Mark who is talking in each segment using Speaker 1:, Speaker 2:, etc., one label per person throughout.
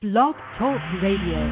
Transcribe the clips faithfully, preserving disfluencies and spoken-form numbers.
Speaker 1: Blog Talk Radio.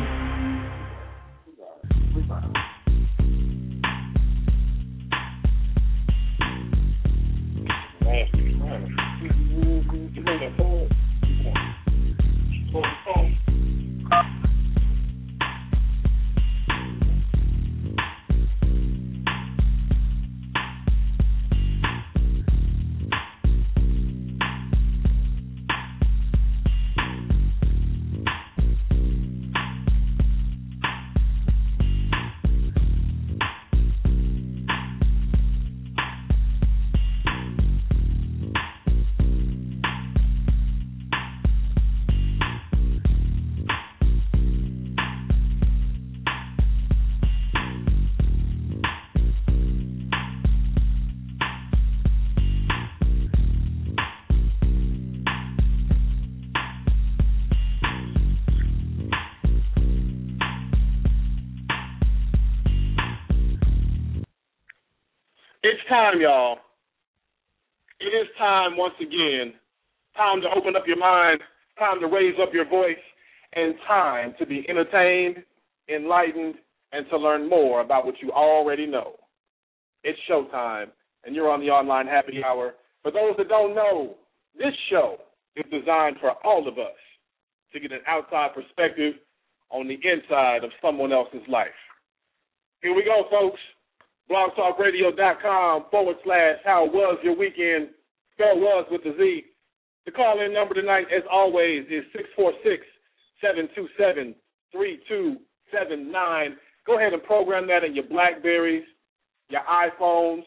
Speaker 2: It's time, y'all. It is time once again. Time to open up your mind, time to raise up your voice, and time to be entertained, enlightened, and to learn more about what you already know. It's showtime, and you're on the online happy hour. For those that don't know, this show is designed for all of us to get an outside perspective on the inside of someone else's life. Here we go, folks. blogtalkradio.com forward slash how was your weekend, spell was with the Z. The call-in number tonight, as always, is six four six, seven two seven, three two seven nine. Go ahead and program that in your BlackBerries, your iPhones,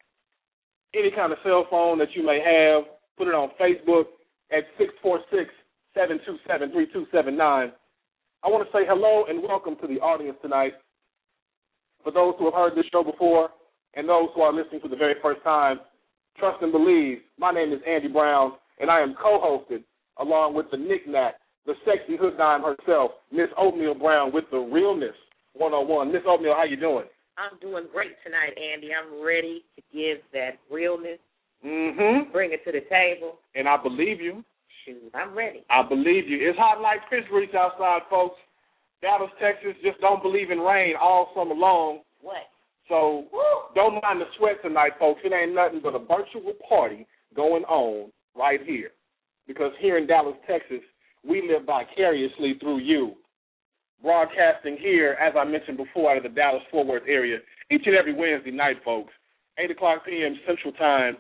Speaker 2: any kind of cell phone that you may have. Put it on Facebook at six four six, seven two seven, three two seven nine. I want to say hello and welcome to the audience tonight. For those who have heard this show before and those who are listening for the very first time, trust and believe, my name is Andy Brown, and I am co-hosted along with the knick-knack, the sexy hood dime herself, Miss Oatmeal Brown with the Realness one oh one. Miss Oatmeal, how you doing?
Speaker 3: I'm doing great tonight, Andy. I'm ready to give that realness,
Speaker 2: mm-hmm.
Speaker 3: bring it to the table.
Speaker 2: And I believe you.
Speaker 3: Shoot, I'm ready.
Speaker 2: I believe you. It's hot like fish grease outside, folks. Dallas, Texas, just don't believe in rain all summer long.
Speaker 3: What?
Speaker 2: So Woo. Don't mind the sweat tonight, folks. It ain't nothing but a virtual party going on right here. Because here in Dallas, Texas, we live vicariously through you. Broadcasting here, as I mentioned before, out of the Dallas-Fort Worth area, each and every Wednesday night, folks, eight o'clock p.m. Central Time.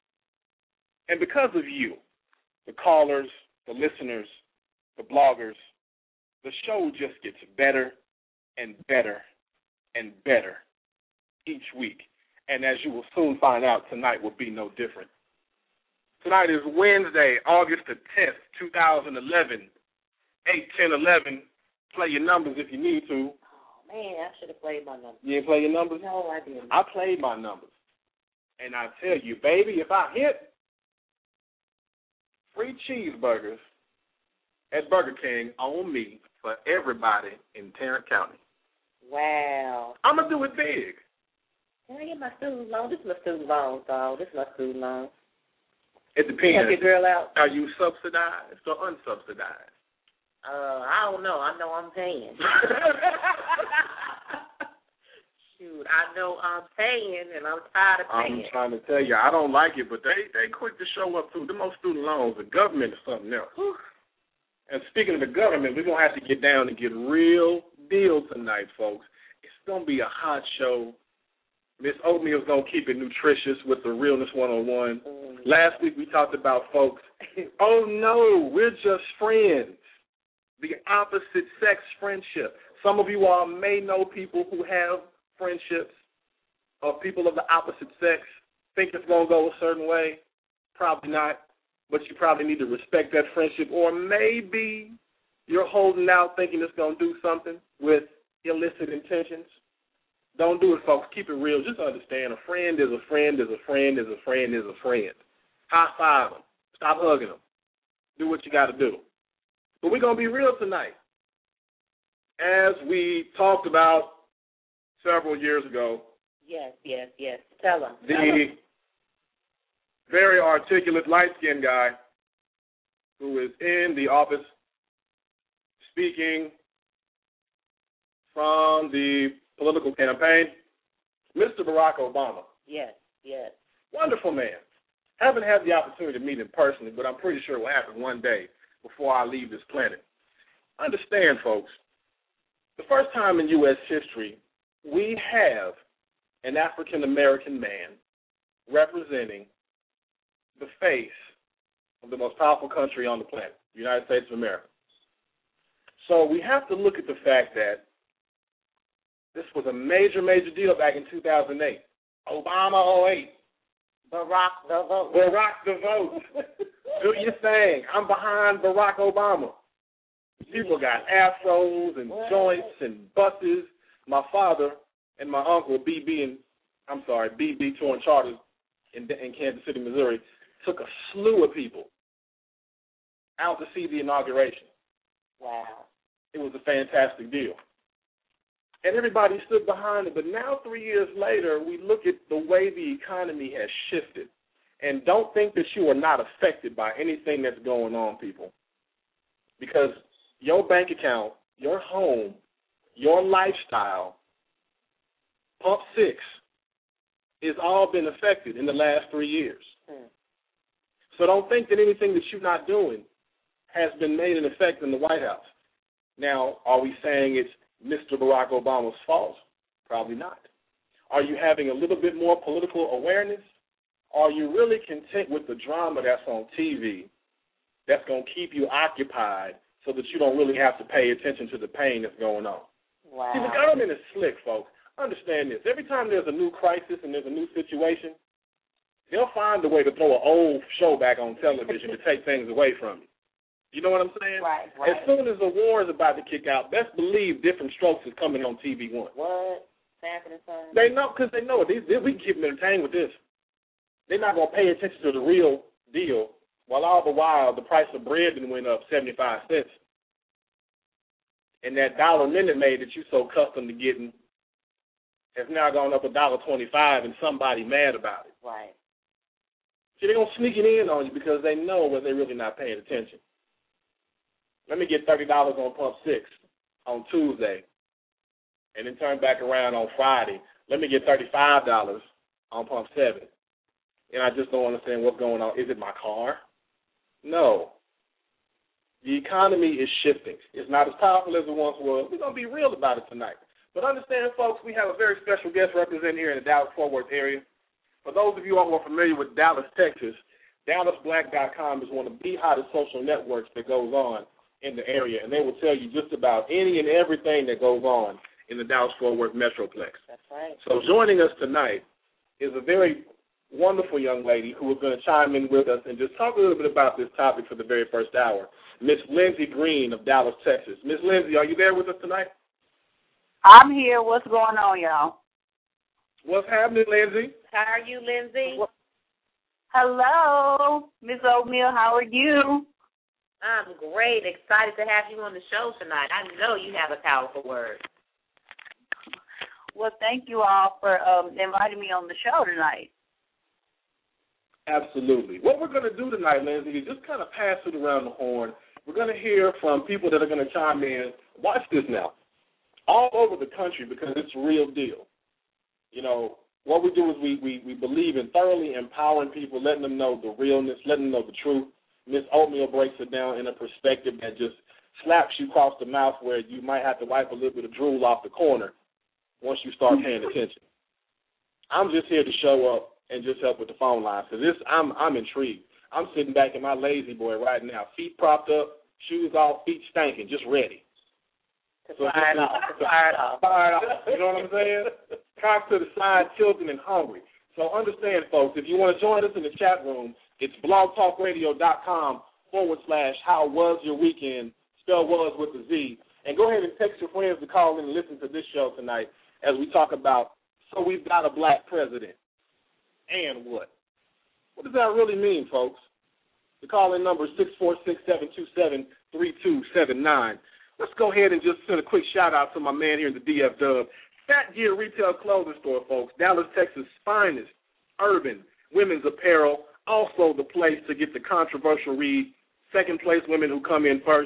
Speaker 2: And because of you, the callers, the listeners, the bloggers, the show just gets better and better and better each week. And as you will soon find out, tonight will be no different. Tonight is Wednesday, August the tenth, two thousand eleven, eight ten eleven. Play your numbers if you need to.
Speaker 3: Oh, man, I should have played my numbers.
Speaker 2: You didn't play your numbers?
Speaker 3: No, I didn't.
Speaker 2: I played my numbers. And I tell you, baby, if I hit free cheeseburgers at Burger King on me for everybody in Tarrant County.
Speaker 3: Wow.
Speaker 2: I'm going to do it big.
Speaker 3: Can I get my student loan? This is my student loan, dog. This is my student loan.
Speaker 2: It depends.
Speaker 3: Help your girl out.
Speaker 2: Are you subsidized or unsubsidized?
Speaker 3: Uh, I don't know. I know I'm paying. Shoot, I know I'm paying, and I'm tired of paying.
Speaker 2: I'm trying to tell you, I don't like it, but they, they quick to show up, too. The most student loans, the government is something else.
Speaker 3: Whew.
Speaker 2: And speaking of the government, we're going to have to get down and get real deal tonight, folks. It's going to be a hot show. Miss Oatmeal's going to keep it nutritious with the Realness one oh one. Mm. Last week we talked about, folks, oh, no, we're just friends. The opposite sex friendship. Some of you all may know people who have friendships of people of the opposite sex. Think it's going to go a certain way? Probably not. But you probably need to respect that friendship. Or maybe you're holding out thinking it's going to do something with illicit intentions. Don't do it, folks. Keep it real. Just understand a friend is a friend is a friend is a friend is a friend. High five them. Stop hugging them. Do what you got to do. But we're going to be real tonight. As we talked about several years ago.
Speaker 3: Yes, yes, yes. Tell them.
Speaker 2: The Tell them. Very articulate, light-skinned guy who is in the office speaking from the political campaign, Mister Barack Obama.
Speaker 3: Yes, yes.
Speaker 2: Wonderful man. Haven't had the opportunity to meet him personally, but I'm pretty sure it will happen one day before I leave this planet. Understand, folks, the first time in U S history we have an African-American man representing the face of the most powerful country on the planet, the United States of America. So we have to look at the fact that this was a major, major deal back in two thousand eight. Obama oh eight.
Speaker 3: Barack the vote.
Speaker 2: Barack the vote. Do your thing. I'm behind Barack Obama. People got afros and
Speaker 3: what?
Speaker 2: joints and buses. My father and my uncle, B B and, I'm sorry, B B Touring Charters in, in Kansas City, Missouri, took a slew of people out to see the inauguration.
Speaker 3: Wow.
Speaker 2: It was a fantastic deal. And everybody stood behind it. But now, three years later, we look at the way the economy has shifted. And don't think that you are not affected by anything that's going on, people. Because your bank account, your home, your lifestyle, Pump Six, has all been affected in the last three years.
Speaker 3: Hmm.
Speaker 2: So don't think that anything that you're not doing has been made in effect in the White House. Now, are we saying it's Mister Barack Obama's fault? Probably not. Are you having a little bit more political awareness? Are you really content with the drama that's on T V that's going to keep you occupied so that you don't really have to pay attention to the pain that's going on?
Speaker 3: Wow.
Speaker 2: See, the government is slick, folks. Understand this. Every time there's a new crisis and there's a new situation, they'll find a way to throw an old show back on television to take things away from you. You know what I'm saying?
Speaker 3: Right, right.
Speaker 2: As soon as the war is about to kick out, best believe Different Strokes is coming on T V One.
Speaker 3: What? Sanford and Son?
Speaker 2: They know, because they know it. They, they, we can keep them entertained with this. They're not going to pay attention to the real deal, while all the while the price of bread then went up seventy-five cents. And that dollar Minute Maid that you're so accustomed to getting has now gone up one dollar twenty-five, and somebody mad about it.
Speaker 3: Right.
Speaker 2: See, they're going to sneak it in on you because they know where they're really not paying attention. Let me get thirty dollars on Pump Six on Tuesday, and then turn back around on Friday. Let me get thirty-five dollars on Pump Seven. And I just don't understand what's going on. Is it my car? No. The economy is shifting. It's not as powerful as it once was. We're going to be real about it tonight. But understand, folks, we have a very special guest representing here in the Dallas-Fort Worth area. For those of you who are familiar with Dallas, Texas, Dallas Black dot com is one of the hottest social networks that goes on in the area, and they will tell you just about any and everything that goes on in the Dallas-Fort Worth Metroplex.
Speaker 3: That's right.
Speaker 2: So joining us tonight is a very wonderful young lady who is going to chime in with us and just talk a little bit about this topic for the very first hour, Miss Lindsey Green of Dallas, Texas. Miss Lindsey, are you there with us tonight?
Speaker 4: I'm here. What's going on, y'all?
Speaker 2: What's happening, Lindsey?
Speaker 3: How are you, Lindsey?
Speaker 4: Hello, Miss Oatmeal. How are you?
Speaker 3: I'm great. Excited to have you on the show tonight. I know you have a powerful word.
Speaker 4: Well, thank you all for um, inviting me on the show tonight.
Speaker 2: Absolutely. What we're going to do tonight, Lindsey, is just kind of pass it around the horn. We're going to hear from people that are going to chime in. Watch this now. All over the country, because it's a real deal. You know, what we do is we, we, we believe in thoroughly empowering people, letting them know the realness, letting them know the truth. Miss Oatmeal breaks it down in a perspective that just slaps you across the mouth where you might have to wipe a little bit of drool off the corner once you start paying attention. I'm just here to show up and just help with the phone line. So this, I'm I'm intrigued. I'm sitting back in my lazy boy right now, feet propped up, shoes off, feet stanking, just ready.
Speaker 3: So fired off. Fired off.
Speaker 2: Fired off. You know what I'm saying? Cocked to the side, tilted and hungry. So understand, folks, if you want to join us in the chat room, it's blogtalkradio.com forward slash how was your weekend, spell was with a Z. And go ahead and text your friends to call in and listen to this show tonight as we talk about, so we've got a black president. And what? What does that really mean, folks? The call-in number is six four six, seven two seven, three two seven nine. Let's go ahead and just send a quick shout-out to my man here in the D F W. Fat Gear Retail Clothing Store, folks. Dallas, Texas' finest urban women's apparel. Also the place to get the controversial read. Second place women who come in first.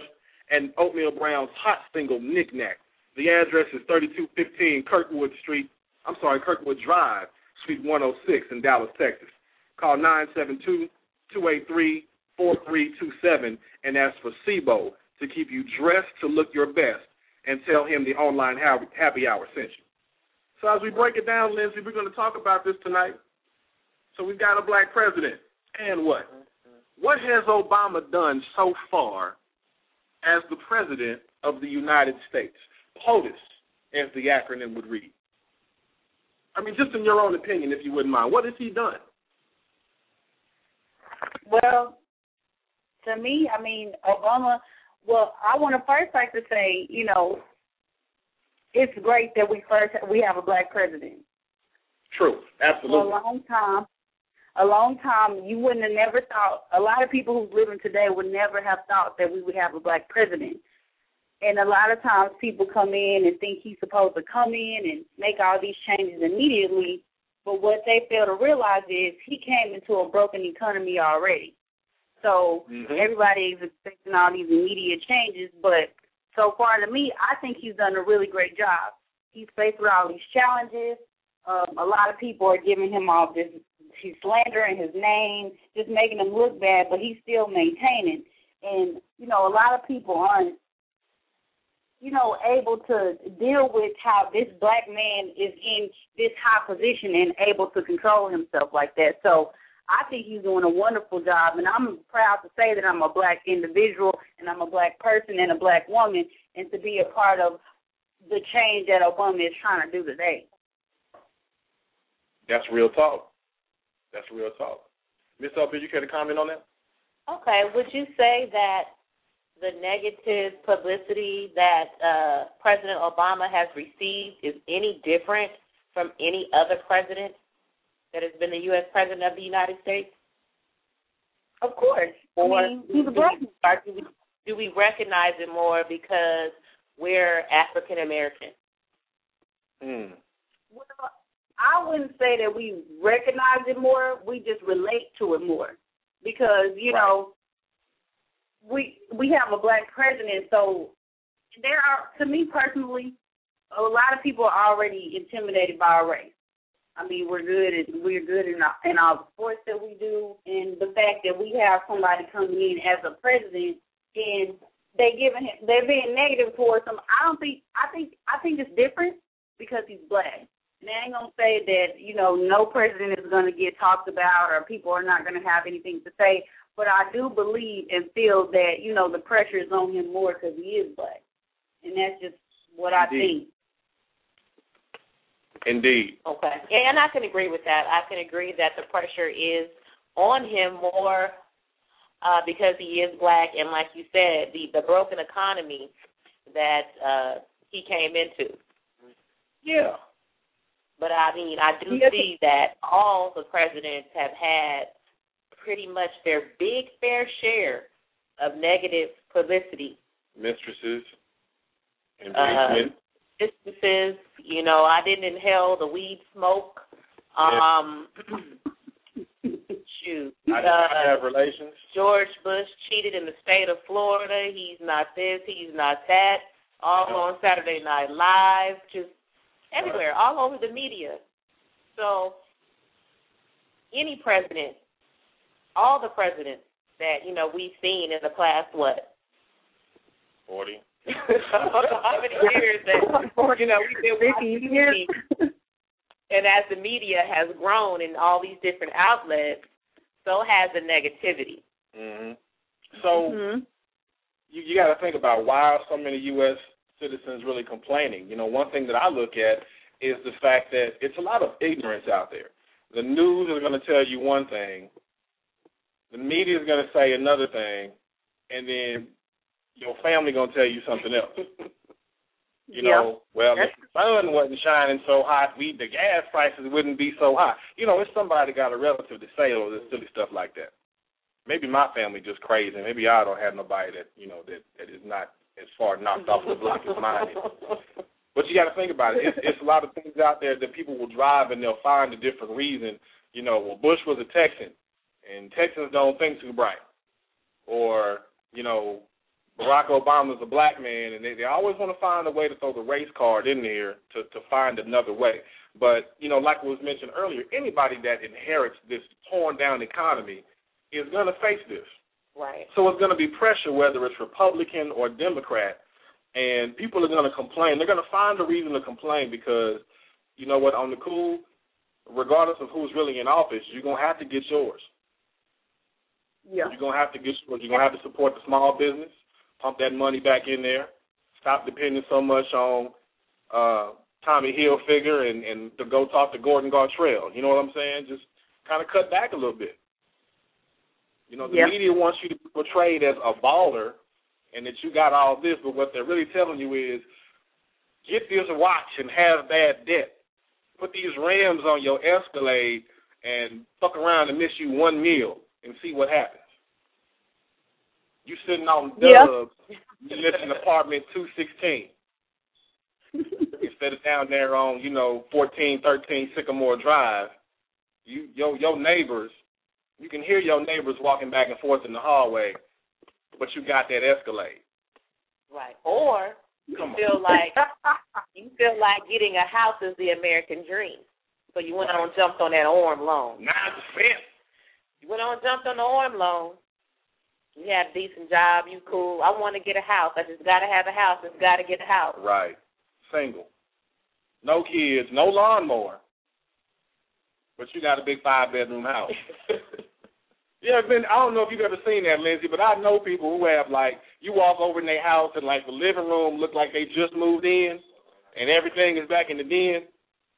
Speaker 2: and Oatmeal Brown's hot single, Knick Knack. The address is thirty-two fifteen Kirkwood Street, I'm sorry, Kirkwood Drive, Suite one oh six in Dallas, Texas. Call nine seven two, two eight three, four three two seven and ask for SIBO to keep you dressed to look your best, and tell him the online happy hour sent you. So as we break it down, Lindsay, we're going to talk about this tonight. So we've got a black president. And what? What has Obama done so far as the president of the United States? POTUS, as the acronym would read. I mean, just in your own opinion, if you wouldn't mind, what has he done?
Speaker 4: Well, to me, I mean, Obama, well, I want to first like to say, you know, it's great that we first we have a black president.
Speaker 2: True, absolutely.
Speaker 4: For a long time, a long time, you wouldn't have never thought, a lot of people who's living today would never have thought that we would have a black president. And a lot of times people come in and think he's supposed to come in and make all these changes immediately, but what they fail to realize is he came into a broken economy already. So mm-hmm. everybody is expecting all these immediate changes, but so far to me, I think he's done a really great job. He's faced with all these challenges. Um, a lot of people are giving him all this, he's slandering his name, just making him look bad, but he's still maintaining. And, you know, a lot of people aren't, you know, able to deal with how this black man is in this high position and able to control himself like that. So I think he's doing a wonderful job, and I'm proud to say that I'm a black individual and I'm a black person and a black woman, and to be a part of the change that Obama is trying to do today.
Speaker 2: That's real talk. That's real talk. Miz L P, you care to comment on that?
Speaker 3: Okay. Would you say that the negative publicity that uh, President Obama has received is any different from any other president that has been the U S president of the United States?
Speaker 4: Of course.
Speaker 3: Or
Speaker 4: I mean, he's a
Speaker 3: do,
Speaker 4: black
Speaker 3: we, or do, we, do we recognize it more because we're African American?
Speaker 2: Mm.
Speaker 4: Well, I wouldn't say that we recognize it more. We just relate to it more because, you right. know, we we have a black president, so there are, to me personally, a lot of people are already intimidated by our race. I mean, we're good at we're good in our, in our sports that we do, and the fact that we have somebody coming in as a president and they giving him they're being negative towards him. I don't think I think I think it's different because he's black. And I ain't gonna say that, you know, no president is gonna get talked about or people are not gonna have anything to say. But I do believe and feel that, you know, the pressure is on him more because he is black. And that's just what I
Speaker 2: Indeed.
Speaker 4: think.
Speaker 2: Indeed.
Speaker 3: Okay. And I can agree with that. I can agree that the pressure is on him more uh, because he is black. And like you said, the, the broken economy that uh, he came into.
Speaker 2: Yeah.
Speaker 3: But, I mean, I do
Speaker 4: yeah.
Speaker 3: see that all the presidents have had pretty much their big fair share of negative publicity.
Speaker 2: Mistresses,
Speaker 3: embracement. Uh, mistresses, you know, I didn't inhale the weed smoke. Um, shoot.
Speaker 2: I didn't uh, have relations.
Speaker 3: George Bush cheated in the state of Florida. He's not this, he's not that. All yeah. on Saturday Night Live, just everywhere, right. all over the media. So any president, all the presidents that, you know, we've seen in the past, what?
Speaker 2: forty.
Speaker 3: I don't know how many years that, you know, we've been watching years. And as the media has grown in all these different outlets, so has the negativity.
Speaker 2: Mm-hmm. So mm-hmm. you, you got to think about why are so many U S citizens really complaining. You know, one thing that I look at is the fact that it's a lot of ignorance out there. The news is going to tell you one thing. The media is going to say another thing, and then your family going to tell you something else. You
Speaker 4: yeah.
Speaker 2: know, well, if the sun wasn't shining so hot, we the gas prices wouldn't be so high. You know, it's somebody got a relative to say all this silly stuff like that. Maybe my family just crazy. Maybe I don't have nobody that, you know, that, that is not as far knocked off the block as mine is. But you got to think about it. It's, it's a lot of things out there that people will drive and they'll find a different reason. You know, well, Bush was a Texan. And Texans don't think too bright. Or, you know, Barack Obama's a black man, and they, they always want to find a way to throw the race card in there to, to find another way. But, you know, like was mentioned earlier, anybody that inherits this torn-down economy is going to face this.
Speaker 3: Right.
Speaker 2: So it's going to be pressure, whether it's Republican or Democrat, and people are going to complain. They're going to find a reason to complain because, you know what, on the cool, regardless of who's really in office, you're going to have to get yours.
Speaker 4: Yeah.
Speaker 2: You're going to have to get yours. You're going to have to support the small business, pump that money back in there, stop depending so much on uh, Tommy Hilfiger and, and to go talk to Gordon Gartrell. You know what I'm saying? Just kind of cut back a little bit. You know, the
Speaker 4: yep.
Speaker 2: media wants you to be portrayed as a baller and that you got all this, but what they're really telling you is get this watch and have bad debt. Put these rims on your Escalade and fuck around and miss you one meal and see what happens. You sitting on Dubs, yep. you live in apartment two sixteen instead of down there on, you know, fourteen thirteen Sycamore Drive. You, your, your neighbors, you can hear your neighbors walking back and forth in the hallway, but you got that Escalade.
Speaker 3: Right. Or you
Speaker 2: Come
Speaker 3: feel
Speaker 2: on.
Speaker 3: like you feel like getting a house is the American dream. So you went on and jumped on that O R M loan.
Speaker 2: Nine percent.
Speaker 3: You went on and jumped on the O R M loan. You had a decent job. You cool. I want to get a house. I just got to have a house. Just got to get a house.
Speaker 2: Right. Single. No kids. No lawnmower. But you got a big five-bedroom house. Yeah, been, I don't know if you've ever seen that, Lindsay, but I know people who have, like, you walk over in their house and, like, the living room look like they just moved in and everything is back in the den.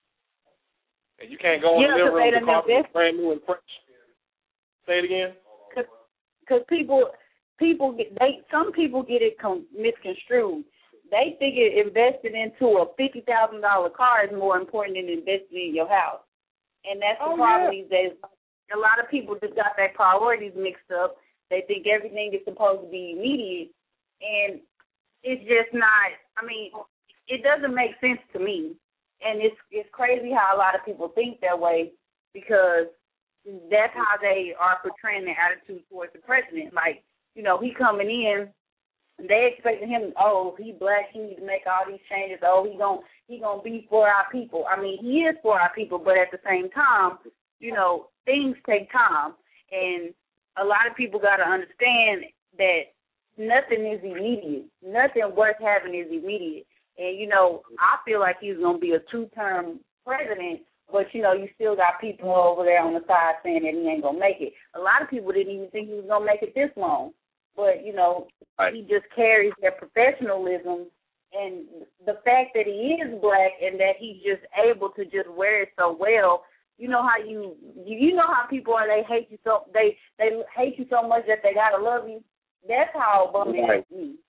Speaker 2: And you can't go in
Speaker 4: yeah,
Speaker 2: the living room because it's
Speaker 4: invest-
Speaker 2: brand new and fresh. Say it again.
Speaker 4: Because people, people get they some people get it com- misconstrued. They think it investing into a fifty thousand dollar car is more important than investing in your house, and that's the
Speaker 2: Oh,
Speaker 4: problem
Speaker 2: yeah.
Speaker 4: these days. A lot of people just got their priorities mixed up. They think everything is supposed to be immediate, and it's just not. I mean, it doesn't make sense to me, and it's it's crazy how a lot of people think that way because that's how they are portraying their attitude towards the president. Like, you know, he coming in, they expecting him, oh, he black, he needs to make all these changes. Oh, he gon' he gonna be for our people. I mean, he is for our people, but at the same time, you know, things take time, and a lot of people got to understand that nothing is immediate. Nothing worth having is immediate. And, you know, I feel like he's going to be a two-term president, but, you know, you still got people over there on the side saying that he ain't going to make it. A lot of people didn't even think he was going to make it this long. But, you know, right. he just carries their professionalism and the fact that he is black and that he's just able to just wear it so well. You know how you you know how people are, they hate you so they they hate you so much that they gotta love you. That's how Obama
Speaker 2: right.
Speaker 4: is me.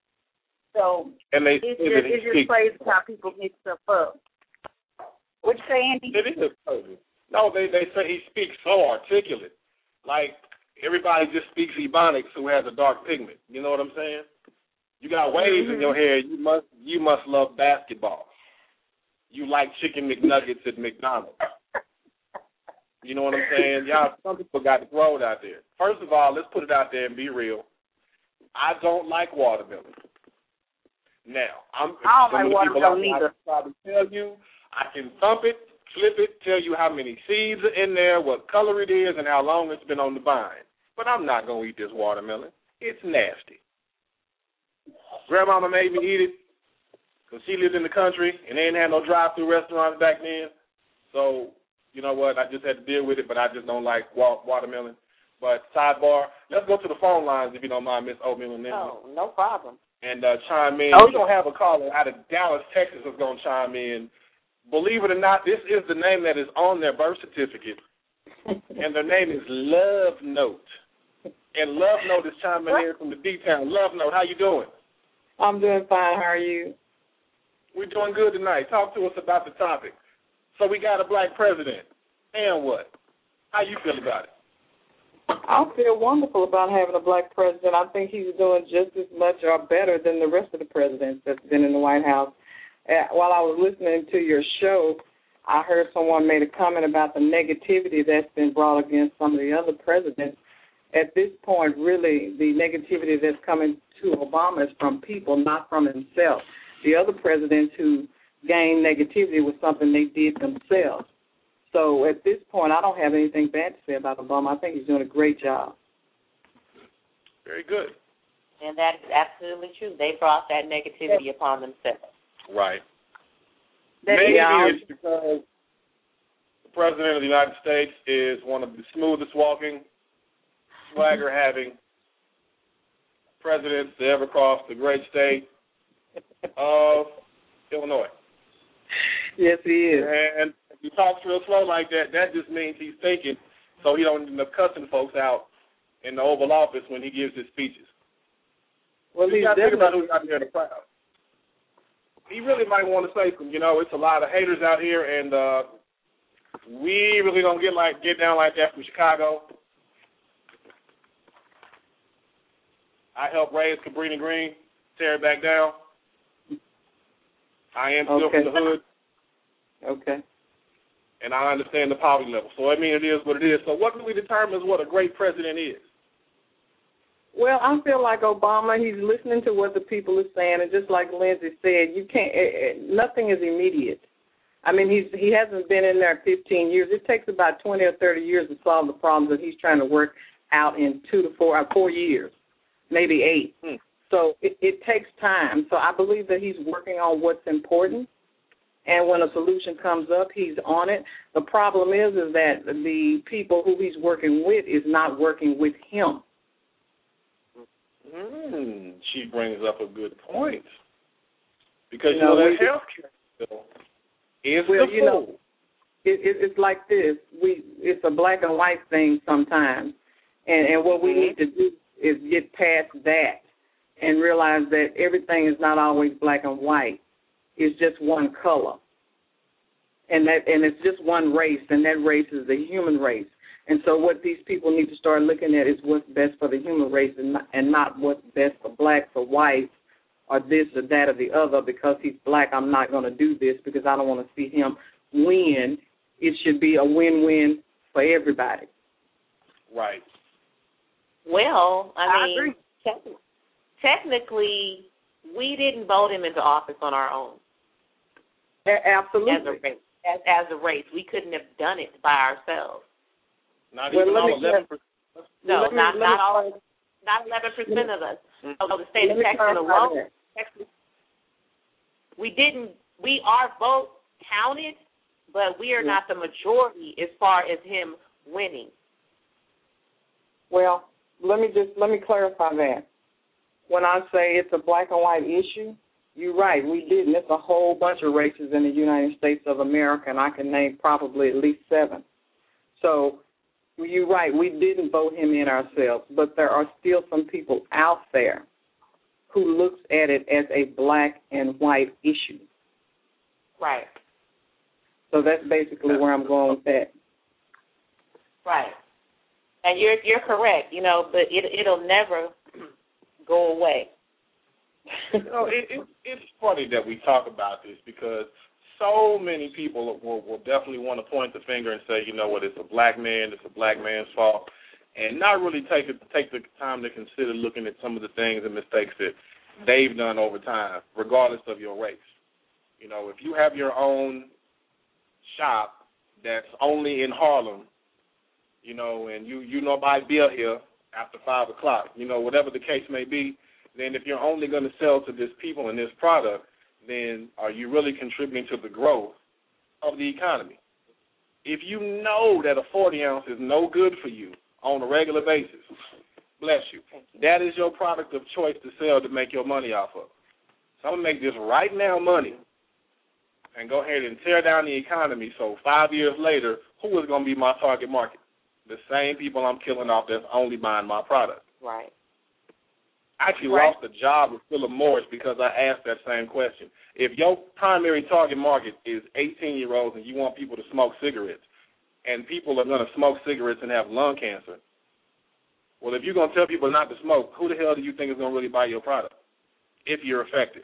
Speaker 4: So
Speaker 2: and they,
Speaker 4: it's just it's just crazy how people mix stuff up. What you say, Andy?
Speaker 2: It is crazy. No, they they say he speaks so articulate. Like everybody just speaks Ebonics who has a dark pigment. You know what I'm saying? You got waves mm-hmm. in your hair. You must you must love basketball. You like chicken McNuggets at McDonald's. You know what I'm saying? Y'all, some people got to throw it out there. First of all, let's put it out there and be real. I don't like watermelon. Now, I'm
Speaker 4: I don't like watermelon
Speaker 2: either. I can probably tell you, I can thump it, flip it, tell you how many seeds are in there, what color it is, and how long it's been on the vine. But I'm not going to eat this watermelon. It's nasty. Grandmama made me eat it because she lived in the country and they didn't have no drive-through restaurants back then. So, you know what, I just had to deal with it, but I just don't like wa- watermelon. But sidebar, let's go to the phone lines if you don't mind, Miss Oatmeal and Lindsay.
Speaker 3: Oh, no problem.
Speaker 2: And uh, chime in.
Speaker 4: Oh,
Speaker 2: We're going to have a caller out of Dallas, Texas that's going to chime in. Believe it or not, this is the name that is on their birth certificate, and their name is Love Note. And Love Note is chiming in from the D-Town. Love Note, how you doing?
Speaker 5: I'm doing fine. How are you?
Speaker 2: We're doing good tonight. Talk to us about the topic. So we got a black president. And what? How you feel about it?
Speaker 5: I feel wonderful about having a black president. I think he's doing just as much or better than the rest of the presidents that's been in the White House. Uh, while I was listening to your show, I heard someone made a comment about the negativity that's been brought against some of the other presidents. at this point, really, the negativity that's coming to Obama is from people, not from himself. The other presidents who gained negativity was something they did themselves. So at this point, I don't have anything bad to say about Obama. I think he's doing a great job.
Speaker 2: Very good.
Speaker 3: And that is absolutely true. They brought that negativity yeah. upon themselves.
Speaker 2: Right.
Speaker 5: That
Speaker 2: Maybe
Speaker 5: yeah,
Speaker 2: it's because the President of the United States is one of the smoothest walking, swagger having presidents to ever cross the great state of Illinois.
Speaker 5: Yes, he is.
Speaker 2: And if he talks real slow like that, that just means he's thinking, so he don't end up cussing folks out in the Oval Office when he gives his speeches.
Speaker 5: Well,
Speaker 2: you
Speaker 5: he's
Speaker 2: got to think about
Speaker 5: definitely
Speaker 2: who's out there in the crowd. He really might want to say something. You know, it's a lot of haters out here, and uh, we really don't get like get down like that from Chicago. I helped raise Cabrini Green, tear it back down. I am still
Speaker 5: okay.
Speaker 2: from the hood.
Speaker 5: Okay.
Speaker 2: And I understand the poverty level. So, I mean, it is what it is. So what really determines what a great president is?
Speaker 5: Well, I feel like Obama, he's listening to what the people are saying, and just like Lindsay said, you can't. It, it, nothing is immediate. I mean, he's he hasn't been in there fifteen years. It takes about twenty or thirty years to solve the problems that he's trying to work out in two to four, uh, four years, maybe eight. Hmm. So it, it takes time. So I believe that he's working on what's important, and when a solution comes up, he's on it. The problem is, is that the people who he's working with is not working with him.
Speaker 2: Mm, she brings up a good point. Because, you
Speaker 5: know,
Speaker 2: know that
Speaker 5: we,
Speaker 2: health care bill is
Speaker 5: well,
Speaker 2: the
Speaker 5: you know, it, it, it's like this. We It's a black and white thing sometimes. And, and what we
Speaker 2: mm-hmm.
Speaker 5: need to do is get past that and realize that everything is not always black and white. It's just one color. And that and it's just one race, and that race is the human race. And so what these people need to start looking at is what's best for the human race and not, and not what's best for blacks or whites or this or that or the other. Because he's black, I'm not going to do this because I don't want to see him win. It should be a win-win for everybody.
Speaker 2: Right.
Speaker 3: Well, I,
Speaker 5: I
Speaker 3: mean,
Speaker 5: agree.
Speaker 3: Te- technically, we didn't vote him into office on our own.
Speaker 5: A- absolutely.
Speaker 3: As a race. As, as a race. We couldn't have done it by ourselves.
Speaker 2: Not
Speaker 5: well,
Speaker 2: even
Speaker 5: all
Speaker 2: eleven percent.
Speaker 3: No,
Speaker 5: me,
Speaker 3: not not
Speaker 5: me,
Speaker 3: all. Not eleven percent of us.
Speaker 2: Mm-hmm.
Speaker 3: Of the state of Texas alone, Texas, we didn't. We our vote counted, but we are
Speaker 5: yeah.
Speaker 3: not the majority as far as him winning.
Speaker 5: Well, let me just let me clarify that. When I say it's a black and white issue, you're right. We didn't. It's a whole bunch of races in the United States of America, and I can name probably at least seven. So. You're right. We didn't vote him in ourselves, but there are still some people out there who looks at it as a black and white issue.
Speaker 3: Right.
Speaker 5: So that's basically where I'm going with that.
Speaker 3: Right. And you're you're correct, you know, but it it'll never go away.
Speaker 2: You know, it, it, it's funny that we talk about this because so many people will, will definitely want to point the finger and say, you know what, it's a black man, it's a black man's fault, and not really take it, take the time to consider looking at some of the things and mistakes that they've done over time, regardless of your race. You know, if you have your own shop that's only in Harlem, you know, and you, you know buy beer here after five o'clock, you know, whatever the case may be, then if you're only going to sell to this people and this product, then are you really contributing to the growth of the economy? If you know that a forty ounce is no good for you on a regular basis, bless you, that is your product of choice to sell to make your money off of. So I'm going to make this right now money and go ahead and tear down the economy so five years later, who is going to be my target market? The same people I'm killing off that's only buying my product.
Speaker 3: Right.
Speaker 2: I actually
Speaker 3: right.
Speaker 2: lost a job with Philip Morris because I asked that same question. If your primary target market is eighteen-year-olds and you want people to smoke cigarettes, and people are going to smoke cigarettes and have lung cancer, well, if you're going to tell people not to smoke, who the hell do you think is going to really buy your product if you're effective?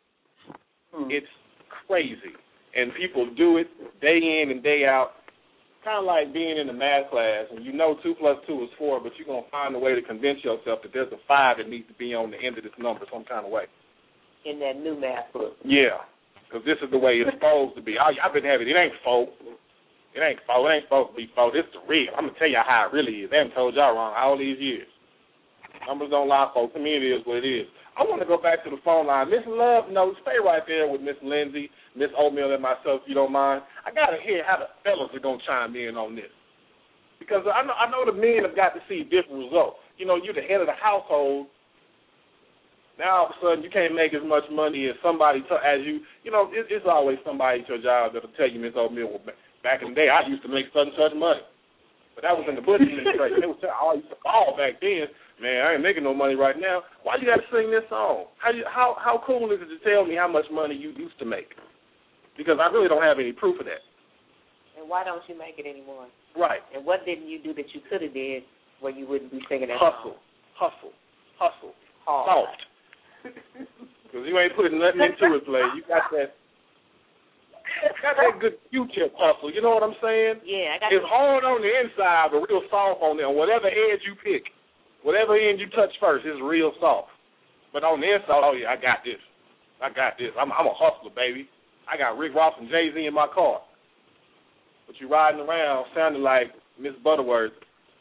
Speaker 2: Hmm. It's crazy. And people do it day in and day out. kind of like being in the math class, and you know two plus two is four, but you're going to find a way to convince yourself that there's a five that needs to be on the end of this number some kind of way.
Speaker 3: In that new math book.
Speaker 2: Yeah, because this is the way it's supposed to be. I, I've been having it. It ain't four. It ain't four. It ain't supposed to be four. This is the real. I'm going to tell you how it really is. They haven't told y'all wrong all these years. Numbers don't lie, folks. To me, it is what it is. I want to go back to the phone line. Miss Love, no, stay right there with Miss Lindsay, Miss Oatmeal, and myself, if you don't mind. I got to hear how the fellas are going to chime in on this. Because I know, I know the men have got to see different results. You know, you're the head of the household. Now, all of a sudden, you can't make as much money as somebody, t- as you, you know, it, it's always somebody at your job that'll tell you, Miss Oatmeal, well, back in the day, I used to make such and such money. But that was in the Bush administration. It was, I used to fall back then. Man, I ain't making no money right now. Why you got to sing this song? How, you, how how cool is it to tell me how much money you used to make? Because I really don't have any proof of that.
Speaker 3: And why don't you make it anymore?
Speaker 2: Right.
Speaker 3: And what didn't you do that you could have did where you wouldn't be singing that
Speaker 2: hustle,
Speaker 3: song?
Speaker 2: Hustle, hustle,
Speaker 3: hustle,
Speaker 2: soft. Because you ain't putting nothing into it, play. You got that. Got that good Q-tip hustle. You know what I'm saying?
Speaker 3: Yeah, I got.
Speaker 2: It's hard on the inside, but real soft on there. Whatever edge you pick. Whatever end you touch first is real soft. But on the inside, oh, yeah, I got this. I got this. I'm, I'm a hustler, baby. I got Rick Ross and Jay-Z in my car. But you riding around sounding like Miss Butterworth.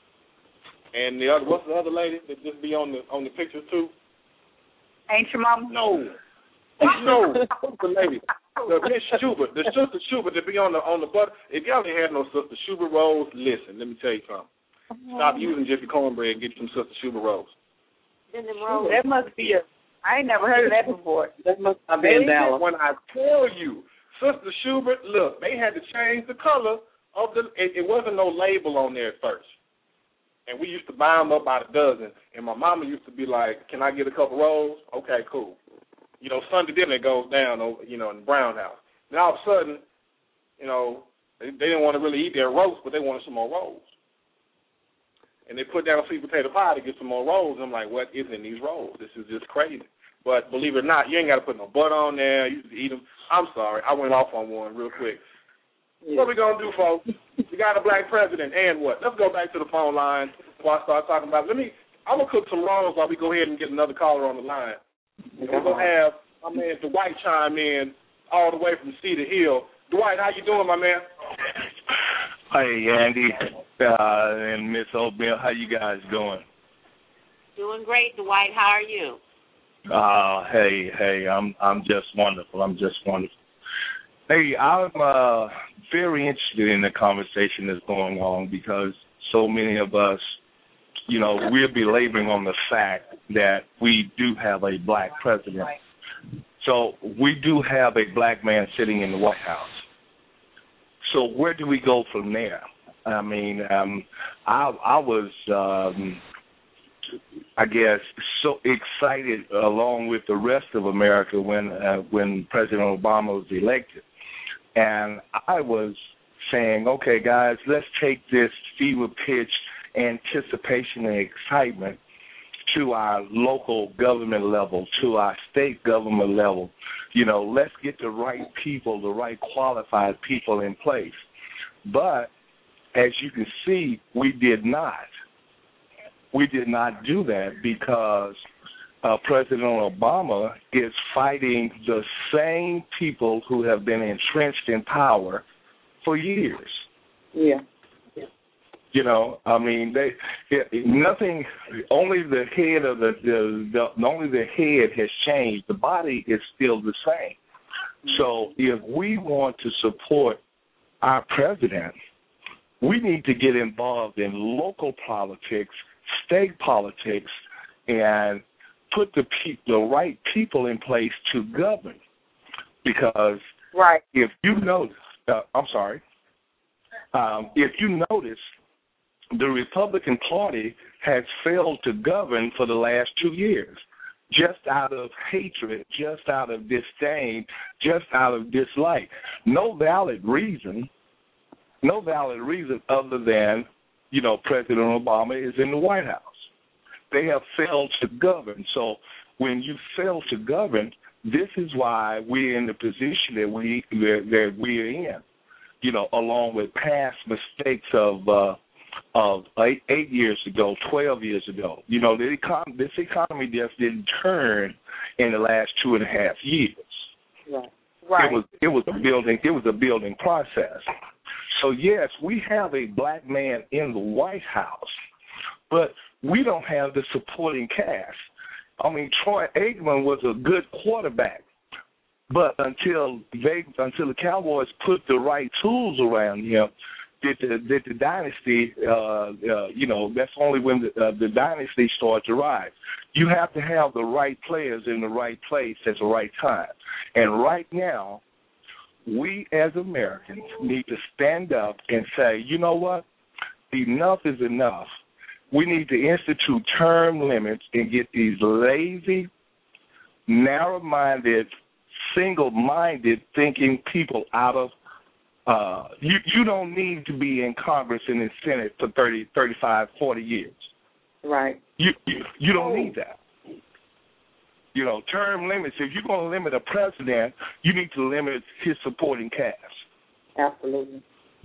Speaker 2: And the other, what's the other lady that just be on the on the pictures, too?
Speaker 4: Ain't your mama?
Speaker 2: No. No. What's the lady? The Miss Schubert. The Sister Schubert that be on the on the butter. If y'all ain't had no Sister Schubert rolls, listen, let me tell you something. Stop using Jiffy cornbread and get some Sister Schubert rolls.
Speaker 4: That must be a. I ain't never heard of that before.
Speaker 5: That must have been Dallas.
Speaker 2: When I tell you, Sister Schubert, look, they had to change the color of the. It, it wasn't no label on there at first, and we used to buy them up by the dozen. And my mama used to be like, "Can I get a couple rolls?" Okay, cool. You know, Sunday dinner goes down, over, you know, in the Brown house. Then all of a sudden, you know, they, they didn't want to really eat their roast, but they wanted some more rolls. And they put down sweet potato pie to get some more rolls. I'm like, what is in these rolls? This is just crazy. But believe it or not, you ain't got to put no butter on there. You just eat them. I'm sorry. I went off on one real quick. Yeah. What we going to do, folks? We got a black president, and what? Let's go back to the phone line before I start talking about it. Let me, I'm going to cook some rolls while we go ahead and get another caller on the line. And we're going to have my man Dwight chime in all the way from Cedar Hill. Dwight, how you doing, my man?
Speaker 6: Hey, Andy, uh, and Miss Oatmeal, how you guys doing?
Speaker 3: Doing great, Dwight. How are you?
Speaker 6: Uh, hey, hey, I'm I'm just wonderful. I'm just wonderful. Hey, I'm uh, very interested in the conversation that's going on because so many of us, you know, we're belaboring on the fact that we do have a black president. So we do have a black man sitting in the White House. So where do we go from there? I mean, um, I, I was, um, I guess, so excited along with the rest of America when uh, when President Obama was elected. And I was saying, okay, guys, let's take this fever pitch anticipation and excitement to our local government level, to our state government level. You know, let's get the right people, the right qualified people in place. But as you can see, we did not. We did not do that because uh, President Obama is fighting the same people who have been entrenched in power for years.
Speaker 5: Yeah.
Speaker 6: You know, I mean, they it, nothing. Only the head of the, the, the only the head has changed. The body is still the same. So, if we want to support our president, we need to get involved in local politics, state politics, and put the pe- the right people in place to govern. Because
Speaker 4: right.
Speaker 6: if you notice, uh, I'm sorry, um, if you notice. The Republican Party has failed to govern for the last two years, just out of hatred, just out of disdain, just out of dislike. No valid reason, no valid reason other than, you know, President Obama is in the White House. They have failed to govern. So when you fail to govern, this is why we're in the position that we that we're in. you know, along with past mistakes of uh, of eight, eight years ago, twelve years ago. You know, the econ- this economy just didn't turn in the last two and a half years.
Speaker 5: Right.
Speaker 4: Right.
Speaker 6: It was it was a building it was a building process. So yes, we have a black man in the White House, but we don't have the supporting cast. I mean, Troy Aikman was a good quarterback, but until they until the Cowboys put the right tools around him, did the did the dynasty? Uh, uh, you know, that's only when the, uh, the dynasty starts to rise. You have to have the right players in the right place at the right time. And right now, we as Americans need to stand up and say, you know what? Enough is enough. We need to institute term limits and get these lazy, narrow-minded, single-minded thinking people out of uh, you, you don't need to be in Congress and in Senate for thirty, thirty-five, forty years.
Speaker 5: Right.
Speaker 6: You, you, you don't need that. You know, term limits, if you're going to limit a president, you need to limit his supporting cast.
Speaker 5: Absolutely.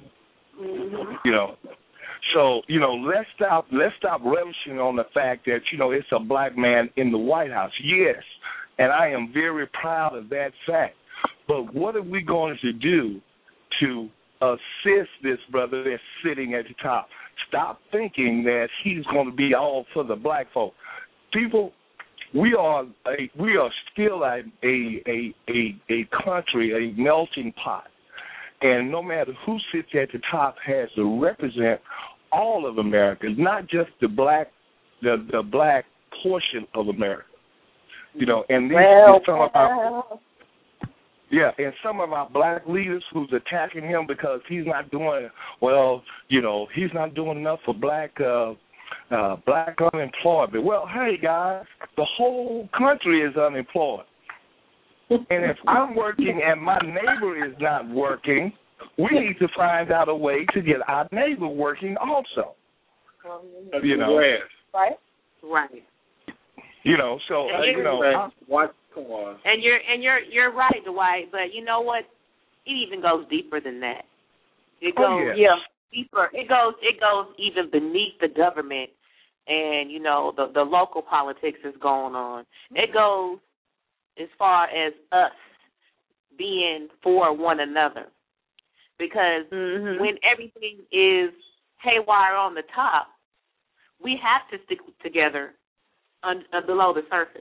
Speaker 6: You know, so, you know, let's stop let's stop relishing on the fact that, you know, it's a black man in the White House. Yes, and I am very proud of that fact. But what are we going to do to assist this brother that's sitting at the top? Stop thinking that he's going to be all for the black folk. People, we are a, we are still a a, a a a country, a melting pot. And no matter who sits at the top has to represent all of America, not just the black, the the black portion of America. You know, and these
Speaker 4: Well,
Speaker 6: some of our, yeah, and some of our black leaders who's attacking him because he's not doing well. You know, he's not doing enough for black uh, uh, black unemployment. Well, hey guys, the whole country is unemployed. And if I'm working and my neighbor is not working, we need to find out a way to get our neighbor working also. You know,
Speaker 4: right?
Speaker 3: Right.
Speaker 6: You know, so uh, you know, I,
Speaker 2: what? Come on.
Speaker 3: And you're and you're you're right, Dwight. But you know what? It even goes deeper than that. It goes
Speaker 6: oh,
Speaker 4: Yeah.
Speaker 3: deeper. It goes it goes even beneath the government, and you know the the local politics is going on. It goes as far as us being for one another. Because
Speaker 4: mm-hmm.
Speaker 3: when everything is haywire on the top, we have to stick together un, uh, below the surface.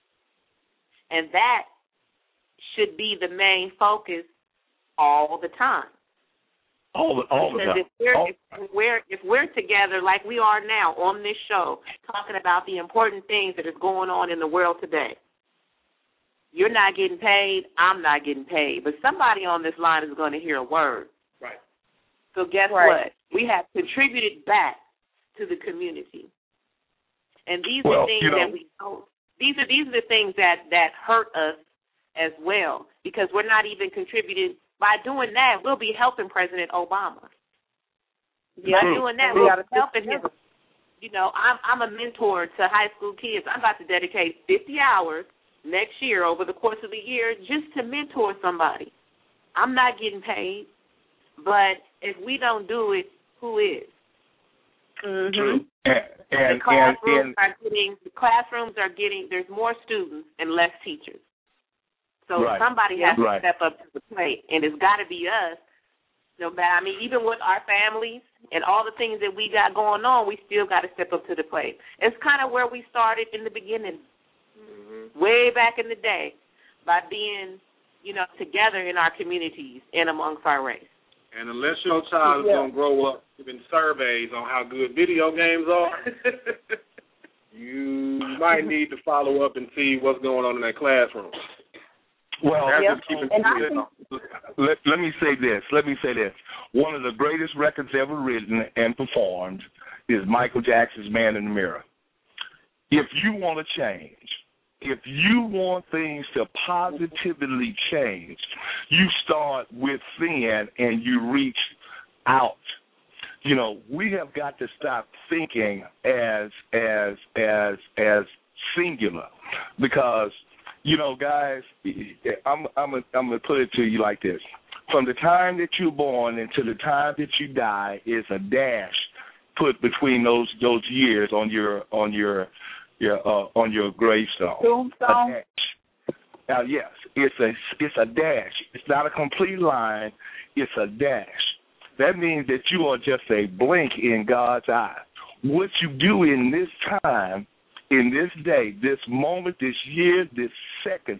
Speaker 3: And that should be the main focus all the time.
Speaker 6: all the all the
Speaker 3: Because
Speaker 6: time.
Speaker 3: if we're,
Speaker 6: All,
Speaker 3: if we're if we're together like we are now on this show, talking about the important things that is going on in the world today, you're not getting paid, I'm not getting paid, but somebody on this line is going to hear a word.
Speaker 2: Right.
Speaker 3: So guess
Speaker 4: Right.
Speaker 3: what? We have contributed back to the community, and these
Speaker 6: Well,
Speaker 3: are things
Speaker 6: you know,
Speaker 3: that we don't. These are these are the things that that hurt us as well, because we're not even contributing. By doing that, we'll be helping President Obama.
Speaker 4: Yeah.
Speaker 3: By doing that,
Speaker 4: We
Speaker 3: we're
Speaker 4: gotta
Speaker 3: helping him. You know, I'm I'm a mentor to high school kids. I'm about to dedicate fifty hours next year over the course of the year just to mentor somebody. I'm not getting paid, but if we don't do it, who is?
Speaker 4: Mm-hmm.
Speaker 6: True. And, and,
Speaker 3: the classrooms
Speaker 6: and, and
Speaker 3: are getting the classrooms are getting there's more students and less teachers. So
Speaker 6: Right.
Speaker 3: somebody has
Speaker 6: Right.
Speaker 3: to step up to the plate, and it's got to be us. No matter, I mean, even with our families and all the things that we got going on, we still got to step up to the plate. It's kind of where we started in the beginning, mm-hmm. way back in the day, by being, you know, together in our communities and amongst our race.
Speaker 2: And unless your child is
Speaker 4: Yeah.
Speaker 2: going to grow up giving surveys on how good video games are, you might need to follow up and see what's going on in that classroom.
Speaker 6: well,
Speaker 2: That's
Speaker 4: Yeah.
Speaker 2: just keeping
Speaker 4: And I
Speaker 2: it
Speaker 4: think-
Speaker 6: let, let me say this. Let me say this. One of the greatest records ever written and performed is Michael Jackson's Man in the Mirror. If you want to change, if you want things to positively change, you start within and you reach out. You know, we have got to stop thinking as as as as singular, because, you know, guys, I'm I'm I'm gonna put it to you like this: From the time that you're born until the time that you die is a dash put between those those years on your on your your uh, on your gravestone.
Speaker 4: Tombstone.
Speaker 6: A dash. Now, yes, it's a it's a dash. It's not a complete line. It's a dash. That means that you are just a blink in God's eye. What you do in this time, in this day, this moment, this year, this second,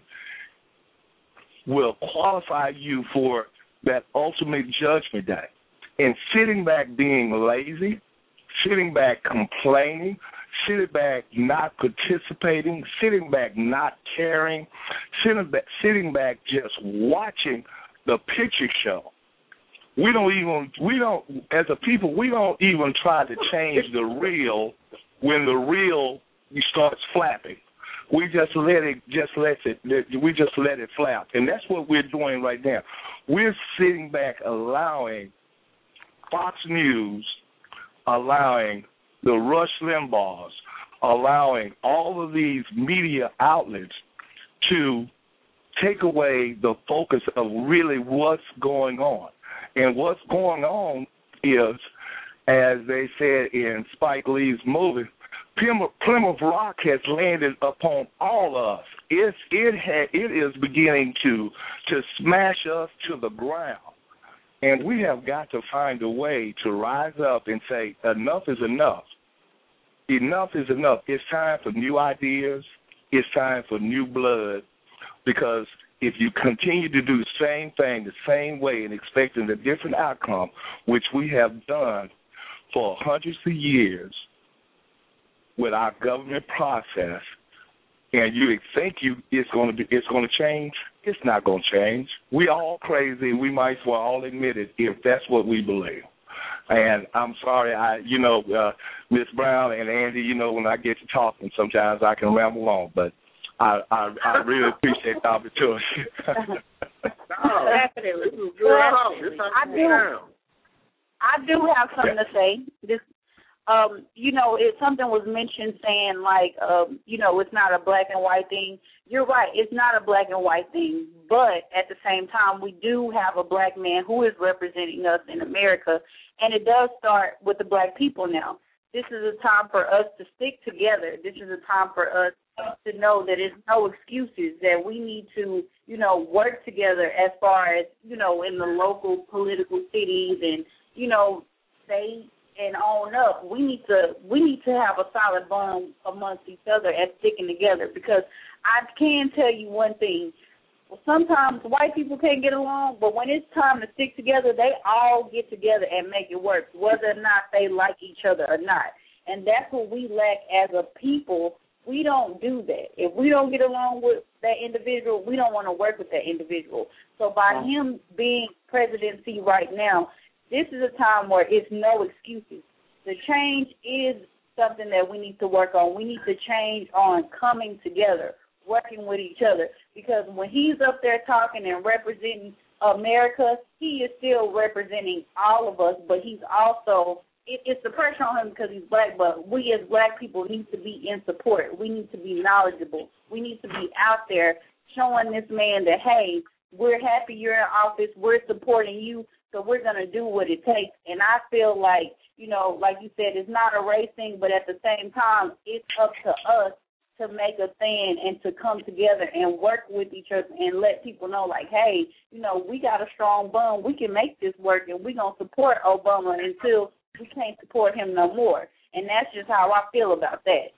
Speaker 6: will qualify you for that ultimate judgment day. And sitting back being lazy, sitting back complaining, sitting back not participating, sitting back not caring, sitting back, sitting back just watching the picture show. We don't even, we don't, as a people, we don't even try to change the reel when the reel starts flapping. We just let it, just let it, we just let it flap. And that's what we're doing right now. We're sitting back allowing Fox News, allowing the Rush Limbaughs, allowing all of these media outlets to take away the focus of really what's going on. And what's going on is, as they said in Spike Lee's movie, Plymouth Rock has landed upon all of us. It's, it, ha, it is beginning to to smash us to the ground. And we have got to find a way to rise up and say, enough is enough. Enough is enough. It's time for new ideas. It's time for new blood, because if you continue to do the same thing the same way and expecting a different outcome, which we have done for hundreds of years with our government process, and you think you it's going to be it's going to change, it's not going to change. We all crazy. We might as well all admit it if that's what we believe. And I'm sorry, I you know, uh, Miss Brown and Andy, you know, when I get to talking, sometimes I can ramble on, but I, I, I really appreciate the opportunity.
Speaker 2: No,
Speaker 4: Definitely.
Speaker 2: I
Speaker 4: do. I do have something yeah. to say. This, um, you know, it something was mentioned saying like, um, you know, it's not a black and white thing. You're right. It's not a black and white thing, but at the same time, we do have a black man who is representing us in America, and it does start with the black people now. This is a time for us to stick together. This is a time for us to know that there's no excuses, that we need to, you know, work together as far as, you know, in the local political cities and, you know, say and own up. We need to we need to have a solid bond amongst each other and sticking together, because I can tell you one thing. Sometimes white people can't get along, but when it's time to stick together, they all get together and make it work, whether or not they like each other or not. And that's what we lack as a people. We don't do that. If we don't get along with that individual, we don't want to work with that individual. So by him being presidency right now, this is a time where it's no excuses. The change is something that we need to work on. We need to change on coming together, working with each other, because when he's up there talking and representing America, he is still representing all of us, but he's also, it, it's the pressure on him because he's black, but we as black people need to be in support. We need to be knowledgeable. We need to be out there showing this man that, hey, we're happy you're in office, we're supporting you, so we're going to do what it takes. And I feel like, you know, like you said, it's not a race thing, but at the same time, it's up to us to make a stand and to come together and work with each other and let people know, like, hey, you know, we got a strong bond. We can make this work, and we're going to support Obama until we can't support him no more. And that's just how I feel about that.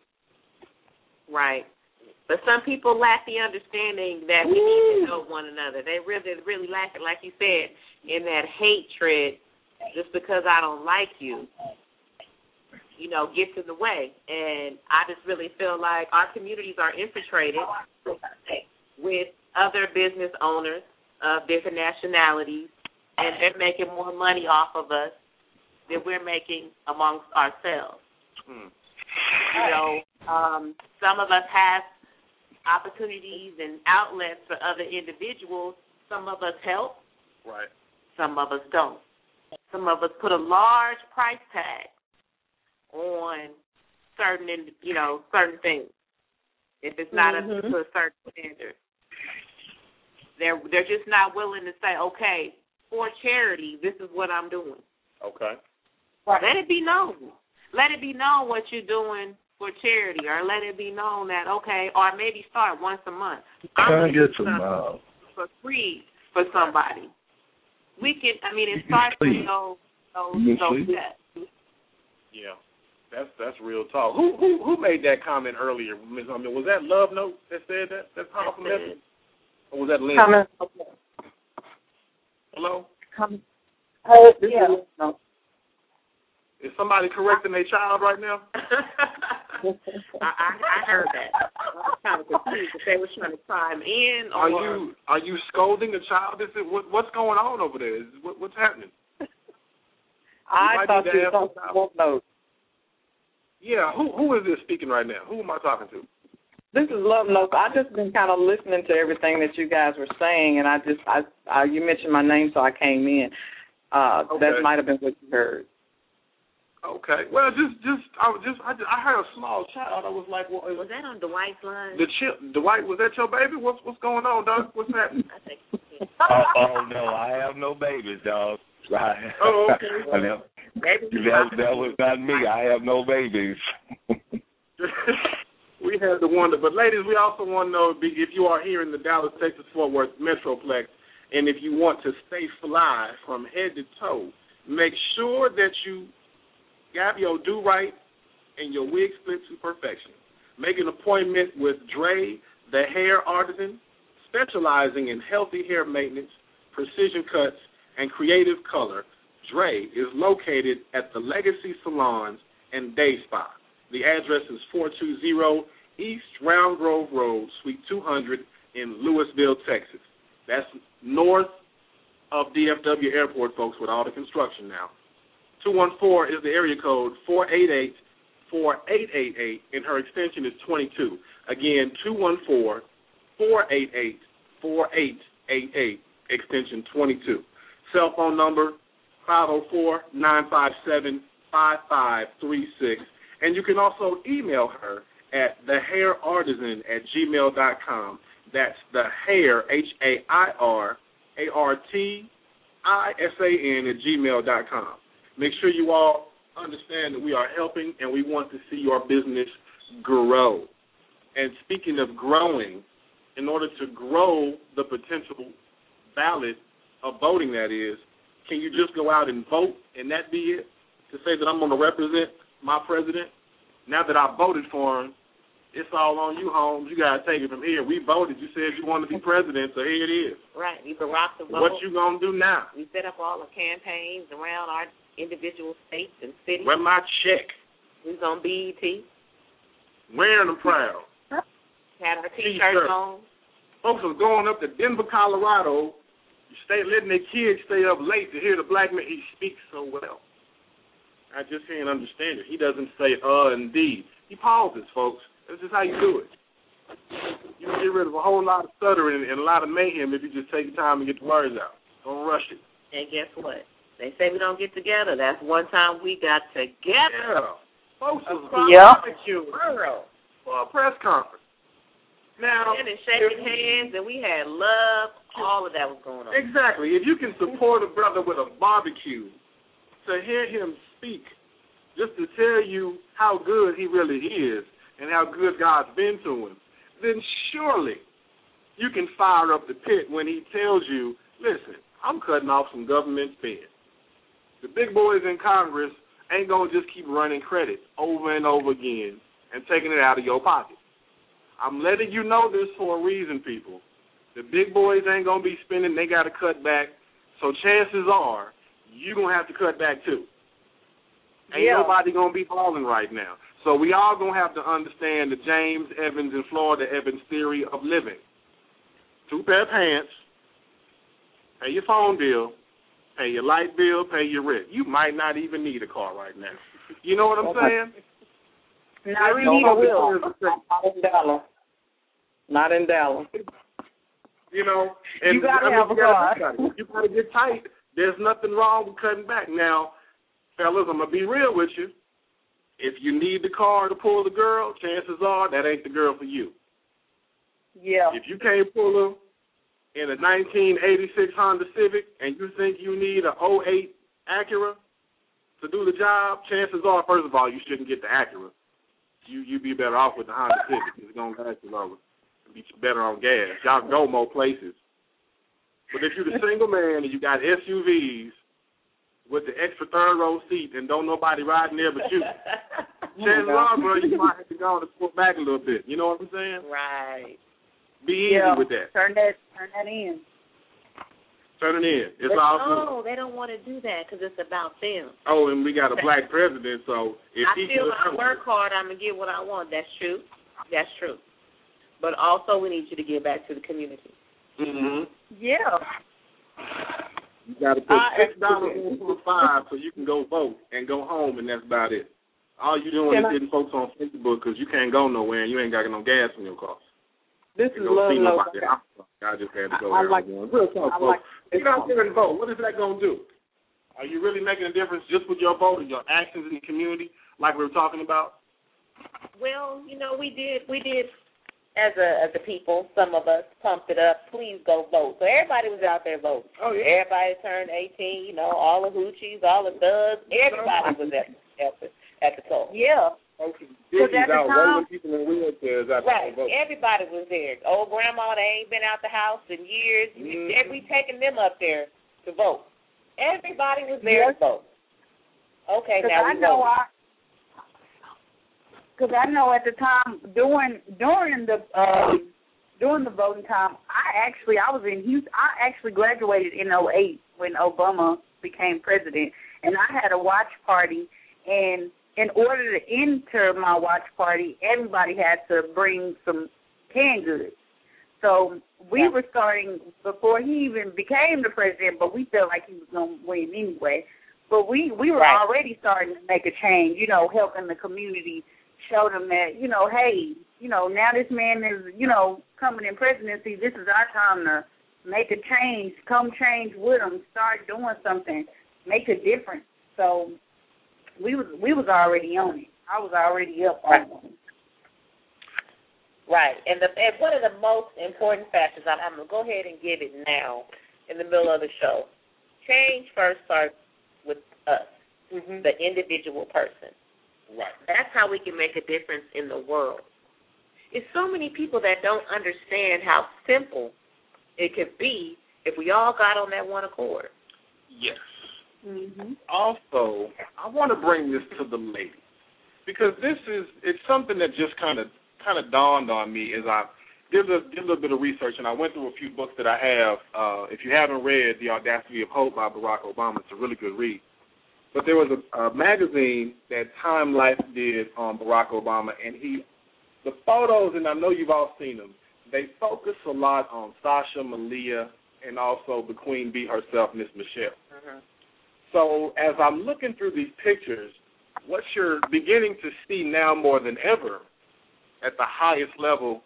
Speaker 3: Right. But some people lack the understanding that we need to know one another. They really, really lack it, like you said, in that hatred just because I don't like you, you know, gets in the way. And I just really feel like our communities are infiltrated with other business owners of different nationalities, and they're making more money off of us than we're making amongst ourselves. Hmm. You know, um, some of us have opportunities and outlets for other individuals. Some of us help.
Speaker 2: Right.
Speaker 3: Some of us don't. Some of us put a large price tag on certain, you know, certain things. If it's not mm-hmm. up to a certain standard, they're they're just not willing to say, okay, for charity. This is what I'm doing.
Speaker 2: Okay.
Speaker 3: Right. Let it be known. Let it be known what you're doing for charity, or let it be known that, okay, or maybe start once a month.
Speaker 6: I'm get some uh,
Speaker 3: for free for somebody. We can, I mean, it starts with those, those, those steps.
Speaker 2: Yeah. That's that's real talk. Who who who made that comment earlier, Miz I mean, was that Love Note that said that? That powerful message? Or was that Lynn?
Speaker 5: Comment.
Speaker 2: Hello?
Speaker 5: Comment. Oh, yeah. No.
Speaker 2: Is somebody correcting their child right now?
Speaker 3: I, I I heard that. I was kind of confused if they were trying to chime in. Or...
Speaker 2: Are you are you scolding a child? Is it, what, what's going on over there? Is, what, what's happening?
Speaker 5: I thought you were on Note.
Speaker 2: Yeah, who who is this speaking right now? Who am I talking to?
Speaker 5: This is Love Note. I just been kind of listening to everything that you guys were saying, and I just I, I you mentioned my name, so I came in. Uh,
Speaker 2: okay.
Speaker 5: That might have been what you heard.
Speaker 2: Okay. Well, just just I was just I, just, I heard a small child. I was like, well,
Speaker 3: was that on Dwight's line?
Speaker 2: The chip, Dwight, was that your baby? What's what's going on, dog? What's happening?
Speaker 3: I think.
Speaker 6: oh, oh no, I have no babies, dog. Right.
Speaker 2: Oh, okay.
Speaker 6: Well, that, that was not me. I have no babies.
Speaker 2: We had to wonder. But, ladies, we also want to know if you are here in the Dallas, Texas, Fort Worth Metroplex, and if you want to stay fly from head to toe, make sure that you have your do-right and your wig split to perfection. Make an appointment with Dre, the hair artisan, specializing in healthy hair maintenance, precision cuts, and creative color. Dre is located at the Legacy Salons and Day Spa. The address is four two zero East Round Grove Road, Suite two hundred in Lewisville, Texas. That's north of D F W Airport, folks, with all the construction now. two one four is the area code, four eight eight, four eight eight eight, and her extension is twenty-two. Again, two one four, four eight eight, four eight eight eight, extension twenty-two. Cell phone number, five oh four, nine five seven, five five three six. And you can also email her at thehairartisan at gmail dot com. That's the hair, H A I R A R T I S A N at gmail dot com. Make sure you all understand that we are helping and we want to see your business grow. And speaking of growing, in order to grow the potential ballot of voting, that is, can you just go out and vote and that be it? To say that I'm going to represent my president? Now that I voted for him, it's all on you, Holmes. You got to take it from here. We voted. You said you wanted to be president, so here it is.
Speaker 3: Right. We Barack the vote.
Speaker 2: What you going to do now?
Speaker 3: We set up all the campaigns around our individual states and cities.
Speaker 2: Where my check?
Speaker 3: We was on B E T.
Speaker 2: Wearing them proud.
Speaker 3: Had our T-shirts on.
Speaker 2: Folks are going up to Denver, Colorado, stay letting their kids stay up late to hear the black man. He speaks so well. I just can't understand it. He doesn't say uh indeed. He pauses, folks. This is how you do it. You can get rid of a whole lot of stuttering and a lot of mayhem if you just take your time and get the words out. Don't rush it.
Speaker 3: And guess what? They say we don't get together. That's one time we got together.
Speaker 2: Yeah. Folks was
Speaker 5: yep.
Speaker 2: barbecue for a press conference. Now,
Speaker 3: and shaking hands, and we had love. All of that was going on.
Speaker 2: Exactly. If you can support a brother with a barbecue, to hear him speak, just to tell you how good he really is and how good God's been to him, then surely you can fire up the pit when he tells you, listen, I'm cutting off some government spend. The big boys in Congress ain't going to just keep running credit over and over again and taking it out of your pocket. I'm letting you know this for a reason, people. The big boys ain't going to be spending. They got to cut back. So chances are you're going to have to cut back too. Ain't yeah. nobody going to be balling right now. So we all going to have to understand the James Evans and Florida Evans theory of living. Two pair of pants, pay your phone bill, pay your light bill, pay your rent. You might not even need a car right now. You know what I'm saying?
Speaker 5: Not really need a wheel. Not in Dallas. Not in Dallas.
Speaker 2: You know, and
Speaker 5: you gotta
Speaker 2: I mean,
Speaker 5: have a car.
Speaker 2: You gotta get tight. There's nothing wrong with cutting back. Now, fellas, I'm gonna be real with you. If you need the car to pull the girl, chances are that ain't the girl for you.
Speaker 5: Yeah.
Speaker 2: If you can't pull her, in a nineteen eighty-six Honda Civic and you think you need an oh eight Acura to do the job, chances are, first of all, you shouldn't get the Acura. You you'd be better off with the Honda Civic. It's gonna last you longer. Be better on gas. Y'all can go more places. But if you're the single man and you got S U Vs with the extra third row seat and don't nobody riding there but you, chances are, bro, you might have to go and pull back a little bit. You know what I'm saying?
Speaker 3: Right.
Speaker 2: Be easy
Speaker 4: yeah,
Speaker 2: with that.
Speaker 4: Turn that, turn that in.
Speaker 2: Turn it in. It's
Speaker 3: but
Speaker 2: all
Speaker 3: no,
Speaker 2: good.
Speaker 3: they don't want to do that because it's about them.
Speaker 2: Oh, and we got a black president, so if
Speaker 3: I
Speaker 2: he
Speaker 3: feel
Speaker 2: can
Speaker 3: I work hard, I'm going to get what I want. That's true. That's true. But also we need you to give back to the community.
Speaker 2: Mm-hmm.
Speaker 4: Yeah.
Speaker 2: You got to put
Speaker 4: I
Speaker 2: six dollars in for five so you can go vote and go home, and that's about it. All you doing
Speaker 5: Can
Speaker 2: is
Speaker 5: I-
Speaker 2: getting folks on Facebook because you can't go nowhere and you ain't got no gas in your car.
Speaker 5: This
Speaker 2: You
Speaker 5: is
Speaker 2: don't
Speaker 5: Love
Speaker 2: see
Speaker 5: Low.
Speaker 2: nobody. I, I just had to go
Speaker 5: I
Speaker 2: there.
Speaker 5: like-
Speaker 2: on one. Real talk,
Speaker 5: I
Speaker 2: folks.
Speaker 5: like-
Speaker 2: Get out there and vote. What is that going to do? Are you really making a difference just with your vote and your actions in the community, like we were talking about?
Speaker 3: Well, you know, we did we did as a as a people, some of us pumped it up, please go vote. So everybody was out there voting.
Speaker 2: Oh, yeah.
Speaker 3: Everybody turned eighteen, you know, all the hoochies, all the thugs, everybody was at at the at the poll.
Speaker 4: Yeah.
Speaker 2: Dickies
Speaker 4: at the
Speaker 2: out
Speaker 4: time-
Speaker 2: rolling people in wheelchairs out
Speaker 3: Right.
Speaker 2: there voting.
Speaker 3: Everybody was there. Old grandma, they ain't been out the house in years. We,
Speaker 2: Mhm.
Speaker 3: we taking them up there to vote. Everybody was there
Speaker 4: Yes.
Speaker 3: to vote. Okay,
Speaker 4: Because
Speaker 3: now
Speaker 4: I
Speaker 3: we
Speaker 4: know
Speaker 3: voted.
Speaker 4: I, because I know at the time during during the um, during the voting time, I actually I was in Houston. I actually graduated in oh eight when Obama became president, and I had a watch party. And in order to enter my watch party, everybody had to bring some canned goods. So we
Speaker 3: Yeah.
Speaker 4: were starting before he even became the president, but we felt like he was going to win anyway. But we, we were
Speaker 3: Right.
Speaker 4: already starting to make a change, you know, helping the community, show them that, you know, hey, you know, now this man is, you know, coming in presidency. This is our time to make a change, come change with him, start doing something, make a difference. So we was we was already on it. I was already up on it.
Speaker 3: Right, and, the, and one of the most important factors, I'm, I'm going to go ahead and give it now in the middle of the show. Change first starts with us,
Speaker 2: Mm-hmm.
Speaker 3: the individual person.
Speaker 2: Right.
Speaker 3: That's how we can make a difference in the world. It's so many people that don't understand how simple it could be if we all got on that one accord.
Speaker 2: Yes.
Speaker 4: Mm-hmm.
Speaker 2: Also, I want to bring this to the ladies because this is it's something that just kind of kind of dawned on me as I did a, did a little bit of research and I went through a few books that I have. Uh, if you haven't read The Audacity of Hope by Barack Obama, it's a really good read. But there was a, a magazine that Time Life did on Barack Obama, and he the photos, and I know you've all seen them. They focus a lot on Sasha, Malia, and also the Queen Bee herself, Miss Michelle.
Speaker 3: Mm-hmm.
Speaker 2: So as I'm looking through these pictures, what you're beginning to see now more than ever at the highest level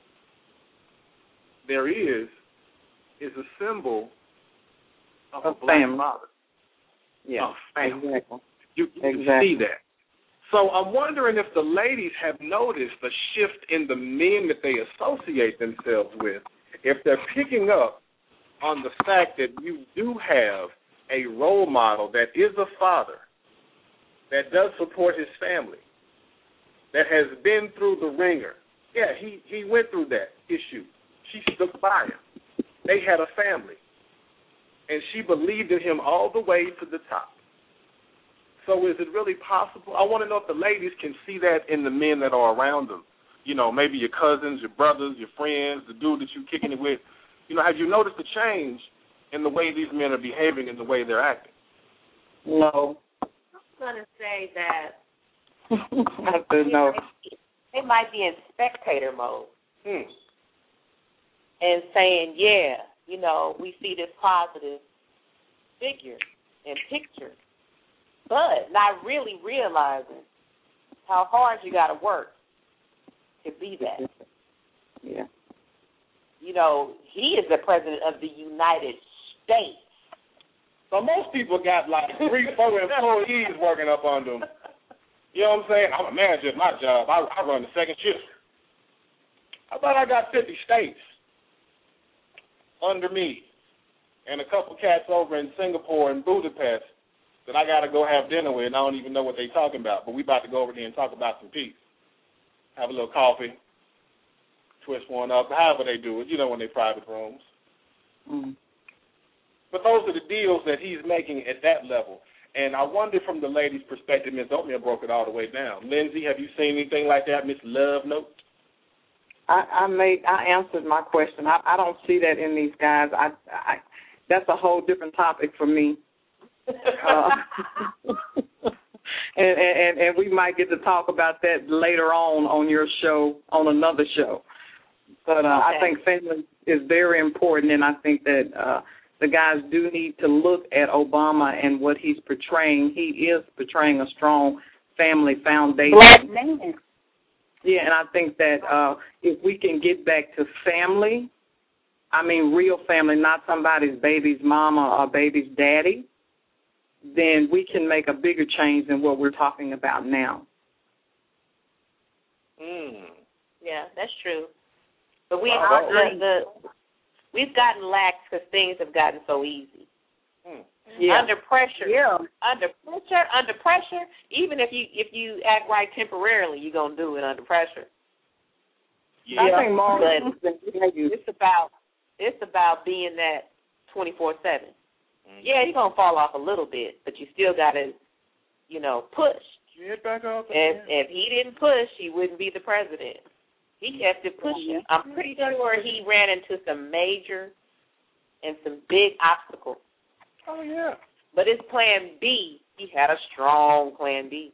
Speaker 2: there is, is a symbol of,
Speaker 5: Of
Speaker 2: a black
Speaker 5: family.
Speaker 2: father.
Speaker 5: Yeah,
Speaker 2: Of family.
Speaker 5: exactly.
Speaker 2: You, you
Speaker 5: Exactly.
Speaker 2: can see that. So I'm wondering if the ladies have noticed a shift in the men that they associate themselves with, if they're picking up on the fact that you do have a role model that is a father, that does support his family, that has been through the ringer. Yeah, he, he went through that issue. She stuck by him. They had a family. And she believed in him all the way to the top. So is it really possible? I want to know if the ladies can see that in the men that are around them. You know, maybe your cousins, your brothers, your friends, the dude that you're kicking it with. You know, have you noticed a change in the way these men are behaving and the way they're acting?
Speaker 5: No.
Speaker 3: I'm going to say that
Speaker 5: I said no.
Speaker 3: they might be in spectator mode
Speaker 2: Hmm.
Speaker 3: and saying, yeah, you know, we see this positive figure and picture, but not really realizing how hard you got to work to be that.
Speaker 5: Yeah.
Speaker 3: You know, he is the president of the United States.
Speaker 2: So most people got like three, four employees working up under them. You know what I'm saying? I'm a manager at my job. I, I run the second shift. How about I got fifty states under me and a couple cats over in Singapore and Budapest that I got to go have dinner with, and I don't even know what they talking about, but we about to go over there and talk about some peace. Have a little coffee, twist one up, however they do it, you know, in their private rooms.
Speaker 5: Mm-hmm.
Speaker 2: But those are the deals that he's making at that level. And I wonder from the lady's perspective, Miss Oatmeal broke it all the way down. Lindsay, have you seen anything like that, Miss Love Note?
Speaker 5: I, I made I answered my question. I, I don't see that in these guys. I, I that's a whole different topic for me. uh, and, and and we might get to talk about that later on on your show, on another show. But uh, okay. I think family is very important, and I think that uh, the guys do need to look at Obama and what he's portraying. He is portraying a strong family foundation.
Speaker 4: Black man.
Speaker 5: Yeah, and I think that uh, if we can get back to family, I mean real family, not somebody's baby's mama or baby's daddy, then we can make a bigger change than what we're talking about now.
Speaker 2: Mm.
Speaker 3: Yeah, that's true. But we
Speaker 2: Oh,
Speaker 3: the, the we've gotten lax because things have gotten so easy.
Speaker 2: Mm.
Speaker 5: Yeah.
Speaker 3: Under pressure,
Speaker 4: Yeah.
Speaker 3: under pressure, under pressure. Even if you if you act right temporarily, you're gonna do it under pressure.
Speaker 2: Yeah.
Speaker 5: I think more.
Speaker 3: But it's about it's about being that twenty-four seven.
Speaker 2: Mm.
Speaker 3: Yeah, you're gonna fall off a little bit, but you still gotta, you know, push.
Speaker 2: Get back up.
Speaker 3: If if he didn't push, he wouldn't be the president. He kept it pushing. I'm pretty sure he ran into some major and some big obstacles.
Speaker 2: Oh, yeah.
Speaker 3: But his plan B, he had a strong plan B.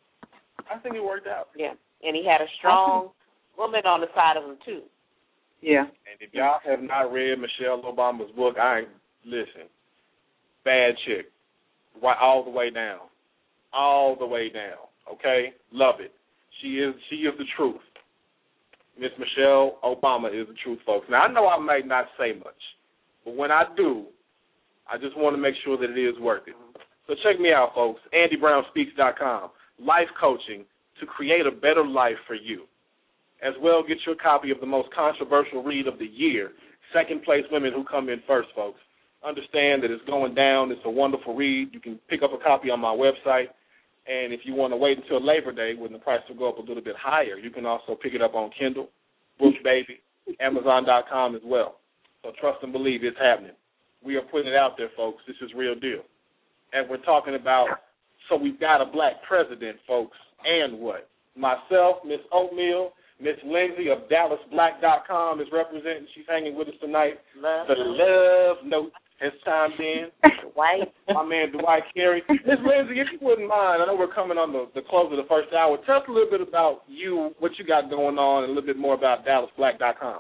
Speaker 2: I think it worked out.
Speaker 3: Yeah, and he had a strong woman on the side of him, too.
Speaker 5: Yeah.
Speaker 2: And if y'all have not read Michelle Obama's book, I ain't, listen, bad chick, right, all the way down. All the way down, okay? Love it. She is she is the truth. Miss Michelle Obama is the truth, folks. Now, I know I may not say much, but when I do, I just want to make sure that it is worth it. So check me out, folks, Andy Brown Speaks dot com, life coaching to create a better life for you. As well, get your copy of the most controversial read of the year, Second Place Women Who Come In First, folks. Understand that it's going down. It's a wonderful read. You can pick up a copy on my website. And if you want to wait until Labor Day when the price will go up a little bit higher, you can also pick it up on Kindle, BookBaby, Amazon dot com as well. So trust and believe it's happening. We are putting it out there, folks. This is real deal. And we're talking about, so we've got a black president, folks, and what? Myself, Miss Oatmeal, Miss Lindsay of Dallas Black dot com is representing. She's hanging with us tonight.
Speaker 3: Love.
Speaker 2: The Love Note has chimed in.
Speaker 3: Dwight.
Speaker 2: My man Dwight Carey. Miss Lindsay, if you wouldn't mind, I know we're coming on the, the close of the first hour. Tell us a little bit about you, what you got going on, and a little bit more about Dallas Black dot com.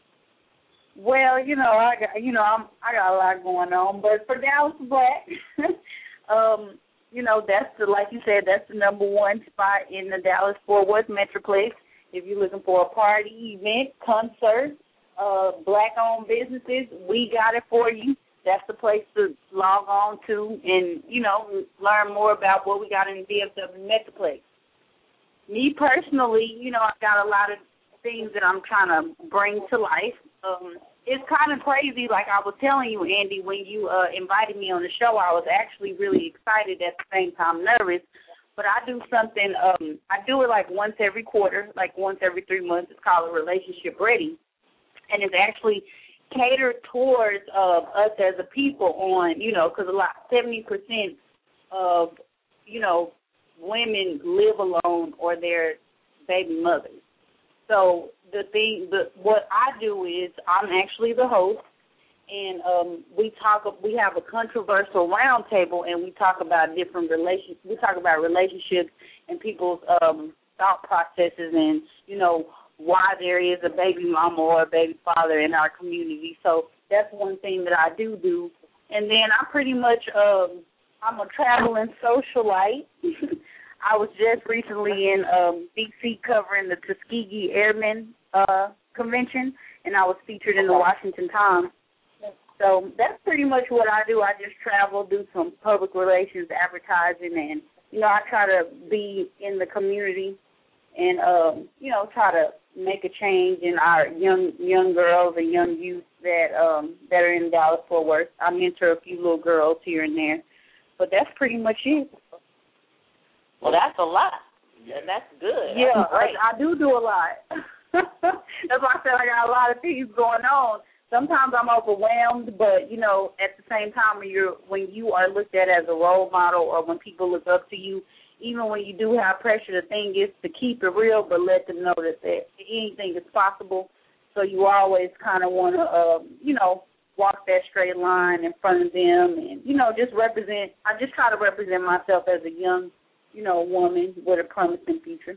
Speaker 4: Well, you know, I got you know, I'm I got a lot going on, but for Dallas Black, um, you know, that's the like you said, that's the number one spot in the Dallas Fort Worth Metroplex. If you're looking for a party, event, concert, uh, black-owned businesses, we got it for you. That's the place to log on to and, you know, learn more about what we got in the D F W Metroplex. Me personally, you know, I've got a lot of things that I'm trying to bring to life. Um, it's kind of crazy, like I was telling you, Andy, when you uh, invited me on the show, I was actually really excited at the same time nervous. But I do something, um, I do it like once every quarter, like once every three months. It's called a Relationship Ready. And it's actually catered towards uh, us as a people on, you know, because a lot, seventy percent of, you know, women live alone or they're baby mothers. So the thing, the what I do is I'm actually the host, and um, we talk. We have a controversial roundtable, and we talk about different relations. We talk about relationships and people's um, thought processes, and you know why there is a baby mama or a baby father in our community. So that's one thing that I do do, and then I pretty much um, I'm a traveling socialite. I was just recently in um, D C covering the Tuskegee Airmen uh, Convention, and I was featured in the Washington Times. So that's pretty much what I do. I just travel, do some public relations, advertising, and, you know, I try to be in the community and, um, you know, try to make a change in our young young girls and young youth that um, that are in Dallas-Fort Worth. I mentor a few little girls here and there, but that's pretty much it.
Speaker 3: Well, that's a lot, and that's good.
Speaker 4: Yeah,
Speaker 3: that's great.
Speaker 4: I, I do do a lot. That's why I said I got a lot of things going on. Sometimes I'm overwhelmed, but, you know, at the same time, when you're when you are looked at as a role model or when people look up to you, even when you do have pressure, the thing is to keep it real, but let them know that, that anything is possible. So you always kind of want to, uh, you know, walk that straight line in front of them and, you know, just represent. I just try to represent myself as a young, you know, woman with a promising future.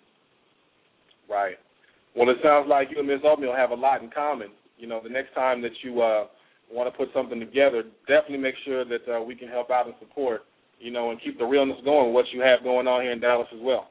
Speaker 2: Right. Well, it sounds like you and Miz Oatmeal have a lot in common. You know, the next time that you uh, want to put something together, definitely make sure that uh, we can help out and support, you know, and keep the realness going, what you have going on here in Dallas as well.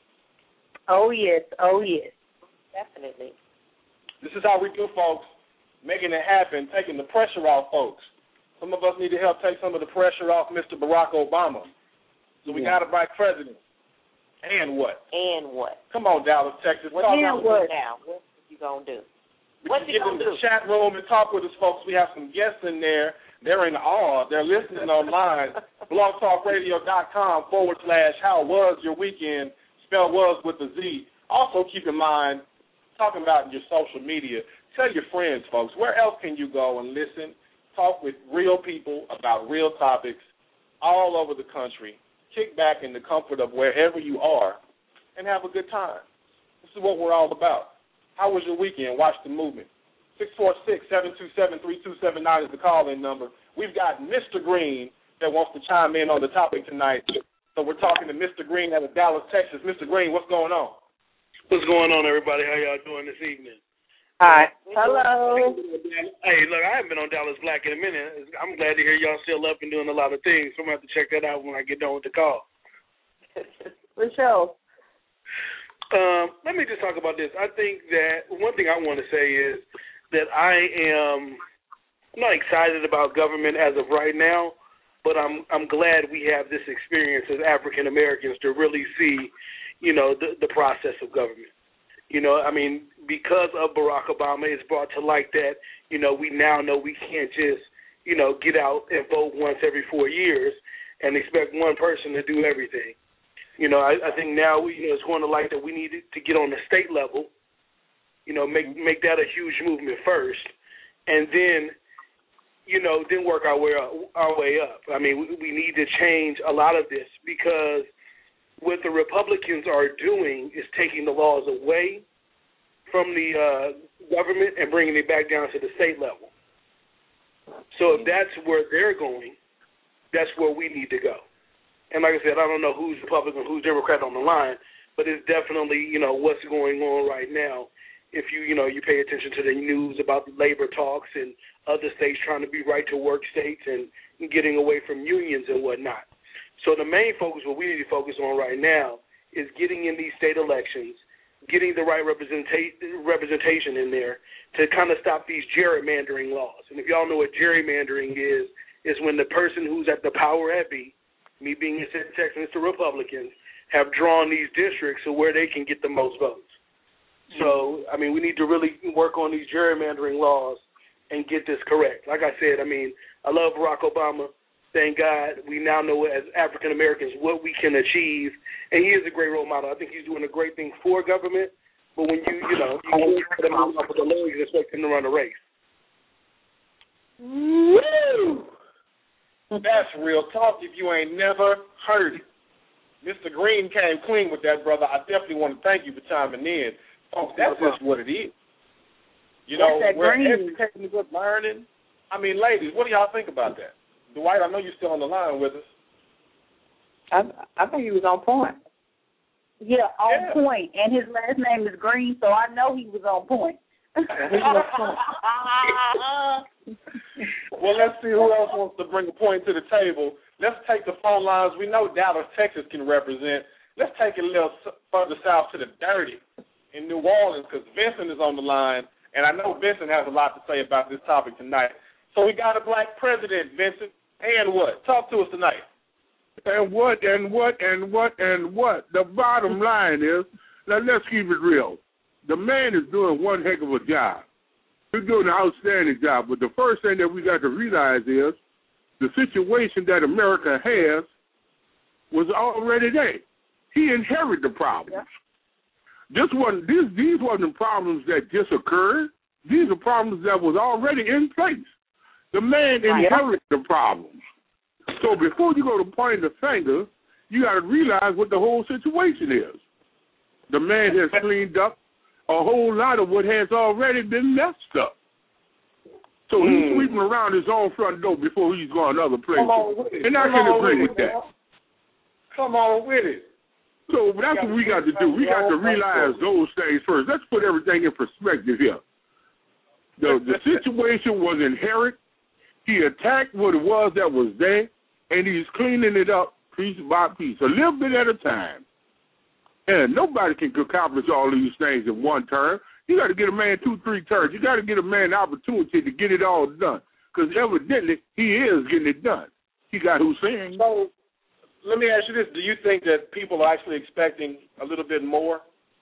Speaker 4: Oh, yes. Oh, yes.
Speaker 3: Definitely.
Speaker 2: This is how we do, folks, making it happen, taking the pressure off folks. Some of us need to help take some of the pressure off Mister Barack Obama. So we yeah. got a black president. And what?
Speaker 3: And what?
Speaker 2: Come on, Dallas, Texas.
Speaker 3: What are you going to do now? What are you going to do? What you
Speaker 2: get
Speaker 3: going
Speaker 2: in
Speaker 3: to do?
Speaker 2: The chat room and talk with us, folks. We have some guests in there. They're in awe. They're listening online. blogtalkradio.com forward slash how was your weekend. Spell was with a Z. Also, keep in mind, talking about your social media, tell your friends, folks, where else can you go and listen, talk with real people about real topics all over the country. Kick back in the comfort of wherever you are and have a good time. This is what we're all about. How was your weekend? Watch the movement. six four six, seven two seven, three two seven nine is the call-in number. We've got Mister Green that wants to chime in on the topic tonight. So we're talking to Mister Green out of Dallas, Texas. Mister Green, what's going on?
Speaker 7: What's going on, everybody? How y'all doing this evening?
Speaker 4: Hi. Hello.
Speaker 7: Hey, look, I haven't been on Dallas Black in a minute. I'm glad to hear y'all still up and doing a lot of things. So I'm going to have to check that out when I get done with the call.
Speaker 4: For sure.
Speaker 7: Um, let me just talk about this. I think that one thing I want to say is that I am not excited about government as of right now, but I'm I'm glad we have this experience as African Americans to really see, you know, the, the process of government. You know, I mean, because of Barack Obama, it's brought to light that, you know, we now know we can't just, you know, get out and vote once every four years and expect one person to do everything. You know, I, I think now, we, you know, it's going to light that we need to get on the state level, you know, make make that a huge movement first, and then, you know, then work our way up, our way up. I mean, we, we need to change a lot of this because what the Republicans are doing is taking the laws away from the uh, government and bringing it back down to the state level. So if that's where they're going, that's where we need to go. And like I said, I don't know who's Republican, who's Democrat on the line, but it's definitely, you know, what's going on right now. If you, you know, you pay attention to the news about the labor talks and other states trying to be right-to-work states and getting away from unions and whatnot. So the main focus, what we need to focus on right now, is getting in these state elections, getting the right representa- representation in there to kind of stop these gerrymandering laws. And if y'all know what gerrymandering is, is when the person who's at the power at be, me being in Texas, the Republicans, have drawn these districts to where they can get the most votes. So, I mean, we need to really work on these gerrymandering laws and get this correct. Like I said, I mean, I love Barack Obama. Thank God we now know as African Americans what we can achieve, and he is a great role model. I think he's doing a great thing for government, but when you, you know, you can't put him off of the legs and expect him to run a race.
Speaker 2: Woo! That's real talk if you ain't never heard it. Mister Green came clean with that, brother. I definitely want to thank you for chiming in. Folks, that's just what it is. You know, we're educating, we're learning. I mean, ladies, what do y'all think about that? Dwight, I know you're still on the line with us.
Speaker 5: I I think he was on point.
Speaker 4: Yeah, on
Speaker 2: yeah.
Speaker 4: point. And his last name is Green, so I know he was on point.
Speaker 2: Well, let's see who else wants to bring a point to the table. Let's take the phone lines. We know Dallas, Texas can represent. Let's take it a little further south to the dirty in New Orleans because Vincent is on the line, and I know Vincent has a lot to say about this topic tonight. So we got a black president, Vincent, and what? Talk to us tonight.
Speaker 8: And what, and what, and what, and what? The bottom line is Now, let's keep it real. The man is doing one heck of a job. He's doing an outstanding job. But the first thing that we got to realize is the situation that America has was already there. He inherited the problems. Yeah. This wasn't, these, these wasn't problems that just occurred. These are problems that was already in place. The man right. inherited the problems. So before you go to point the finger, you got to realize what the whole situation is. The man has cleaned up a whole lot of what has already been messed up. So mm. he's sweeping around his own front door before he's going other places. And I can agree with, with that.
Speaker 2: Come on with it.
Speaker 8: So that's what we got to do. We got to realize those things first. Let's put everything in perspective here. The, the situation was inherent. He attacked what it was that was there, and he's cleaning it up piece by piece, a little bit at a time. And nobody can accomplish all these things in one turn. You got to get a man two, three turns. You got to get a man the opportunity to get it all done, because evidently he is getting it done. He got Hussein.
Speaker 2: So let me ask you this. Do you think that people are actually expecting a little bit more?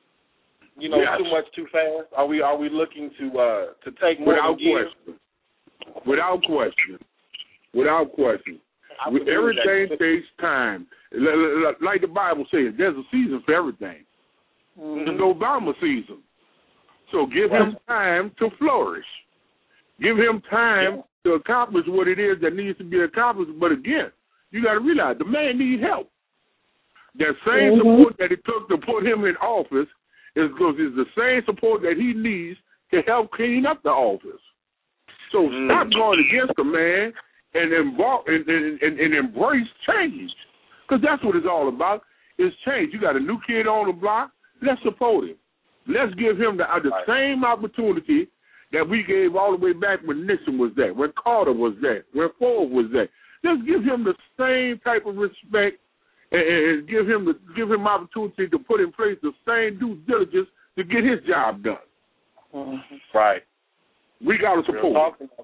Speaker 2: You know, yes. too much too fast? Are we are we looking to uh, to take more
Speaker 8: Without
Speaker 2: than years?
Speaker 8: question. Without question. Without question. Everything takes time. Like the Bible says, there's a season for everything. Mm-hmm. There's no Obama season. So give him time to flourish. Give him time to accomplish what it is that needs to be accomplished. But again, you got to realize the man needs help. That same mm-hmm. support that it took to put him in office is because it's the same support that he needs to help clean up the office. So mm-hmm. stop going against the man and, embark, and, and, and, and embrace change, because that's what it's all about, is change. You got a new kid on the block, let's support him. Let's give him the, uh, the right. same opportunity that we gave all the way back when Nixon was there, when Carter was there, when Ford was there. Let's give him the same type of respect and, and give him the give him opportunity to put in place the same due diligence to get his job done.
Speaker 2: Mm-hmm. Right.
Speaker 8: We got to support him.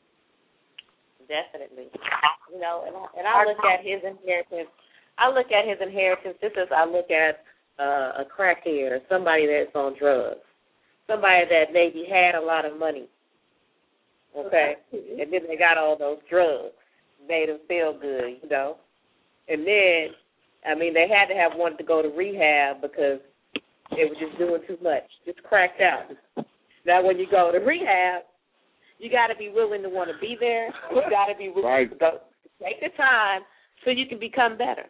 Speaker 3: Definitely. You know, and I, and I look at his inheritance. I look at his inheritance just as I look at uh, a crackhead, somebody that's on drugs, somebody that maybe had a lot of money, okay, and then they got all those drugs, made them feel good, you know, and then, I mean, they had to have wanted to go to rehab because they were just doing too much, just cracked out. Now, when you go to rehab, you got to be willing to want to be there. You got to be willing right. to go, take the time so you can become better.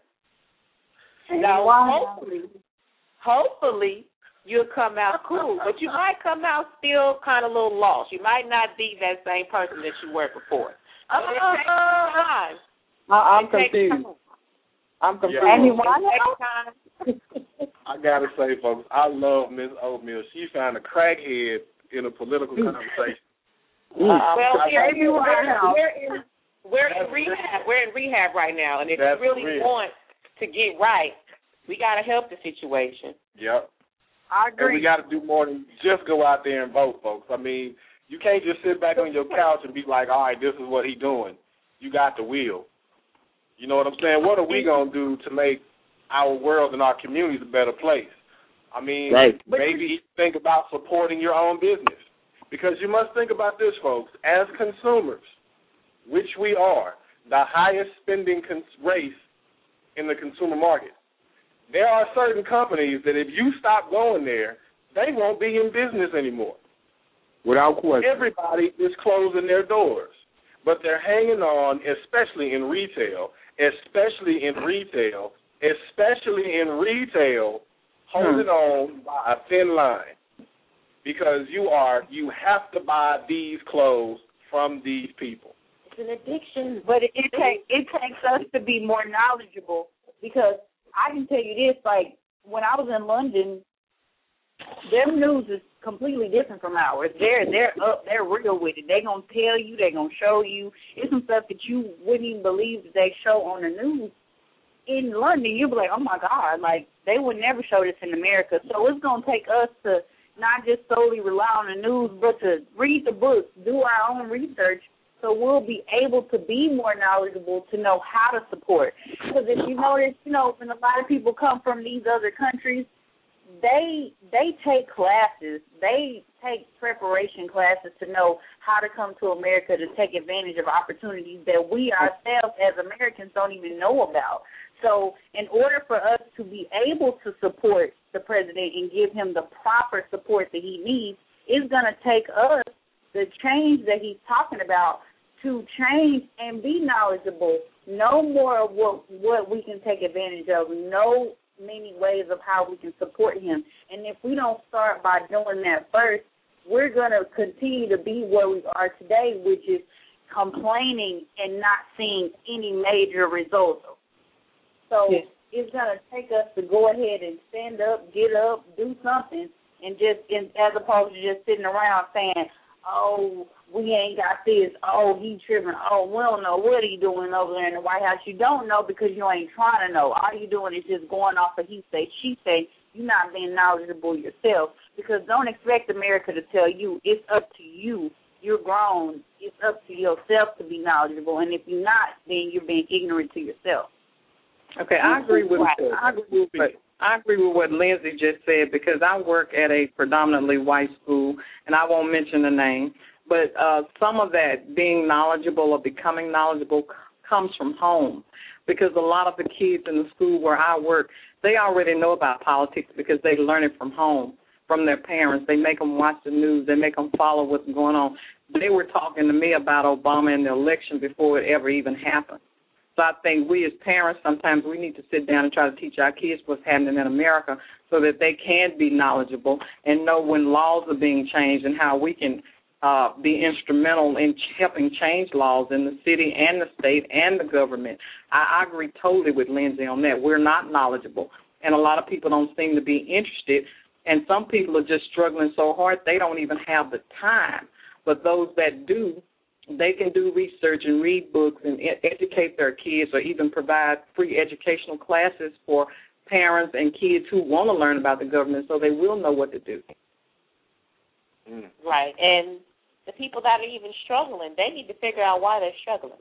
Speaker 3: Now, wow. hopefully, hopefully you'll come out cool, but you might come out still kind of a little lost. You might not be that same person that you were before. Uh, it takes time.
Speaker 5: I'm it confused. I'm confused.
Speaker 2: Yeah.
Speaker 5: Anyone
Speaker 2: else? I got to say, folks, I love Miss Oatmeal. She found a crackhead in a political conversation.
Speaker 3: Uh, well, we're, we're, we're, in, we're in rehab. We're in rehab right now, and if
Speaker 2: That's
Speaker 3: you really
Speaker 2: real.
Speaker 3: want to get right, we got to help the situation.
Speaker 2: Yep.
Speaker 4: I agree.
Speaker 2: And we got to do more than just go out there and vote, folks. I mean, you can't just sit back on your couch and be like, all right, this is what he's doing. You got the wheel. You know what I'm saying? What are we going to do to make our world and our communities a better place? I mean,
Speaker 8: right.
Speaker 2: maybe think about supporting your own business. Because you must think about this, folks. As consumers, which we are, the highest spending cons- race in the consumer market, there are certain companies that if you stop going there, they won't be in business anymore.
Speaker 8: Without question.
Speaker 2: Everybody is closing their doors. But they're hanging on, especially in retail, especially in retail, especially in retail, holding hmm. on by a thin line. Because you are, you have to buy these clothes from these people.
Speaker 3: It's an addiction.
Speaker 4: But it, it, take, it takes us to be more knowledgeable, because I can tell you this, like, when I was in London, their news is completely different from ours. They're they're up, they're real with it. They're going to tell you, they're going to show you. It's some stuff that you wouldn't even believe that they show on the news. In London, you'll be like, oh, my God, like, they would never show this in America. So it's going to take us to not just solely rely on the news, but to read the books, do our own research, so we'll be able to be more knowledgeable to know how to support. Because if you notice, you know, when a lot of people come from these other countries, they they take classes, they take preparation classes to know how to come to America to take advantage of opportunities that we ourselves as Americans don't even know about. So in order for us to be able to support the president and give him the proper support that he needs, it's going to take us the change that he's talking about to change and be knowledgeable, know more of what, what we can take advantage of, know many ways of how we can support him. And if we don't start by doing that first, we're going to continue to be where we are today, which is complaining and not seeing any major results. So yes. It's going to take us to go ahead and stand up, get up, do something, and just in, as opposed to just sitting around saying, oh, we ain't got this, oh, he tripping, oh, we don't know what he doing over there in the White House. You don't know because you ain't trying to know. All you doing is just going off of he say, she say. You're not being knowledgeable yourself, because don't expect America to tell you. It's up to you. You're grown. It's up to yourself to be knowledgeable, and if you're not, then you're being ignorant to yourself.
Speaker 5: Okay, I agree with I agree with what, I agree with what Lindsay just said, because I work at a predominantly white school, and I won't mention the name, but uh, some of that being knowledgeable or becoming knowledgeable comes from home, because a lot of the kids in the school where I work, they already know about politics because they learn it from home, from their parents. They make them watch the news. They make them follow what's going on. They were talking to me about Obama and the election before it ever even happened. So I think we as parents, sometimes we need to sit down and try to teach our kids what's happening in America so that they can be knowledgeable and know when laws are being changed and how we can uh, be instrumental in helping change laws in the city and the state and the government. I, I agree totally with Lindsay on that. We're not knowledgeable, and a lot of people don't seem to be interested, and some people are just struggling so hard they don't even have the time. But those that do, they can do research and read books and educate their kids, or even provide free educational classes for parents and kids who want to learn about the government so they will know what to do.
Speaker 3: Right. And the people that are even struggling, they need to figure out why they're struggling.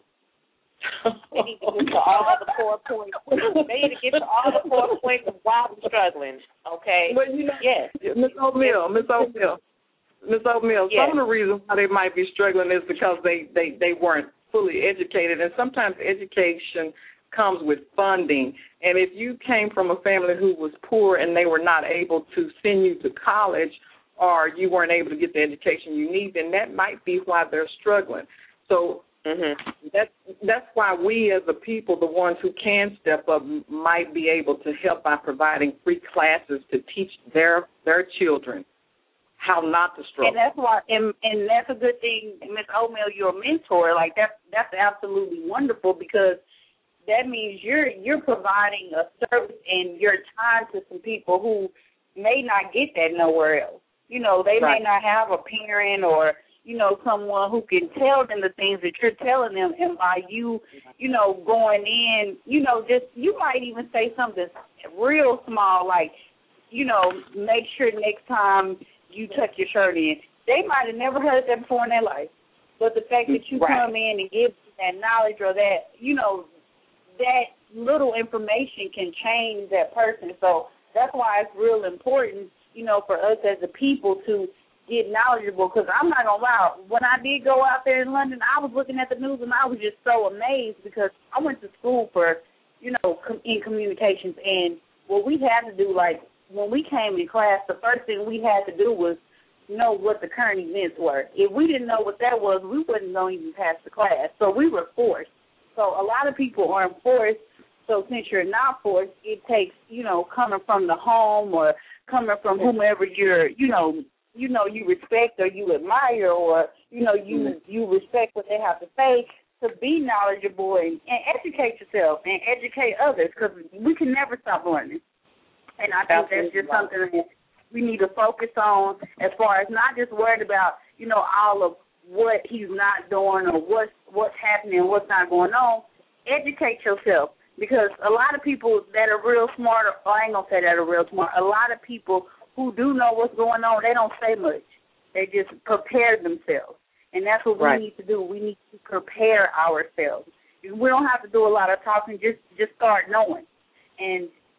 Speaker 3: They need to get to all the four points. They need to get to all the four points of why we're struggling, okay?
Speaker 5: But you know,
Speaker 3: yes.
Speaker 5: Miz O'Meal, Miz O'Meal. Miz O'Meal, yes. Some of the reasons why they might be struggling is because they, they, they weren't fully educated, and sometimes education comes with funding. And if you came from a family who was poor and they were not able to send you to college, or you weren't able to get the education you need, then that might be why they're struggling. So mm-hmm. that's, that's why we as a people, the ones who can step up, might be able to help by providing free classes to teach their their children how not to struggle.
Speaker 4: And that's why, and, and that's a good thing, Miz O'Meal, you're a mentor. Like, that's, that's absolutely wonderful, because that means you're you're providing a service and your time to some people who may not get that nowhere else. You know, they right. may not have a parent or, you know, someone who can tell them the things that you're telling them. And by you, you know, going in, you know, just, you might even say something real small, like, you know, make sure next time you tuck your shirt in. They might have never heard that before in their life. But the fact that you right. come in and give that knowledge, or that, you know, that little information can change that person. So that's why it's real important, you know, for us as a people to get knowledgeable, because I'm not going to lie, when I did go out there in London, I was looking at the news and I was just so amazed, because I went to school for, you know, com- in communications, and what we had to do, like, when we came in class, the first thing we had to do was know what the current events were. If we didn't know what that was, we wouldn't go even pass the class. So we were forced. So a lot of people aren't forced. So since you're not forced, it takes, you know, coming from the home or coming from whomever you're, you know, you know, you respect or you admire, or, you know, you mm-hmm. you respect what they have to say, to be knowledgeable and, and educate yourself and educate others, because we can never stop learning. And I think that's just something that we need to focus on, as far as not just worried about, you know, all of what he's not doing or what's, what's happening, what's not going on. Educate yourself, because a lot of people that are real smart, or I ain't going to say that are real smart, a lot of people who do know what's going on, they don't say much. They just prepare themselves. And that's what right. we need to do. We need to prepare ourselves. We don't have to do a lot of talking, just, just start knowing. And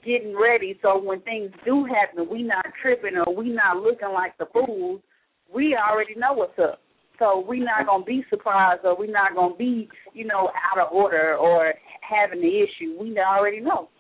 Speaker 4: getting ready so when things do happen, we not tripping or we not looking like the fools. We already know what's up. So we're not going to be surprised or we're not going to be, you know, out of order or having the issue. We already know.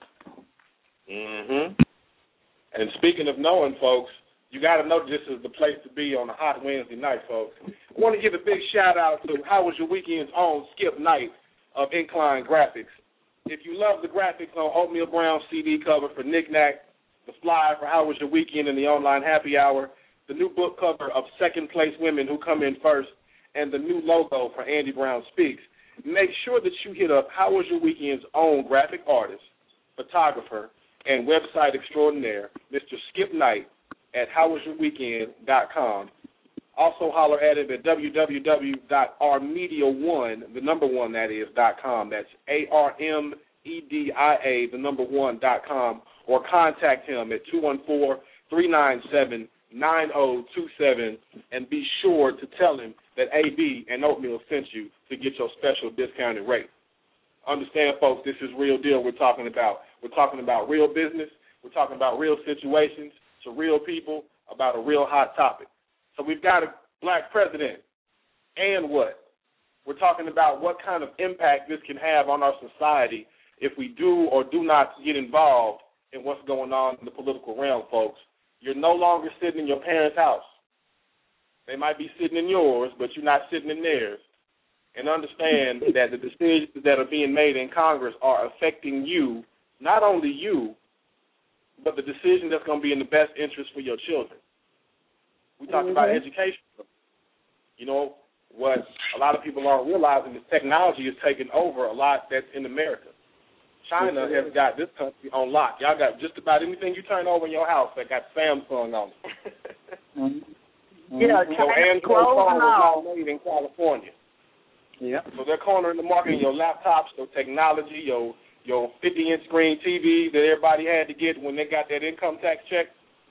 Speaker 2: Mm-hmm. And speaking of knowing, folks, you got to know this is the place to be on a hot Wednesday night, folks. I want to give a big shout-out to How Was Your Weekend's own Skip Knight of Incline Graphics. If you love the graphics on Oatmeal Brown C D cover for Knick Knack, the flyer for How Was Your Weekend in the online happy hour, the new book cover of Second Place Women Who Come In First, and the new logo for Andy Brown Speaks, make sure that you hit up How Was Your Weekend's own graphic artist, photographer, and website extraordinaire, Mister Skip Knight, at how was your weekend dot com. Also holler at him at w w w dot r media one, the number one that is, dot com. That's A R M E D I A, the number one, dot com. Or contact him at two one four, three nine seven, nine zero two seven, and be sure to tell him that A B and Oatmeal sent you to get your special discounted rate. Understand, folks, this is real deal we're talking about. We're talking about real business. We're talking about real situations to real people about a real hot topic. So we've got a black president, and what? We're talking about what kind of impact this can have on our society if we do or do not get involved in what's going on in the political realm, folks. You're no longer sitting in your parents' house. They might be sitting in yours, but you're not sitting in theirs. And understand that the decisions that are being made in Congress are affecting you, not only you, but the decision that's going to be in the best interest for your children. We talked mm-hmm. about education. You know, what a lot of people aren't realizing is technology is taking over a lot that's in America. China mm-hmm. has got this country on lock. Y'all got just about anything you turn over in your house that got Samsung on it.
Speaker 4: mm-hmm. Yeah,
Speaker 2: so Android phone is all made in California.
Speaker 5: Yeah.
Speaker 2: So they're cornering the market in your laptops, your technology, your your fifty-inch screen T V that everybody had to get when they got that income tax check.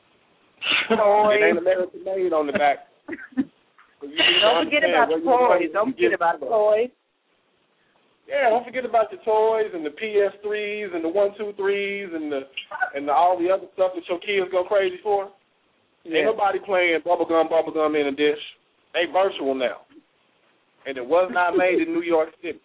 Speaker 2: It ain't American made on the back. So
Speaker 4: don't forget about the toys. Don't forget about the toys.
Speaker 2: Yeah, don't forget about the toys and the P S threes and the one two threes and the and the, all the other stuff that your kids go crazy for. Yeah. Ain't nobody playing bubblegum, bubblegum in a dish. They virtual now. And it was not made in New York City.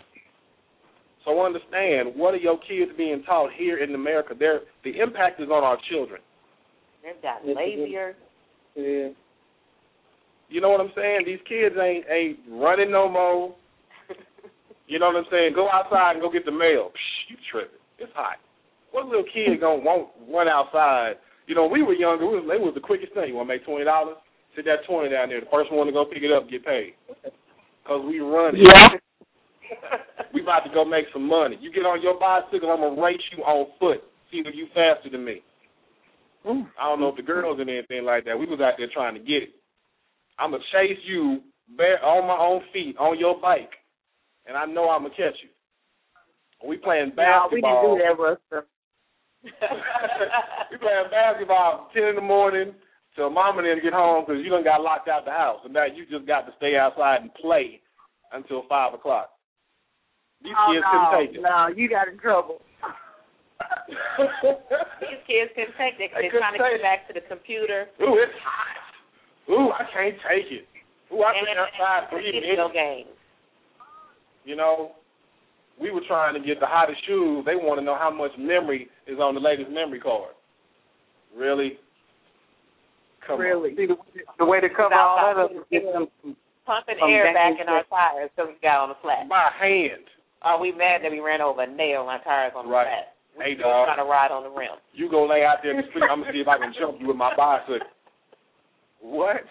Speaker 2: So understand, what are your kids being taught here in America? They're, the impact is on our children.
Speaker 3: They've gotten lazier.
Speaker 5: Yeah.
Speaker 2: You know what I'm saying? These kids ain't ain't running no more. You know what I'm saying? Go outside and go get the mail. Psh, you tripping. It's hot. What little kid gonna won't run outside? You know, we were younger. We was, it was the quickest thing. You want to make twenty dollars? Sit that twenty down there. The first one to go pick it up get paid. Because we run it.
Speaker 5: Yeah.
Speaker 2: We about to go make some money. You get on your bicycle, I'm going to race you on foot. See if you faster than me. Ooh. I don't know if the girls and anything like that. We was out there trying to get it. I'm going to chase you bare, on my own feet, on your bike, and I know I'm going to catch you. We playing basketball.
Speaker 4: No, we didn't do that, Ruster.
Speaker 2: We playing basketball ten in the morning till mama didn't get home because you done got locked out the house. And now you just got to stay outside and play until five o'clock. These
Speaker 4: oh,
Speaker 2: kids
Speaker 4: no,
Speaker 2: couldn't take it.
Speaker 4: No, you got in trouble.
Speaker 3: These kids couldn't take it because
Speaker 2: they
Speaker 3: they're trying to get back to the computer.
Speaker 2: Ooh, it's hot. Ooh, I can't take it. Ooh, I've been outside for
Speaker 3: video games.
Speaker 2: You know, we were trying to get the hottest shoes. They want to know how much memory is on the latest memory card. Really? Come
Speaker 4: really?
Speaker 5: On. See, the, the way to cover all that up is get them
Speaker 3: pumping air back in our tires so we got on the flat.
Speaker 2: By hand.
Speaker 3: Oh, we mad that we ran over a nail on our tires on the
Speaker 2: right.
Speaker 3: flat. We
Speaker 2: hey,
Speaker 3: were
Speaker 2: dog.
Speaker 3: trying to ride on the rim.
Speaker 2: You go lay out there in the street. I'm going to see if I can jump you with my bicycle. What?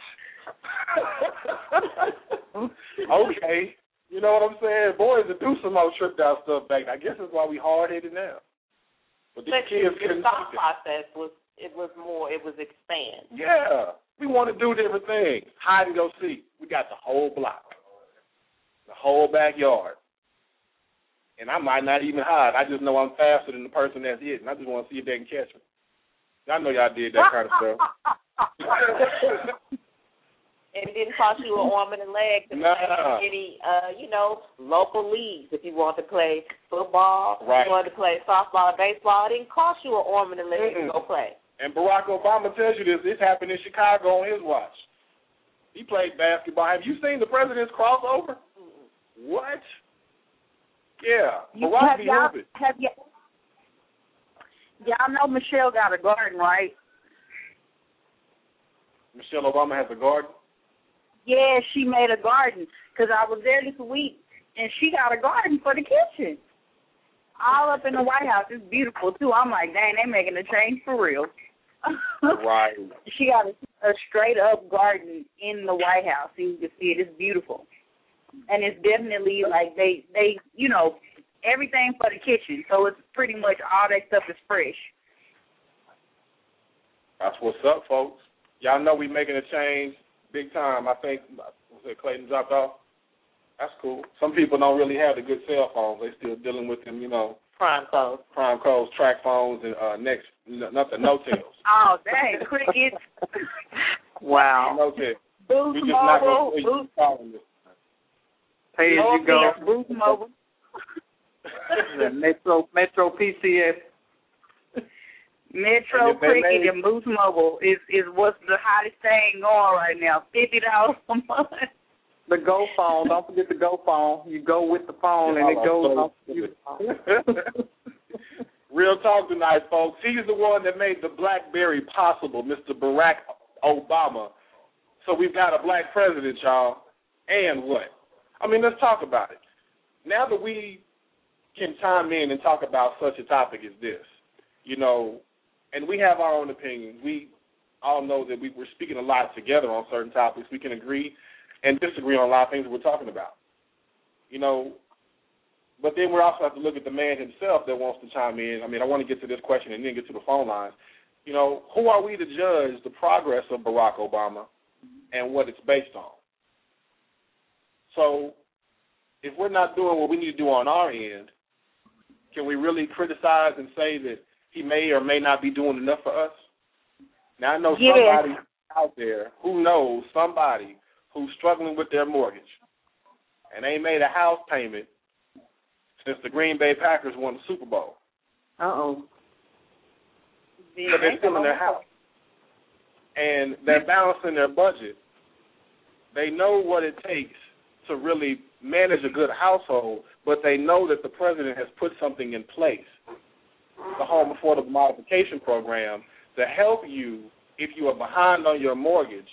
Speaker 2: Okay. You know what I'm saying? Boys that do some more tripped out stuff back. I guess that's why we hard-headed now. But these
Speaker 3: but
Speaker 2: kids
Speaker 3: the thought process was, it was more, it was expand.
Speaker 2: Yeah. We want to do different things. Hide and go seek. We got the whole block, the whole backyard. And I might not even hide. I just know I'm faster than the person that's hitting. I just want to see if they can catch me. I know y'all did that kind of stuff.
Speaker 3: And it didn't cost you an arm and a leg to
Speaker 2: nah.
Speaker 3: play any, uh, you know, local leagues. If you want to play football,
Speaker 2: right.
Speaker 3: if you want to play softball or baseball, it didn't cost you an arm and a leg
Speaker 2: Mm-mm.
Speaker 3: to go play.
Speaker 2: And Barack Obama tells you this. This happened in Chicago on his watch. He played basketball. Have you seen the president's crossover? Mm-mm. What? Yeah.
Speaker 4: You,
Speaker 2: Barack
Speaker 4: have
Speaker 2: be
Speaker 4: y'all,
Speaker 2: hooping.
Speaker 4: have y'all, y'all know Michelle got a garden, right?
Speaker 2: Michelle Obama has a garden?
Speaker 4: Yeah, she made a garden because I was there this week, and she got a garden for the kitchen. All up in the White House. It's beautiful, too. I'm like, dang, they making a change for real.
Speaker 2: Right.
Speaker 4: She got a, a straight-up garden in the White House. You can see it. It's beautiful. And it's definitely like they, they, you know, everything for the kitchen. So it's pretty much all that stuff is fresh.
Speaker 2: That's what's up, folks. Y'all know we making a change big time. I think, was it Clayton dropped off? That's cool. Some people don't really have the good cell phones. They still dealing with them, you know.
Speaker 3: Prime codes.
Speaker 2: Prime codes, track phones, and uh, next, nothing, no tails.
Speaker 4: Oh, dang, crickets.
Speaker 5: Wow.
Speaker 2: No tails.
Speaker 4: Boost
Speaker 2: We just not
Speaker 4: Mobile.
Speaker 2: going to
Speaker 4: Boost,
Speaker 2: calling this.
Speaker 5: Pay as you go.
Speaker 4: Boost Mobile.
Speaker 5: Metro Metro P C S.
Speaker 4: Metro
Speaker 2: And if they
Speaker 4: Cricket
Speaker 2: made-
Speaker 4: and Boost Mobile is, is what's the hottest thing going right now. fifty dollars a month.
Speaker 5: The Go phone. Don't forget the Go phone. You go with the phone, and it goes off you.
Speaker 2: Real talk tonight, folks. He's the one that made the BlackBerry possible, Mister Barack Obama. So we've got a black president, y'all. And what? I mean, let's talk about it. Now that we can chime in and talk about such a topic as this, you know, and we have our own opinions. We all know that we, we're speaking a lot together on certain topics. We can agree and disagree on a lot of things that we're talking about. You know, but then we also have to look at the man himself that wants to chime in. I mean, I want to get to this question and then get to the phone lines. You know, who are we to judge the progress of Barack Obama and what it's based on? So if we're not doing what we need to do on our end, can we really criticize and say that he may or may not be doing enough for us? Now, I know
Speaker 4: Yes.
Speaker 2: somebody out there who knows somebody who's struggling with their mortgage and they made a house payment since the Green Bay Packers won the Super Bowl.
Speaker 5: Uh-oh.
Speaker 2: But they're still in their house. And they're balancing their budget. They know what it takes to really manage a good household, but they know that the president has put something in place, the Home Affordable Modification Program, to help you if you are behind on your mortgage,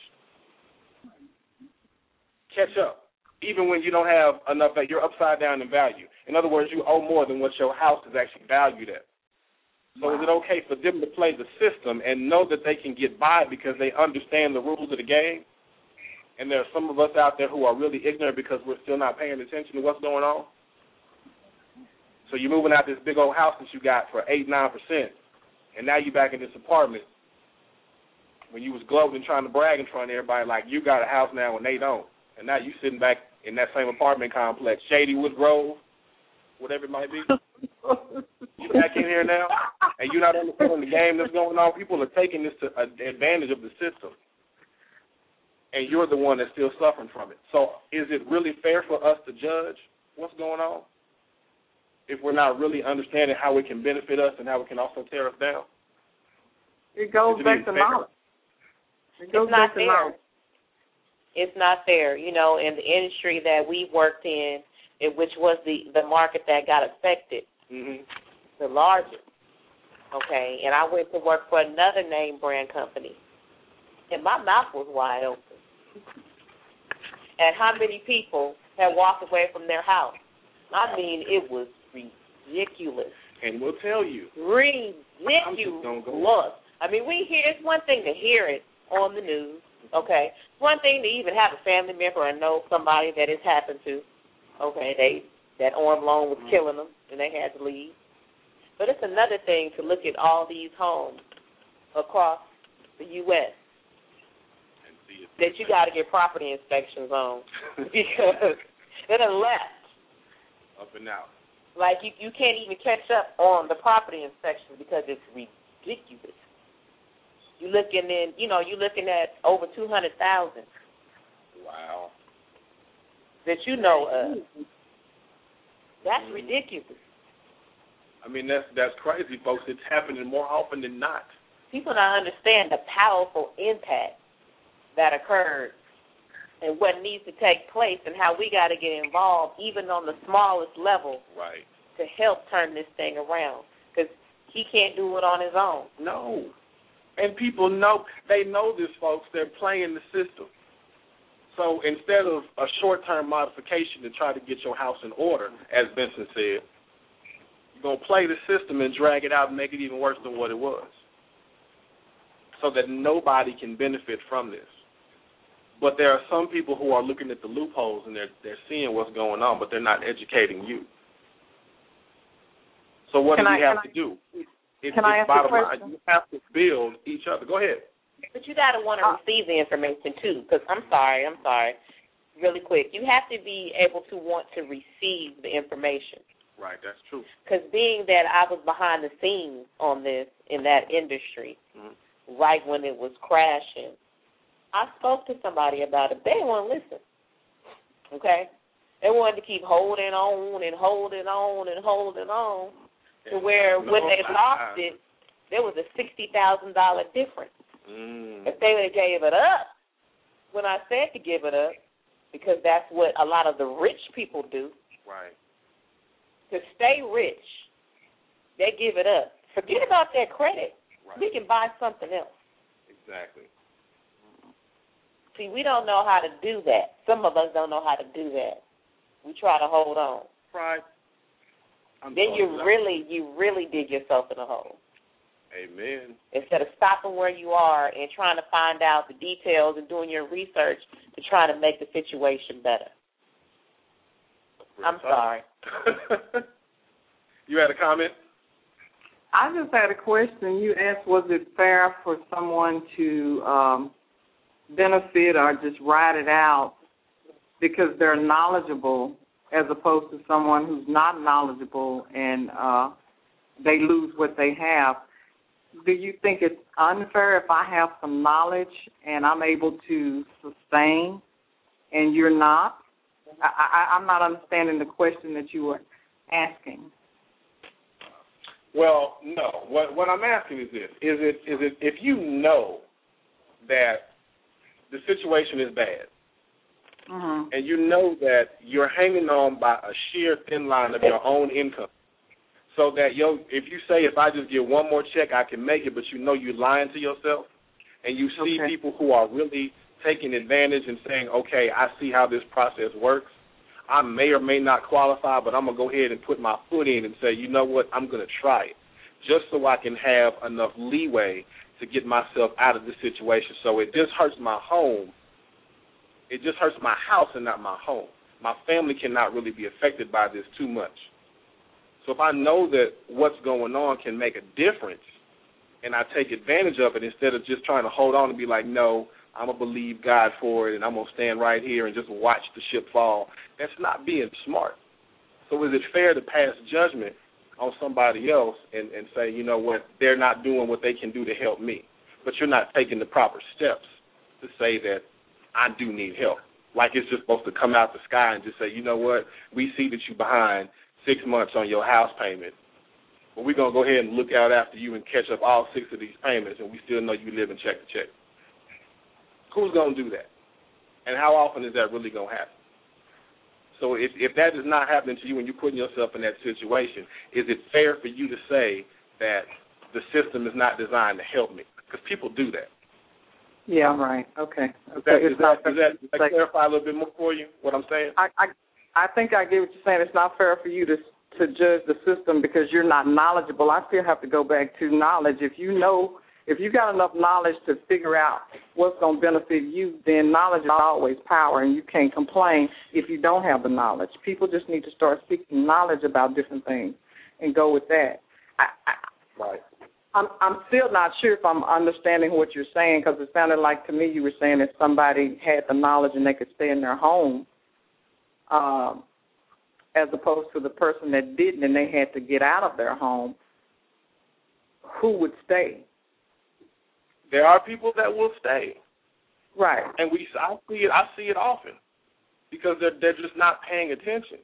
Speaker 2: catch up, even when you don't have enough, that you're upside down in value. In other words, you owe more than what your house is actually valued at. So wow. Is it okay for them to play the system and know that they can get by because they understand the rules of the game? And there are some of us out there who are really ignorant because we're still not paying attention to what's going on. So you're moving out this big old house that you got for eight, nine percent, and now you're back in this apartment when you was gloating trying to brag in front of everybody like you got a house now and they don't. And now you sitting back in that same apartment complex, Shadywood Grove, whatever it might be. You back in here now, and you're not understanding the game that's going on. People are taking this to uh, advantage of the system, and you're the one that's still suffering from it. So is it really fair for us to judge what's going on if we're not really understanding how it can benefit us and how it can also tear us down?
Speaker 5: It goes
Speaker 2: it
Speaker 5: back to
Speaker 2: fair?
Speaker 5: knowledge. It goes
Speaker 3: it's not
Speaker 5: back to
Speaker 3: fair.
Speaker 5: knowledge.
Speaker 3: It's not fair. You know, in the industry that we worked in, it, which was the, the market that got affected,
Speaker 2: mm-hmm.
Speaker 3: the largest, okay, and I went to work for another name brand company, and my mouth was wide open. And how many people had walked away from their house? I mean, it was ridiculous.
Speaker 2: And we'll tell you.
Speaker 3: Ridiculous.
Speaker 2: Go.
Speaker 3: I mean, we hear, it's one thing to hear it on the news, okay? It's one thing to even have a family member or know somebody that it's happened to. Okay, they that arm loan was killing them, and they had to leave. But it's another thing to look at all these homes across the U S that you got to get property inspections on because they done left.
Speaker 2: Up and out.
Speaker 3: Like, you, you can't even catch up on the property inspections because it's ridiculous. You looking in, you know, you're looking at over two hundred thousand that you know of. That's mm-hmm. ridiculous.
Speaker 2: I mean, that's that's crazy, folks. It's happening more often than not.
Speaker 3: People don't understand the powerful impact that occurred and what needs to take place and how we got to get involved, even on the smallest level,
Speaker 2: right,
Speaker 3: to help turn this thing around. Because he can't do it on his own.
Speaker 2: No. And people know, they know this, folks. They're playing the system. So instead of a short-term modification to try to get your house in order, as Benson said, you're going to play the system and drag it out and make it even worse than what it was, so that nobody can benefit from this. But there are some people who are looking at the loopholes and they're they're seeing what's going on, but they're not educating you. So what
Speaker 5: can
Speaker 2: do
Speaker 5: I,
Speaker 2: we have
Speaker 5: I,
Speaker 2: to do? It,
Speaker 5: can I
Speaker 2: it's
Speaker 5: ask
Speaker 2: bottom
Speaker 5: a question?
Speaker 2: line. You have to build each other. Go ahead.
Speaker 3: But you got to want to uh, receive the information, too, because I'm sorry, I'm sorry, really quick. You have to be able to want to receive the information.
Speaker 2: Right, that's true.
Speaker 3: Because being that I was behind the scenes on this in that industry, mm-hmm. right when it was crashing, I spoke to somebody about it. They didn't want to listen, okay? They wanted to keep holding on and holding on and holding on to where no, when they lost I, it, there was a sixty thousand dollars difference.
Speaker 2: Mm.
Speaker 3: If they would have gave it up, when I said to give it up, because that's what a lot of the rich people do.
Speaker 2: Right.
Speaker 3: To stay rich, they give it up. Forget about that credit.
Speaker 2: Right.
Speaker 3: We can buy something else.
Speaker 2: Exactly.
Speaker 3: See, we don't know how to do that. Some of us don't know how to do that. We try to hold on.
Speaker 2: Right. I'm
Speaker 3: then you really, you really dig yourself in a hole.
Speaker 2: Amen.
Speaker 3: Instead of stopping where you are and trying to find out the details and doing your research to try to make the situation better. I'm sorry.
Speaker 2: You had a comment?
Speaker 5: I just had a question. You asked, was it fair for someone to um, benefit or just ride it out because they're knowledgeable as opposed to someone who's not knowledgeable and uh, they lose what they have? Do you think it's unfair if I have some knowledge and I'm able to sustain and you're not? I, I, I'm not understanding the question that you were asking.
Speaker 2: Well, no. What what I'm asking is this: is it is it if you know that the situation is bad,
Speaker 5: mm-hmm.
Speaker 2: and you know that you're hanging on by a sheer thin line of your own income, so that yo, if you say if I just get one more check I can make it, but you know you're lying to yourself, and you see
Speaker 5: okay.
Speaker 2: people who are really taking advantage and saying, okay, I see how this process works. I may or may not qualify, but I'm going to go ahead and put my foot in and say, you know what, I'm going to try it, just so I can have enough leeway to get myself out of this situation. So it just hurts my home. It just hurts my house and not my home. My family cannot really be affected by this too much. So if I know that what's going on can make a difference and I take advantage of it instead of just trying to hold on and be like, no, I'm going to believe God for it, and I'm going to stand right here and just watch the ship fall. That's not being smart. So is it fair to pass judgment on somebody else and, and say, you know what, they're not doing what they can do to help me, but you're not taking the proper steps to say that I do need help? Like it's just supposed to come out the sky and just say, you know what, we see that you're behind six months on your house payment, but we're going to go ahead and look out after you and catch up all six of these payments, and we still know you live in check to check. Who's going to do that? And how often is that really going to happen? So if, if that is not happening to you and you're putting yourself in that situation, is it fair for you to say that the system is not designed to help me? Because people do that.
Speaker 5: Yeah, right. Okay.
Speaker 2: Does that, does that, does that, does that clarify a little bit more for you, what I'm saying?
Speaker 5: I, I, I think I get what you're saying. It's not fair for you to to judge the system because you're not knowledgeable. I still have to go back to knowledge. If you know, if you got enough knowledge to figure out what's going to benefit you, then knowledge is always power, and you can't complain if you don't have the knowledge. People just need to start seeking knowledge about different things and go with that. I, I,
Speaker 2: right.
Speaker 5: I'm, I'm still not sure if I'm understanding what you're saying because it sounded like to me you were saying that somebody had the knowledge and they could stay in their home um, as opposed to the person that didn't and they had to get out of their home. Who would stay?
Speaker 2: There are people that will stay.
Speaker 5: Right.
Speaker 2: And we, I see it, I see it often. because they're they're just not paying attention.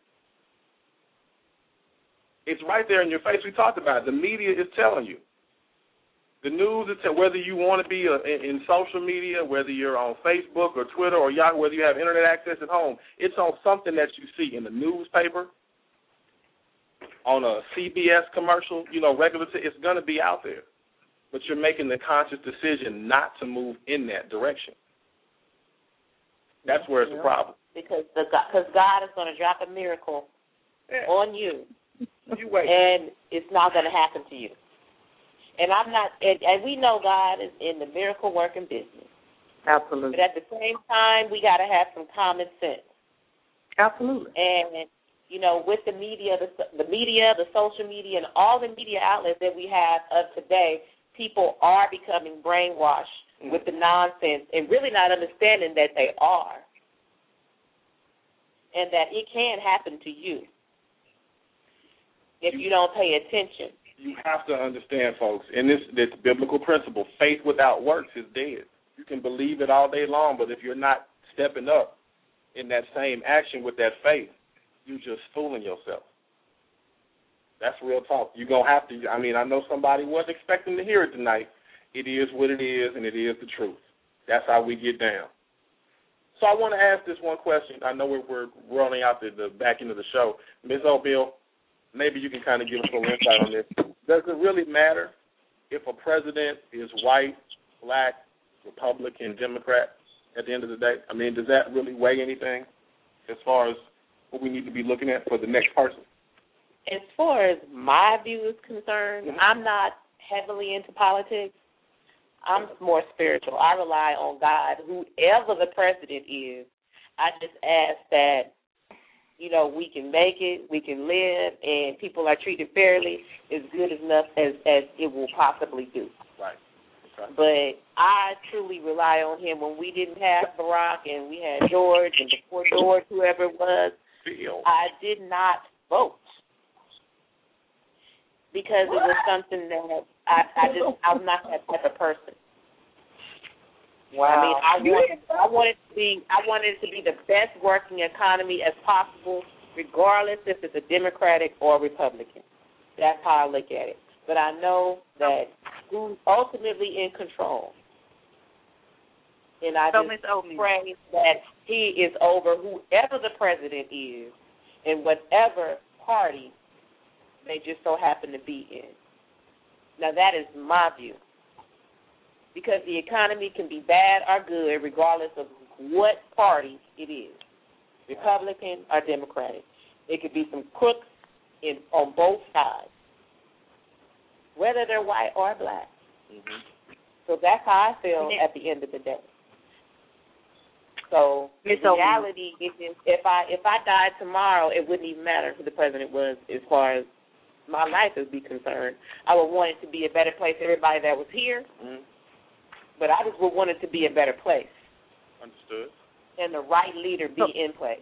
Speaker 2: It's right there in your face. We talked about it. The media is telling you. The news is telling, whether you want to be a, in, in social media, whether you're on Facebook or Twitter or Yahoo, whether you have internet access at home, it's on something that you see in the newspaper, on a C B S commercial, you know, regular, it's going to be out there. But you're making the conscious decision not to move in that direction. That's where it's yeah. a problem.
Speaker 3: Because the because God is going to drop a miracle yeah. on you.
Speaker 2: You wait.
Speaker 3: And it's not going to happen to you. And I'm not, and, and we know God is in the miracle working business.
Speaker 5: Absolutely.
Speaker 3: But at the same time, we got to have some common sense.
Speaker 5: Absolutely.
Speaker 3: And, you know, with the media, the, the media, the social media, and all the media outlets that we have of today, people are becoming brainwashed mm-hmm. with the nonsense and really not understanding that they are. And that it can happen to you if you don't pay attention.
Speaker 2: You have to understand, folks, in this, this biblical principle, faith without works is dead. You can believe it all day long, but if you're not stepping up in that same action with that faith, you're just fooling yourself. That's real talk. You're going to have to, I mean, I know somebody wasn't expecting to hear it tonight. It is what it is, and it is the truth. That's how we get down. So I want to ask this one question. I know we're, we're rolling out the, the back end of the show. Miz Oatmeal, maybe you can kind of give us a little insight on this. Does it really matter if a president is white, black, Republican, Democrat at the end of the day? I mean, does that really weigh anything as far as what we need to be looking at for the next person?
Speaker 3: As far as my view is concerned, mm-hmm. I'm not heavily into politics. I'm more spiritual. I rely on God. Whoever the president is, I just ask that, you know, we can make it, we can live, and people are treated fairly is good enough as, as it will possibly do.
Speaker 2: Right. Okay.
Speaker 3: But I truly rely on him. When we didn't have Barack and we had George, and before George, whoever it was, I did not vote because what? It was something that I, I just, I'm not that type of person.
Speaker 5: Wow.
Speaker 3: I mean, I want, I want it to be, I want it to be the best working economy as possible, regardless if it's a Democratic or a Republican. That's how I look at it. But I know that who's ultimately in control, and I
Speaker 4: so
Speaker 3: just pray that he is over whoever the president is, and whatever party they just so happen to be in. Now that is my view. Because the economy can be bad or good regardless of what party it is, Republican or Democratic. It could be some crooks in, on both sides, whether they're white or black.
Speaker 2: Mm-hmm.
Speaker 3: So that's how I feel at the end of the day. So the reality is, if I if I died tomorrow, it wouldn't even matter who the president was as far as my life would be concerned. I would want it to be a better place for everybody that was here.
Speaker 2: Mm-hmm. But
Speaker 3: I just would want it to be a better place.
Speaker 2: Understood.
Speaker 3: And the right leader be in place.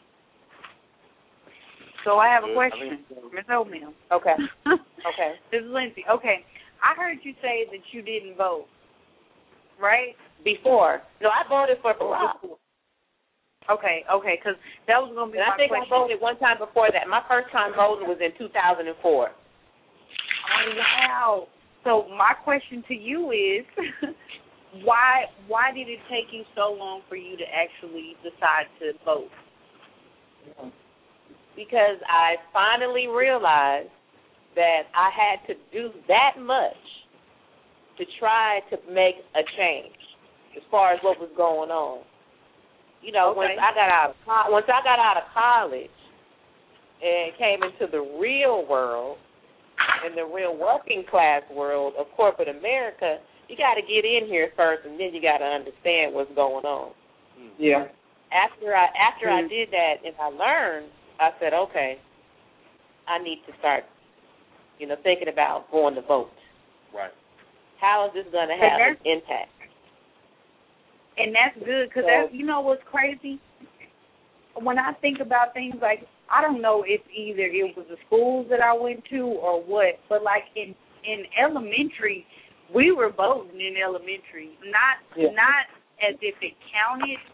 Speaker 4: So I have a question, Miz Oatmeal.
Speaker 3: Okay. Okay.
Speaker 4: This is Lindsay. Okay. I heard you say that you didn't vote, right?
Speaker 3: Before. No, I voted for Barack.
Speaker 4: Okay, okay, because that was going to be
Speaker 3: and
Speaker 4: my
Speaker 3: I think
Speaker 4: question.
Speaker 3: I voted one time before that. My first time voting was in two thousand four.
Speaker 4: Oh, wow. So my question to you is, why why did it take you so long for you to actually decide to vote?
Speaker 3: Because I finally realized that I had to do that much to try to make a change as far as what was going on. You know,
Speaker 4: okay.
Speaker 3: once I got out of co- once I got out of college and came into the real world, in the real working class world of corporate America, you got to get in here first, and then you got to understand what's going on.
Speaker 5: Yeah.
Speaker 3: After I after
Speaker 5: mm-hmm.
Speaker 3: I did that and I learned, I said, okay, I need to start, you know, thinking about going to vote.
Speaker 2: Right.
Speaker 3: How is this going to have an impact?
Speaker 4: And that's good because so, you know what's crazy? When I think about things like, I don't know if either it was the schools that I went to or what, but like in, in elementary, we were voting in elementary, not yeah. not as if it counted,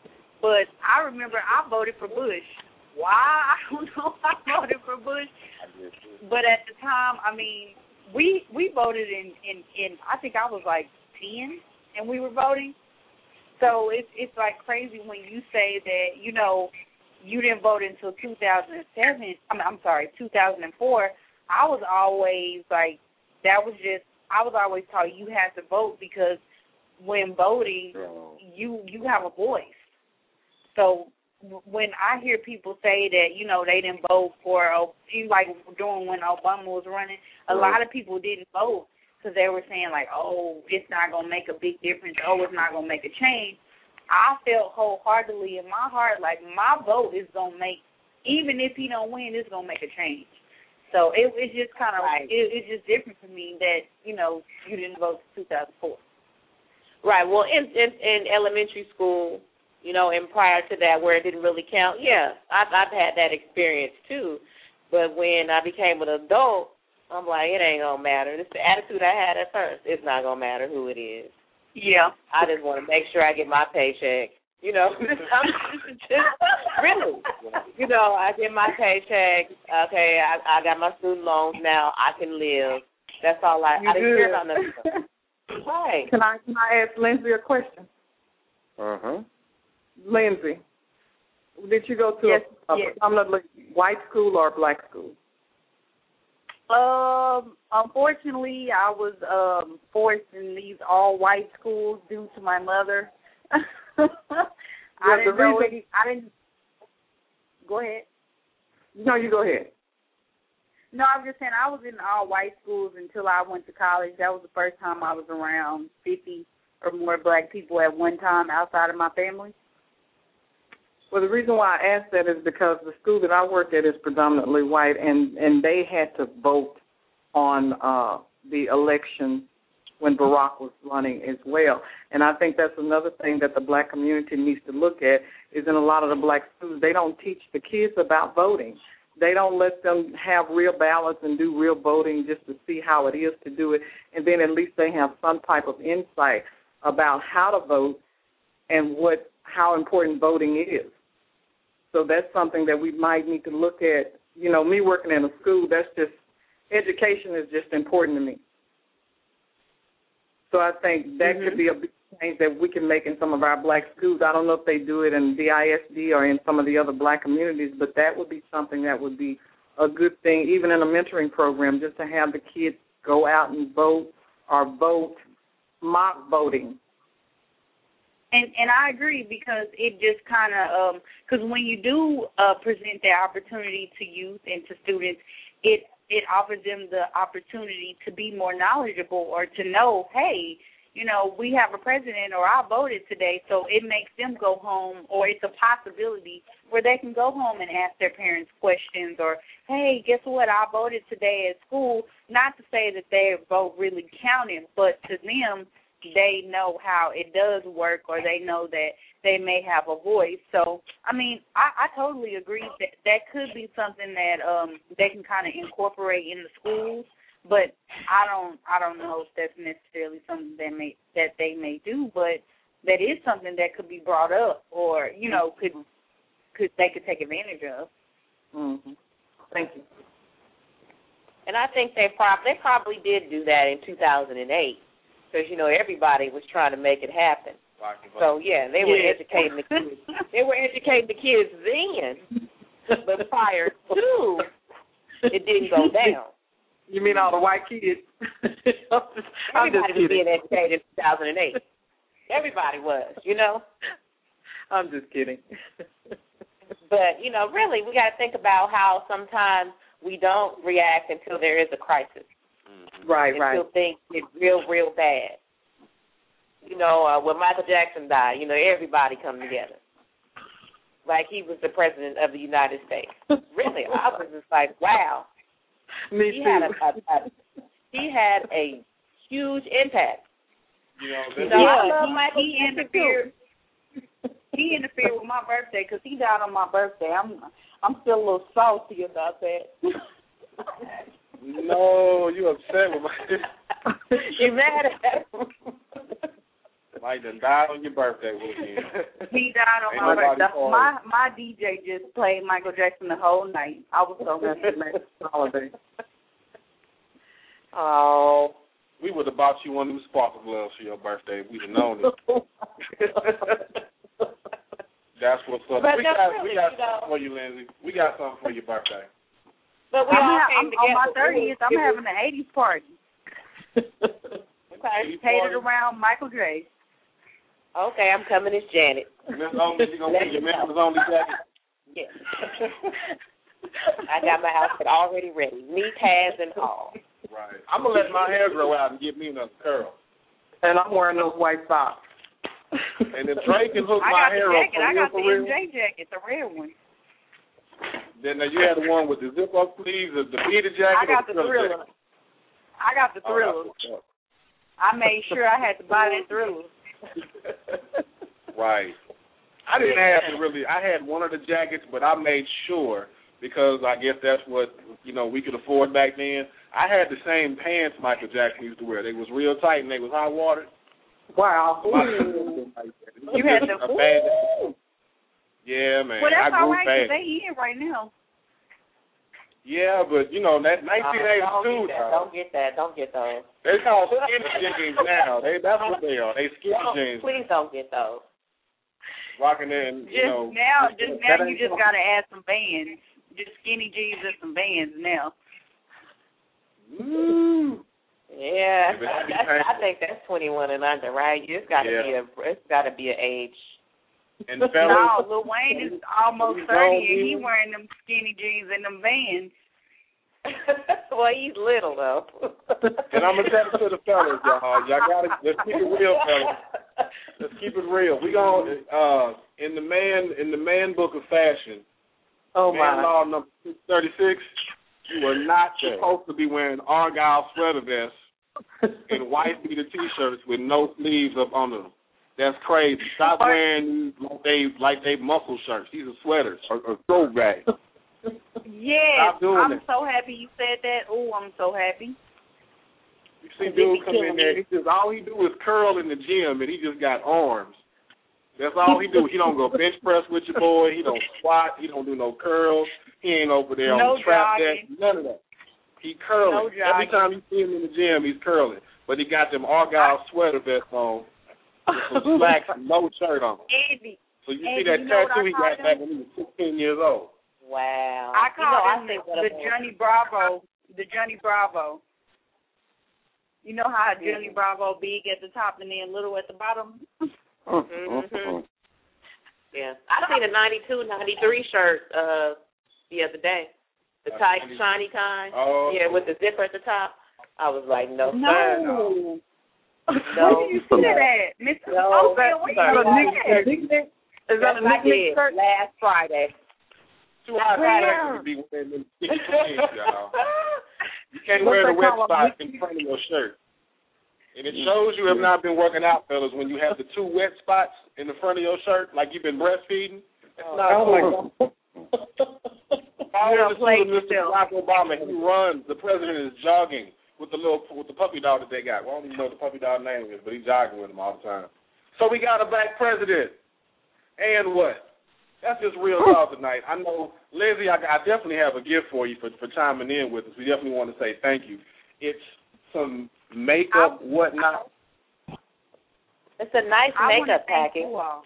Speaker 4: But I remember I voted for Bush. Why? I don't know. I voted for Bush. But at the time, I mean, we we voted in, in, in I think I was like ten, and we were voting. So it's it's like crazy when you say that, you know, you didn't vote until two thousand seven. I mean, I'm sorry, two thousand four. I was always like, that was just, I was always taught you had to vote because when voting, you you have a voice. So when I hear people say that, you know, they didn't vote for, like during when Obama was running, a right. lot of people didn't vote because they were saying like, oh, it's not going to make a big difference. Oh, it's not going to make a change. I felt wholeheartedly in my heart like my vote is going to make, even if he don't win, it's going to make a change. So it, it's just kind of right. it, it's just different for me that, you know, you didn't vote for two thousand four.
Speaker 3: Right. Well, in, in, in elementary school, you know, and prior to that where it didn't really count, yeah, I've, I've had that experience too. But when I became an adult, I'm like, it ain't going to matter. It's the attitude I had at first. It's not going to matter who it is.
Speaker 4: Yeah.
Speaker 3: I just want to make sure I get my paycheck. You know, I'm just, just really, you know, I get my paycheck. Okay, I, I got my student loans now. I can live. That's all I.
Speaker 5: You
Speaker 3: I didn't
Speaker 5: good.
Speaker 3: care about nothing. Right.
Speaker 5: Can I can I ask Lindsay a question?
Speaker 8: Uh huh.
Speaker 5: Lindsay, did you go to
Speaker 4: yes,
Speaker 5: a, a
Speaker 4: yes.
Speaker 5: predominantly white school or a black school?
Speaker 4: Um, unfortunately, I was um forced in these all-white schools due to my mother. I didn't know any, I didn't. Go ahead.
Speaker 5: No, you go ahead.
Speaker 4: No, I was just saying I was in all-white schools until I went to college. That was the first time I was around fifty or more black people at one time outside of my family.
Speaker 5: Well, the reason why I asked that is because the school that I worked at is predominantly white, and, and they had to vote on uh, the election when Barack was running as well. And I think that's another thing that the black community needs to look at is in a lot of the black schools, they don't teach the kids about voting. They don't let them have real ballots and do real voting just to see how it is to do it, and then at least they have some type of insight about how to vote and what how important voting is. So that's something that we might need to look at. You know, me working in a school, that's just, education is just important to me. So I think that mm-hmm. could be a big change that we can make in some of our black schools. I don't know if they do it in D I S D or in some of the other black communities, but that would be something that would be a good thing, even in a mentoring program, just to have the kids go out and vote or vote mock voting.
Speaker 4: And and I agree because it just kind of, because um, when you do uh, present that opportunity to youth and to students, it it offers them the opportunity to be more knowledgeable or to know, hey, you know, we have a president or I voted today, so it makes them go home, or it's a possibility where they can go home and ask their parents questions or, hey, guess what, I voted today at school. Not to say that their vote really counted, but to them, they know how it does work or they know that they may have a voice. So, I mean, I, I totally agree that that could be something that um, they can kind of incorporate in the schools, but I don't I don't know if that's necessarily something that may that they may do, but that is something that could be brought up or, you know, could could they could take advantage of.
Speaker 5: Mm-hmm. Thank you.
Speaker 3: And I think they, prob- they probably did do that in two thousand eight. Because, you know, everybody was trying to make it happen. So, yeah, they were yeah. educating the kids. They were educating the kids then, but prior to, it didn't go down.
Speaker 5: You mean all the white kids? I'm
Speaker 3: Everybody
Speaker 5: just
Speaker 3: was being educated in two thousand eight. Everybody was, you know.
Speaker 5: I'm just kidding.
Speaker 3: But, you know, really, we got to think about how sometimes we don't react until there is a crisis.
Speaker 5: Right,
Speaker 3: until
Speaker 5: right.
Speaker 3: Until things get real, real bad. You know, uh, when Michael Jackson died, you know, everybody come together. Like he was the president of the United States. Really, I was just like, wow.
Speaker 5: Me
Speaker 3: he
Speaker 5: too.
Speaker 3: Had a, a, a, he had a huge impact.
Speaker 2: You know,
Speaker 3: you know
Speaker 4: yeah,
Speaker 3: I love
Speaker 4: he,
Speaker 3: Michael
Speaker 4: he interfered. He interfered with my birthday because he died on my birthday. I'm, I'm still a little salty about that.
Speaker 2: No, you upset with my.
Speaker 3: You mad at him?
Speaker 2: Mike done died on your birthday weekend.
Speaker 4: He died on
Speaker 2: Ain't
Speaker 4: my
Speaker 2: nobody
Speaker 4: birthday.
Speaker 2: party.
Speaker 4: My my D J just played Michael Jackson the whole night. I was so happy.
Speaker 5: Holiday.
Speaker 3: Oh.
Speaker 2: We would have bought you one of them sparkle gloves for your birthday. We'd have known it. That's what's up.
Speaker 3: But
Speaker 2: We
Speaker 3: no,
Speaker 2: got,
Speaker 3: really,
Speaker 2: we got
Speaker 3: you
Speaker 2: something
Speaker 3: know.
Speaker 2: for you, Lindsay. We got something for your birthday.
Speaker 3: But we
Speaker 4: I'm
Speaker 3: all
Speaker 4: ha-
Speaker 3: came
Speaker 4: I'm,
Speaker 3: together.
Speaker 4: on my thirtieth, I'm having an eighties party.
Speaker 3: Okay.
Speaker 4: Catered around Michael J.
Speaker 3: Okay, I'm coming as Janet.
Speaker 2: Miss Only, you gonna wear your members only jacket?
Speaker 3: Yes. I got my outfit already ready, knee pads and all.
Speaker 2: Right. I'm gonna let my hair grow out and get me another curl.
Speaker 5: And I'm wearing those white socks.
Speaker 2: And if Drake can hook
Speaker 4: I
Speaker 2: my
Speaker 4: got the
Speaker 2: hair up
Speaker 4: jacket.
Speaker 2: for
Speaker 4: I
Speaker 2: real,
Speaker 4: got
Speaker 2: for
Speaker 4: the
Speaker 2: real,
Speaker 4: M J jacket, the red one.
Speaker 2: then uh, you had the one with the zip up sleeves, the beaded jacket.
Speaker 4: I got
Speaker 2: or
Speaker 4: the Thriller.
Speaker 2: jacket?
Speaker 4: I got the
Speaker 2: Oh,
Speaker 4: Thriller.
Speaker 2: that's what's up.
Speaker 4: I made sure I had to buy that Thriller.
Speaker 2: Right. I didn't have to really. I had one of the jackets, but I made sure because I guess that's what you know we could afford back then. I had the same pants Michael Jackson used to wear. They was real tight and they was hot watered.
Speaker 5: Wow.
Speaker 4: You had the
Speaker 2: a bad. Yeah, man.
Speaker 4: Well, that's
Speaker 2: I
Speaker 4: all
Speaker 2: grew
Speaker 4: right
Speaker 2: fast.
Speaker 4: because they in right now.
Speaker 2: Yeah, but you know that
Speaker 3: Uh,
Speaker 2: nineteen eighty-two.
Speaker 3: don't, get that. don't get that. Don't get those.
Speaker 2: They call skinny jeans now. They that's what they are. They skinny
Speaker 3: Don't,
Speaker 2: jeans.
Speaker 3: please don't get those.
Speaker 2: Rocking in, you
Speaker 4: Just
Speaker 2: know.
Speaker 4: now, just
Speaker 2: that
Speaker 4: now, you
Speaker 2: ain't
Speaker 4: just
Speaker 2: something.
Speaker 4: got to add some bands. Just skinny jeans and some bands now.
Speaker 2: Ooh.
Speaker 3: Yeah,
Speaker 2: If it's
Speaker 3: that's, I think that's twenty-one and under, right? It's got to
Speaker 2: Yeah.
Speaker 3: be a, it's got to be an age.
Speaker 2: And
Speaker 4: No,
Speaker 2: fellas,
Speaker 4: Lil Wayne is almost
Speaker 2: He's
Speaker 4: thirty,
Speaker 2: grown,
Speaker 4: and he
Speaker 2: dude.
Speaker 4: wearing them skinny jeans and them bands.
Speaker 3: Well, he's little though.
Speaker 2: and I'm gonna tell it to the fellas, y'all. Y'all gotta let's keep it real, fellas. Let's keep it real. We gonna uh in the man in the man book of fashion,
Speaker 5: Oh,
Speaker 2: man
Speaker 5: my.
Speaker 2: law number thirty-six. You are not supposed to be wearing Argyle sweater vests and white beater T-shirts with no sleeves up under them. That's crazy. Stop wearing like they like they muscle shirts. These are sweaters or, or throwbacks.
Speaker 4: Yes,
Speaker 2: Stop doing
Speaker 4: I'm
Speaker 2: it.
Speaker 4: so happy you said that. Oh, I'm so happy.
Speaker 2: You see dude come in there, he just all he do is curl in the gym and he just got arms. That's all he do. He don't go bench press with your boy. He don't squat. He don't do no curls. He ain't over there
Speaker 4: No
Speaker 2: on the trap
Speaker 4: jogging.
Speaker 2: deck. None of that. He curling.
Speaker 4: No
Speaker 2: Every
Speaker 4: jogging.
Speaker 2: time you see him in the gym, he's curling. But he got them Argyle sweater vests on with some slacks and no shirt on.
Speaker 4: Andy,
Speaker 2: So you see
Speaker 4: Andy,
Speaker 2: that
Speaker 4: you know what
Speaker 2: tattoo
Speaker 4: I
Speaker 2: he got
Speaker 4: call
Speaker 2: back
Speaker 4: him?
Speaker 2: when he was sixteen years old.
Speaker 3: Wow.
Speaker 4: I
Speaker 3: you know,
Speaker 4: call
Speaker 3: I
Speaker 4: him
Speaker 3: think
Speaker 4: the,
Speaker 3: what
Speaker 4: the
Speaker 3: I'm-
Speaker 4: Johnny Bravo. The Johnny Bravo. You know how Johnny Bravo big at the top and then little at the bottom?
Speaker 3: Mhm. Yeah, I seen a ninety-two, ninety-three shirt uh the other day, the
Speaker 2: Uh,
Speaker 3: tight,
Speaker 2: ninety-
Speaker 3: shiny kind.
Speaker 2: Oh.
Speaker 3: Yeah, with the zipper at the top. I was like, no, sir.
Speaker 4: No.
Speaker 3: No.
Speaker 4: Where did you see that at? Miss
Speaker 3: No,
Speaker 4: oh, man, where
Speaker 3: sir.
Speaker 4: you
Speaker 5: Nick,
Speaker 4: see that?
Speaker 5: Nick, Nick, is that
Speaker 3: That's
Speaker 5: a
Speaker 3: what I
Speaker 5: Nick Nick
Speaker 3: did
Speaker 5: shirt?
Speaker 3: last Friday.
Speaker 2: Too hot
Speaker 4: Where?
Speaker 2: to be wearing them skinny jeans, y'all. You can't
Speaker 5: What's
Speaker 2: wear the
Speaker 5: that
Speaker 2: wet
Speaker 5: called?
Speaker 2: spots in front of your shirt. And it shows you have not been working out, fellas, when you have the two wet spots in the front of your shirt, like you've been breastfeeding. That's not
Speaker 5: Oh, my
Speaker 2: cool.
Speaker 5: God.
Speaker 2: All
Speaker 4: You
Speaker 2: of the
Speaker 4: don't play
Speaker 2: students, Mister
Speaker 4: yourself.
Speaker 2: Barack Obama, he runs. The president is jogging with the little with the puppy dog that they got. Well, I don't even know what the puppy dog name is, but he's jogging with him all the time. So we got a black president. And what? That's just real talk tonight. I know, Lindsay, I, I definitely have a gift for you for, for chiming in with us. We definitely want to say thank you. It's some makeup,
Speaker 4: I-
Speaker 2: whatnot.
Speaker 3: It's a nice
Speaker 4: I want to
Speaker 3: makeup
Speaker 4: thank
Speaker 3: package.
Speaker 4: you all.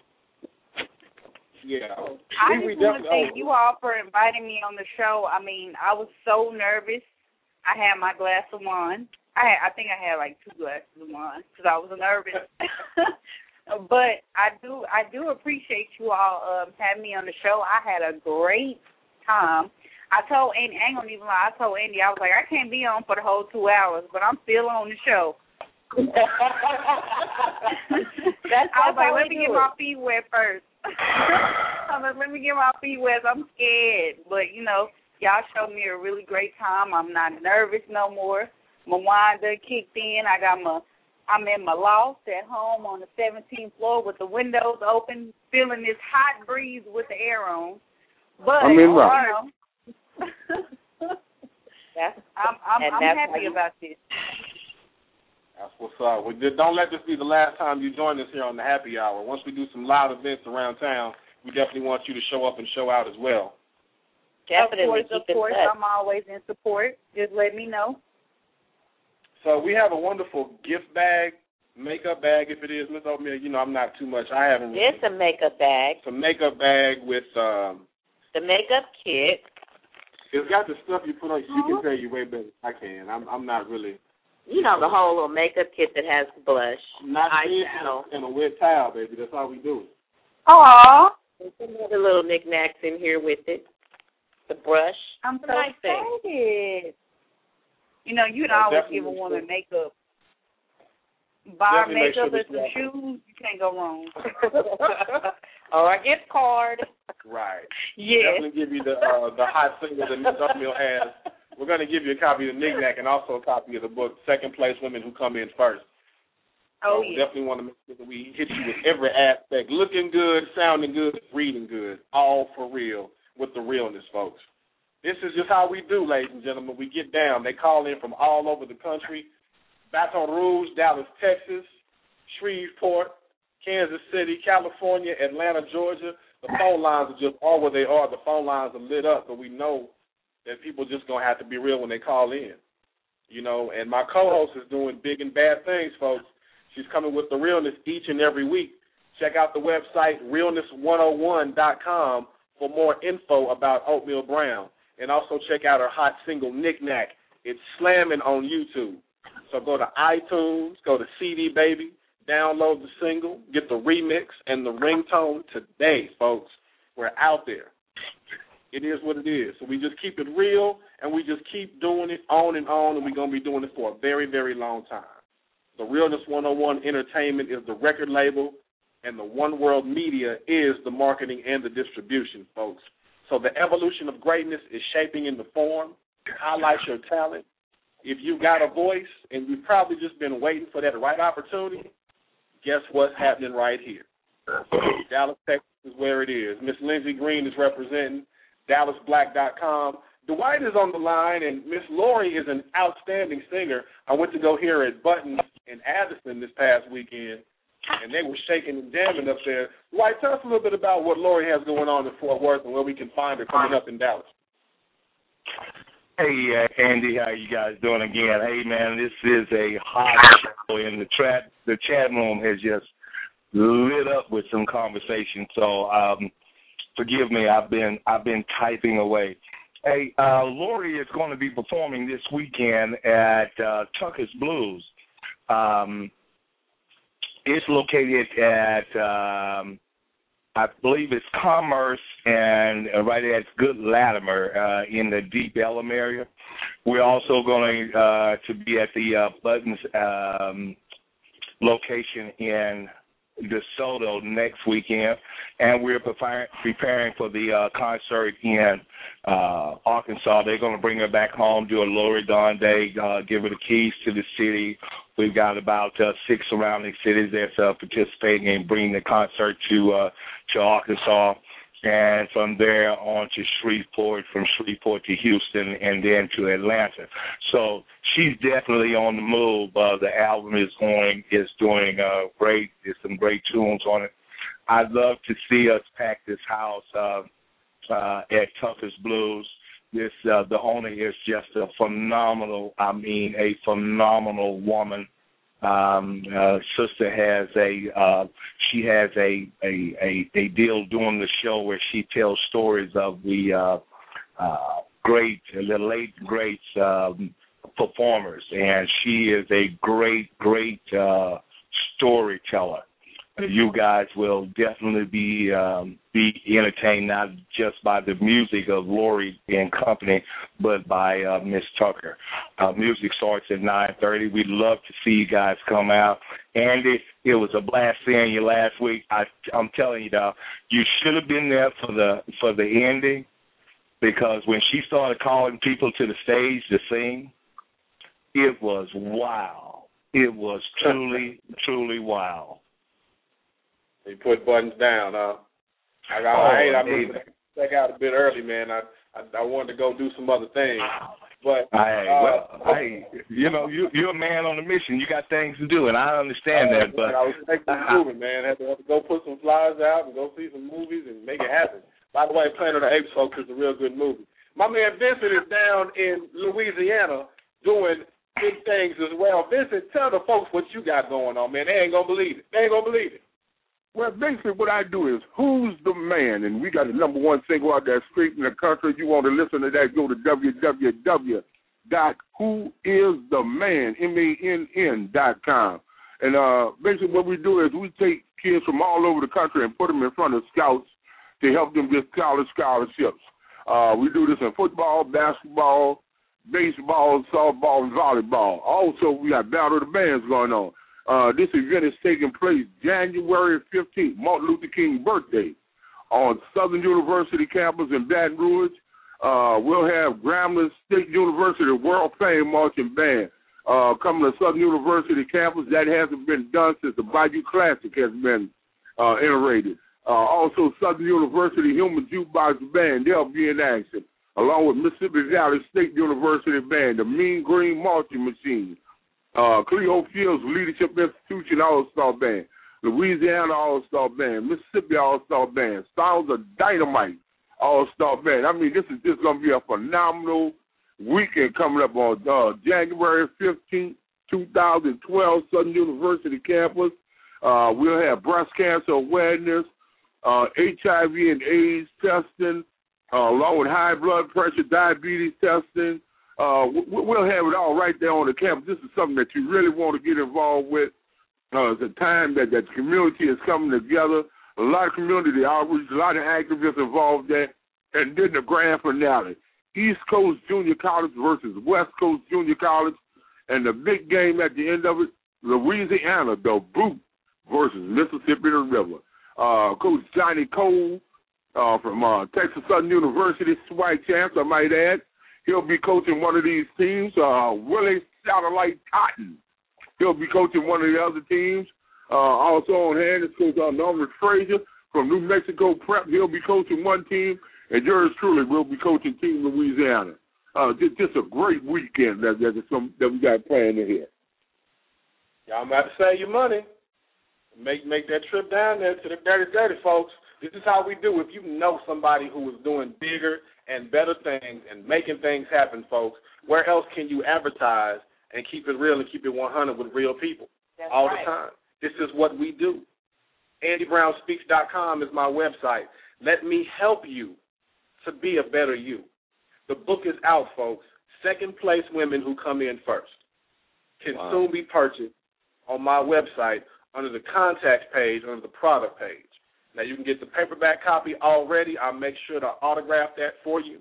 Speaker 2: Yeah.
Speaker 4: I
Speaker 2: we, we
Speaker 4: just want to
Speaker 2: definitely,
Speaker 4: thank
Speaker 2: oh,
Speaker 4: you all for inviting me on the show. I mean, I was so nervous. I had my glass of wine. I had, I think I had like two glasses of wine because I was nervous. But I do I do appreciate you all um, having me on the show. I had a great time. I told Andy, I ain't gonna even lie, I told Andy, I was like, I can't be on for the whole two hours, but I'm still on the show.
Speaker 3: That's,
Speaker 4: I was like,
Speaker 3: how
Speaker 4: let
Speaker 3: we
Speaker 4: me
Speaker 3: do
Speaker 4: get
Speaker 3: it.
Speaker 4: my feet wet first. I was like, let me get my feet wet. I'm scared. But, you know, y'all showed me a really great time. I'm not nervous no more. My wine done kicked in. I got my, I'm in my loft at home on the seventeenth floor with the windows open, feeling this hot breeze with the air on. But,
Speaker 8: I'm in
Speaker 4: you
Speaker 8: rock.
Speaker 4: know,
Speaker 3: That's,
Speaker 4: I'm, I'm,
Speaker 3: And
Speaker 4: I'm
Speaker 3: that's
Speaker 4: happy
Speaker 3: how you-
Speaker 4: about this.
Speaker 2: That's what's up. We just, don't let this be the last time you join us here on the Happy Hour. Once we do some live events around town, we definitely want you to show up and show out as well.
Speaker 3: Definitely.
Speaker 4: Of course, of course. I'm always in support. Just let me know.
Speaker 2: So we have a wonderful gift bag, makeup bag, if it is, Miss Oatmeal. You know, I'm not too much. I haven't.
Speaker 3: It's a makeup bag.
Speaker 2: It's a makeup bag with um.
Speaker 3: The makeup kit.
Speaker 2: It's got the stuff you put on. She can tell you way better than I can. I'm. I'm not really.
Speaker 3: You know, the whole little makeup kit that has blush,
Speaker 2: not
Speaker 3: eyeshadow,
Speaker 2: and a wet towel, baby. That's all we do.
Speaker 4: Aww.
Speaker 3: There's some other little knickknacks in here with it. The brush.
Speaker 4: I'm so
Speaker 3: nice
Speaker 4: excited.
Speaker 3: thing.
Speaker 4: You know, you'd
Speaker 2: Oh,
Speaker 4: always give a woman
Speaker 2: sure.
Speaker 4: makeup. Bar
Speaker 2: Definitely make
Speaker 4: makeup
Speaker 2: sure
Speaker 4: and some
Speaker 2: this
Speaker 4: shoes, you can't go wrong.
Speaker 3: Or a gift card.
Speaker 2: Right.
Speaker 4: Yes.
Speaker 2: Definitely give you the uh, the hot single that Miss Oatmeal has. We're going to give you a copy of the knickknack and also a copy of the book, Second Place Women Who Come In First.
Speaker 4: Oh,
Speaker 2: so we
Speaker 4: yeah.
Speaker 2: definitely want to make sure that we hit you with every aspect, looking good, sounding good, reading good, all for real, with the realness, folks. This is just how we do, ladies and gentlemen. We get down. They call in from all over the country. Baton Rouge, Dallas, Texas, Shreveport, Kansas City, California, Atlanta, Georgia. The phone lines are just all where they are. The phone lines are lit up, but we know that people just going to have to be real when they call in. You know, and my co-host is doing big and bad things, folks. She's coming with the realness each and every week. Check out the website, realness one oh one dot com, for more info about Oatmeal Brown. And also check out her hot single, Knick-Knack. It's slamming on YouTube. So go to iTunes, go to C D Baby, download the single, get the remix and the ringtone today, folks. We're out there. It is what it is. So we just keep it real, and we just keep doing it on and on, and we're going to be doing it for a very, very long time. The Realness one oh one Entertainment is the record label, and the One World Media is the marketing and the distribution, folks. So the evolution of greatness is shaping in the form. Highlight your talent. If you got a voice and you've probably just been waiting for that right opportunity, guess what's happening right here? Dallas, Texas is where it is. Miss Lindsay Green is representing Dallas Black dot com. Dwight is on the line, and Miss Lori is an outstanding singer. I went to go hear at Button in Addison this past weekend, and they were shaking and jamming up there. Dwight, tell us a little bit about what Lori has going on in Fort Worth and where we can find her coming up in Dallas.
Speaker 6: Hey, uh, Andy, how you guys doing again? Hey, man, this is a hot show, and the chat the chat room has just lit up with some conversation. So, um, forgive me, I've been I've been typing away. Hey, uh, Lori is going to be performing this weekend at uh, Tucker's Blues. Um, it's located at um, I believe it's Commerce and uh, right at Good Latimer uh, in the Deep Ellum area. We're also going uh, to be at the uh, Buttons um, location in DeSoto next weekend, and we're preparing, preparing for the uh, concert in uh, Arkansas. They're going to bring her back home, do a Lori Dawn Day, uh, give her the keys to the city. We've got about uh, six surrounding cities that's uh, participating in bringing the concert to uh, to Arkansas, and from there on to Shreveport, from Shreveport to Houston, and then to Atlanta. So she's definitely on the move. Uh, the album is going is doing uh, great. There's some great tunes on it. I'd love to see us pack this house uh, uh, at Tucker's Blues. This uh, the owner is just a phenomenal. I mean, a phenomenal woman. Um, uh, sister has a uh, she has a, a a a deal doing the show where she tells stories of the uh, uh, great, the late greats um, performers, and she is a great, great uh, storyteller. You guys will definitely be um, be entertained not just by the music of Lori and company, but by uh, Miss Tucker. Uh, music starts at nine thirty. We'd love to see you guys come out. Andy, it was a blast seeing you last week. I, I'm telling you, though, you should have been there for the for the ending, because when she started calling people to the stage to sing, it was wow. It was truly, truly wow.
Speaker 2: They put Buttons down, huh? I got,
Speaker 6: oh,
Speaker 2: I, I moved back out a bit early, man. I, I I wanted to go do some other things. But
Speaker 6: hey,
Speaker 2: uh,
Speaker 6: well, hey, you know, you you're a man on a mission. You got things to do, and I understand
Speaker 2: uh,
Speaker 6: that. But
Speaker 2: I was making uh, moving, man. Had to, have to go put some flyers out and go see some movies and make it happen. By the way, Planet of the Apes, folks, is a real good movie. My man Vincent is down in Louisiana doing big things as well. Vincent, tell the folks what you got going on, man. They ain't gonna believe it. They ain't gonna believe it.
Speaker 8: Well, basically what I do is, Who's the Man? And we got the number one single out there straight in the country. If you want to listen to that, go to w w w dot who is the man, M A N N dot com. And uh, basically what we do is we take kids from all over the country and put them in front of scouts to help them get college scholarships. Uh, we do this in football, basketball, baseball, softball, and volleyball. Also, we got Battle of the Bands going on. Uh, this event is taking place January fifteenth, Martin Luther King birthday, on Southern University campus in Baton Rouge. Uh, we'll have Grambling State University World Fame Marching Band uh, coming to Southern University campus. That hasn't been done since the Bayou Classic has been uh, iterated. Uh, also, Southern University Human Jukebox Band, they'll be in action, along with Mississippi Valley State University Band, the Mean Green Marching Machine. Uh, Cleo Fields Leadership Institution All-Star Band, Louisiana All-Star Band, Mississippi All-Star Band, Sounds of Dynamite All-Star Band. I mean, this is just going to be a phenomenal weekend coming up on uh, January fifteenth, two thousand twelve, Southern University campus. Uh, we'll have breast cancer awareness, uh, H I V and AIDS testing, uh, along with high blood pressure, diabetes testing. Uh, we'll have it all right there on the campus. This is something that you really want to get involved with. Uh, it's a time that, that the community is coming together. A lot of community outreach, a lot of activists involved there. And then the grand finale, East Coast Junior College versus West Coast Junior College. And the big game at the end of it, Louisiana, the Brute versus Mississippi the River. Uh, Coach Johnny Cole uh, from uh, Texas Southern University, SWAC champs, I might add. He'll be coaching one of these teams. Uh, Willie Satellite Cotton, he'll be coaching one of the other teams. Uh, also on hand is Coach uh, Norman Frazier from New Mexico Prep. He'll be coaching one team, and yours truly will be coaching Team Louisiana. Uh, just, just a great weekend that, that, some, that we got planned in here.
Speaker 2: Y'all about to save your money. Make make that trip down there to the Dirty Dirty, folks. This is how we do. If you know somebody who is doing bigger and better things and making things happen, folks, where else can you advertise and keep it real and keep it one hundred with real people?
Speaker 3: That's
Speaker 2: all
Speaker 3: right.
Speaker 2: the time? This is what we do. Andy Brown Speaks dot com is my website. Let me help you to be a better you. The book is out, folks. Second Place Women Who Come In First can wow. soon be purchased on my website under the contact page, under the product page. Now, you can get the paperback copy already. I'll make sure to autograph that for you.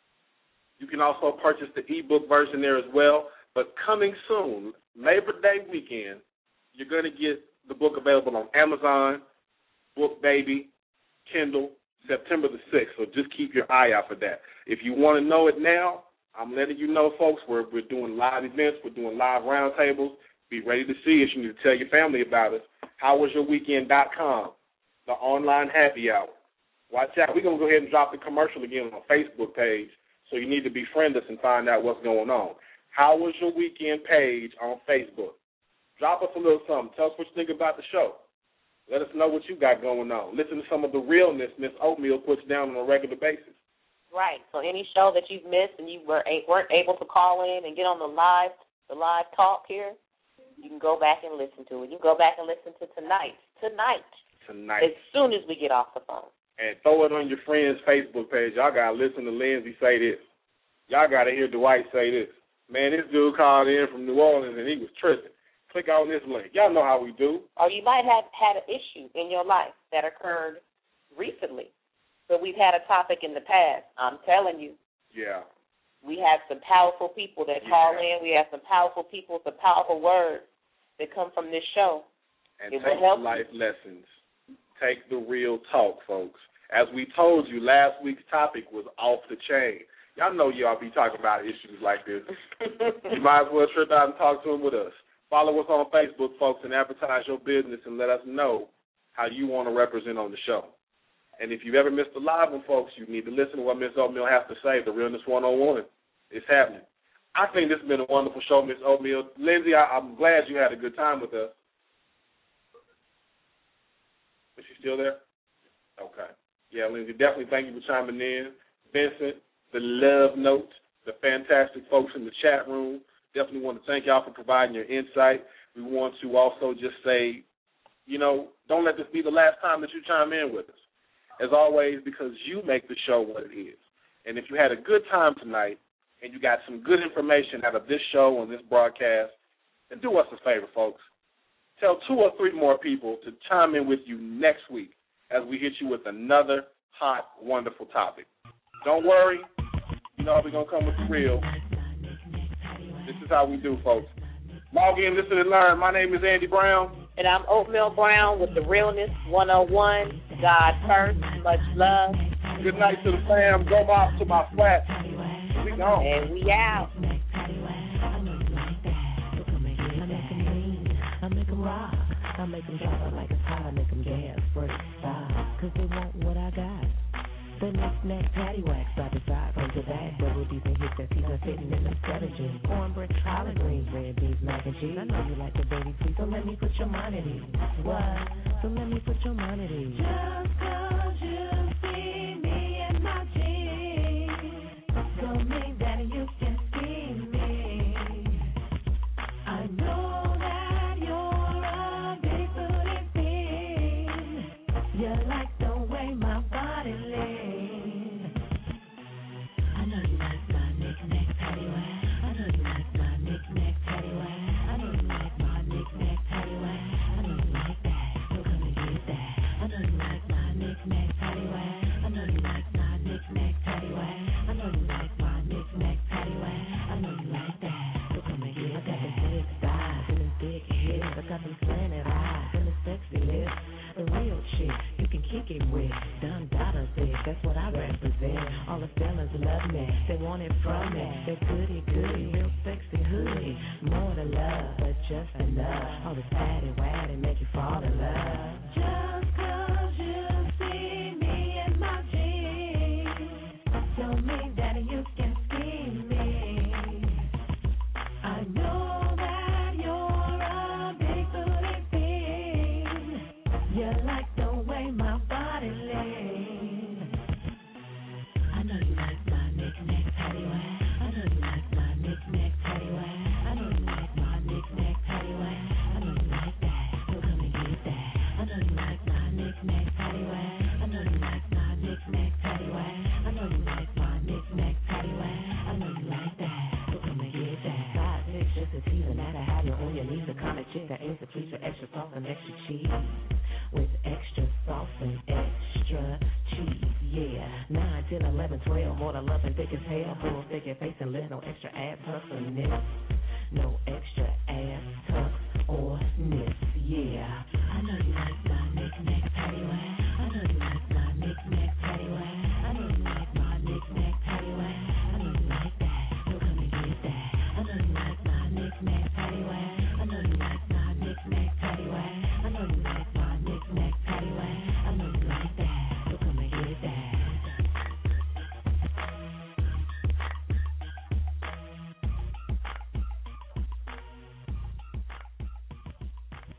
Speaker 2: You can also purchase the ebook version there as well. But coming soon, Labor Day weekend, you're going to get the book available on Amazon, BookBaby, Kindle, September the sixth. So just keep your eye out for that. If you want to know it now, I'm letting you know, folks, we're, we're doing live events. We're doing live roundtables. Be ready to see it. You need to tell your family about it. how was your weekend dot com, the online happy hour. Watch out. We're going to go ahead and drop the commercial again on our Facebook page, so you need to befriend us and find out what's going on. How Was Your Weekend page on Facebook. Drop us a little something. Tell us what you think about the show. Let us know what you got going on. Listen to some of the realness Miss Oatmeal puts down on a regular basis.
Speaker 3: Right. So any show that you've missed and you were, weren't able to call in and get on the live the live talk here, you can go back and listen to it. You can go back and listen to tonight. Tonight.
Speaker 2: Tonight.
Speaker 3: As soon as we get off the phone.
Speaker 2: And throw it on your friend's Facebook page. Y'all got to listen to Lindsay say this. Y'all got to hear Dwight say this. Man, this dude called in from New Orleans and he was tripping. Click on this link. Y'all know how we do.
Speaker 3: Or you might have had an issue in your life that occurred recently. So we've had a topic in the past. I'm telling you.
Speaker 2: Yeah.
Speaker 3: We have some powerful people that yeah. call in. We have some powerful people, some powerful words that come from this show.
Speaker 2: And
Speaker 3: it
Speaker 2: take
Speaker 3: will help
Speaker 2: life
Speaker 3: you.
Speaker 2: lessons. Take the real talk, folks. As we told you, last week's topic was off the chain. Y'all know y'all be talking about issues like this. You might as well trip out and talk to them with us. Follow us on Facebook, folks, and advertise your business and let us know how you want to represent on the show. And if you've ever missed a live one, folks, you need to listen to what Miss Oatmeal has to say, the Realness one oh one. It's happening. I think this has been a wonderful show, Miss Oatmeal. Lindsay, I, I'm glad you had a good time with us. Is she still there? Okay. Yeah, Lindsay, definitely thank you for chiming in. Vincent, the love note, the fantastic folks in the chat room, definitely want to thank y'all for providing your insight. We want to also just say, you know, don't let this be the last time that you chime in with us. As always, because you make the show what it is. And if you had a good time tonight and you got some good information out of this show and this broadcast, then do us a favor, folks. Tell two or three more people to chime in with you next week as we hit you with another hot, wonderful topic. Don't worry. You know we're going to come with the real. This is how we do, folks. Log in, listen, and learn. My name is Andy Brown.
Speaker 3: And I'm Oatmeal Brown with the Realness one oh one. God first. Much love.
Speaker 2: Good night to the fam. Go off to my flat. We gone.
Speaker 3: And we out.
Speaker 1: I make them rock. I make them drop like a tire. I make them gas, break, stop. Cause they want what I got. The next neck patty wax, side to side, front to back. Double D's and hits that season sitting in the strategy. Cornbread, collard greens, red beans, mac and cheese. I know you like the baby, please. So let me put your mind at ease. What? So let me put your mind at ease. Just cause you see me in my jeans, don't mean that you can see me. I know that you're a big booty thing. You like the way my body lays. That's what I represent. All the fellas love me. They want it from me. They're goody, goody, real sexy hoodie. More to love, but just enough. All this patty waddy make you fall in love. Just cause you see me in my jeans, don't mean that you can see me. I know that you're a big booty thing. You like the way my body lays. That aims to please for extra sauce and extra cheese. With extra sauce and extra cheese, yeah. nine, ten, eleven, twelve, more than love and thick as hell. Full thick and face and lip, no extra ass tucks or nips. No extra ass tucks or nips, yeah. I know you like my knick-knack paddywhack. I know you like my knick-knack paddywhack. I know you like my knick-knack paddywhack. I know you like that, so come and get that. I know you like my knick-knack paddywhack.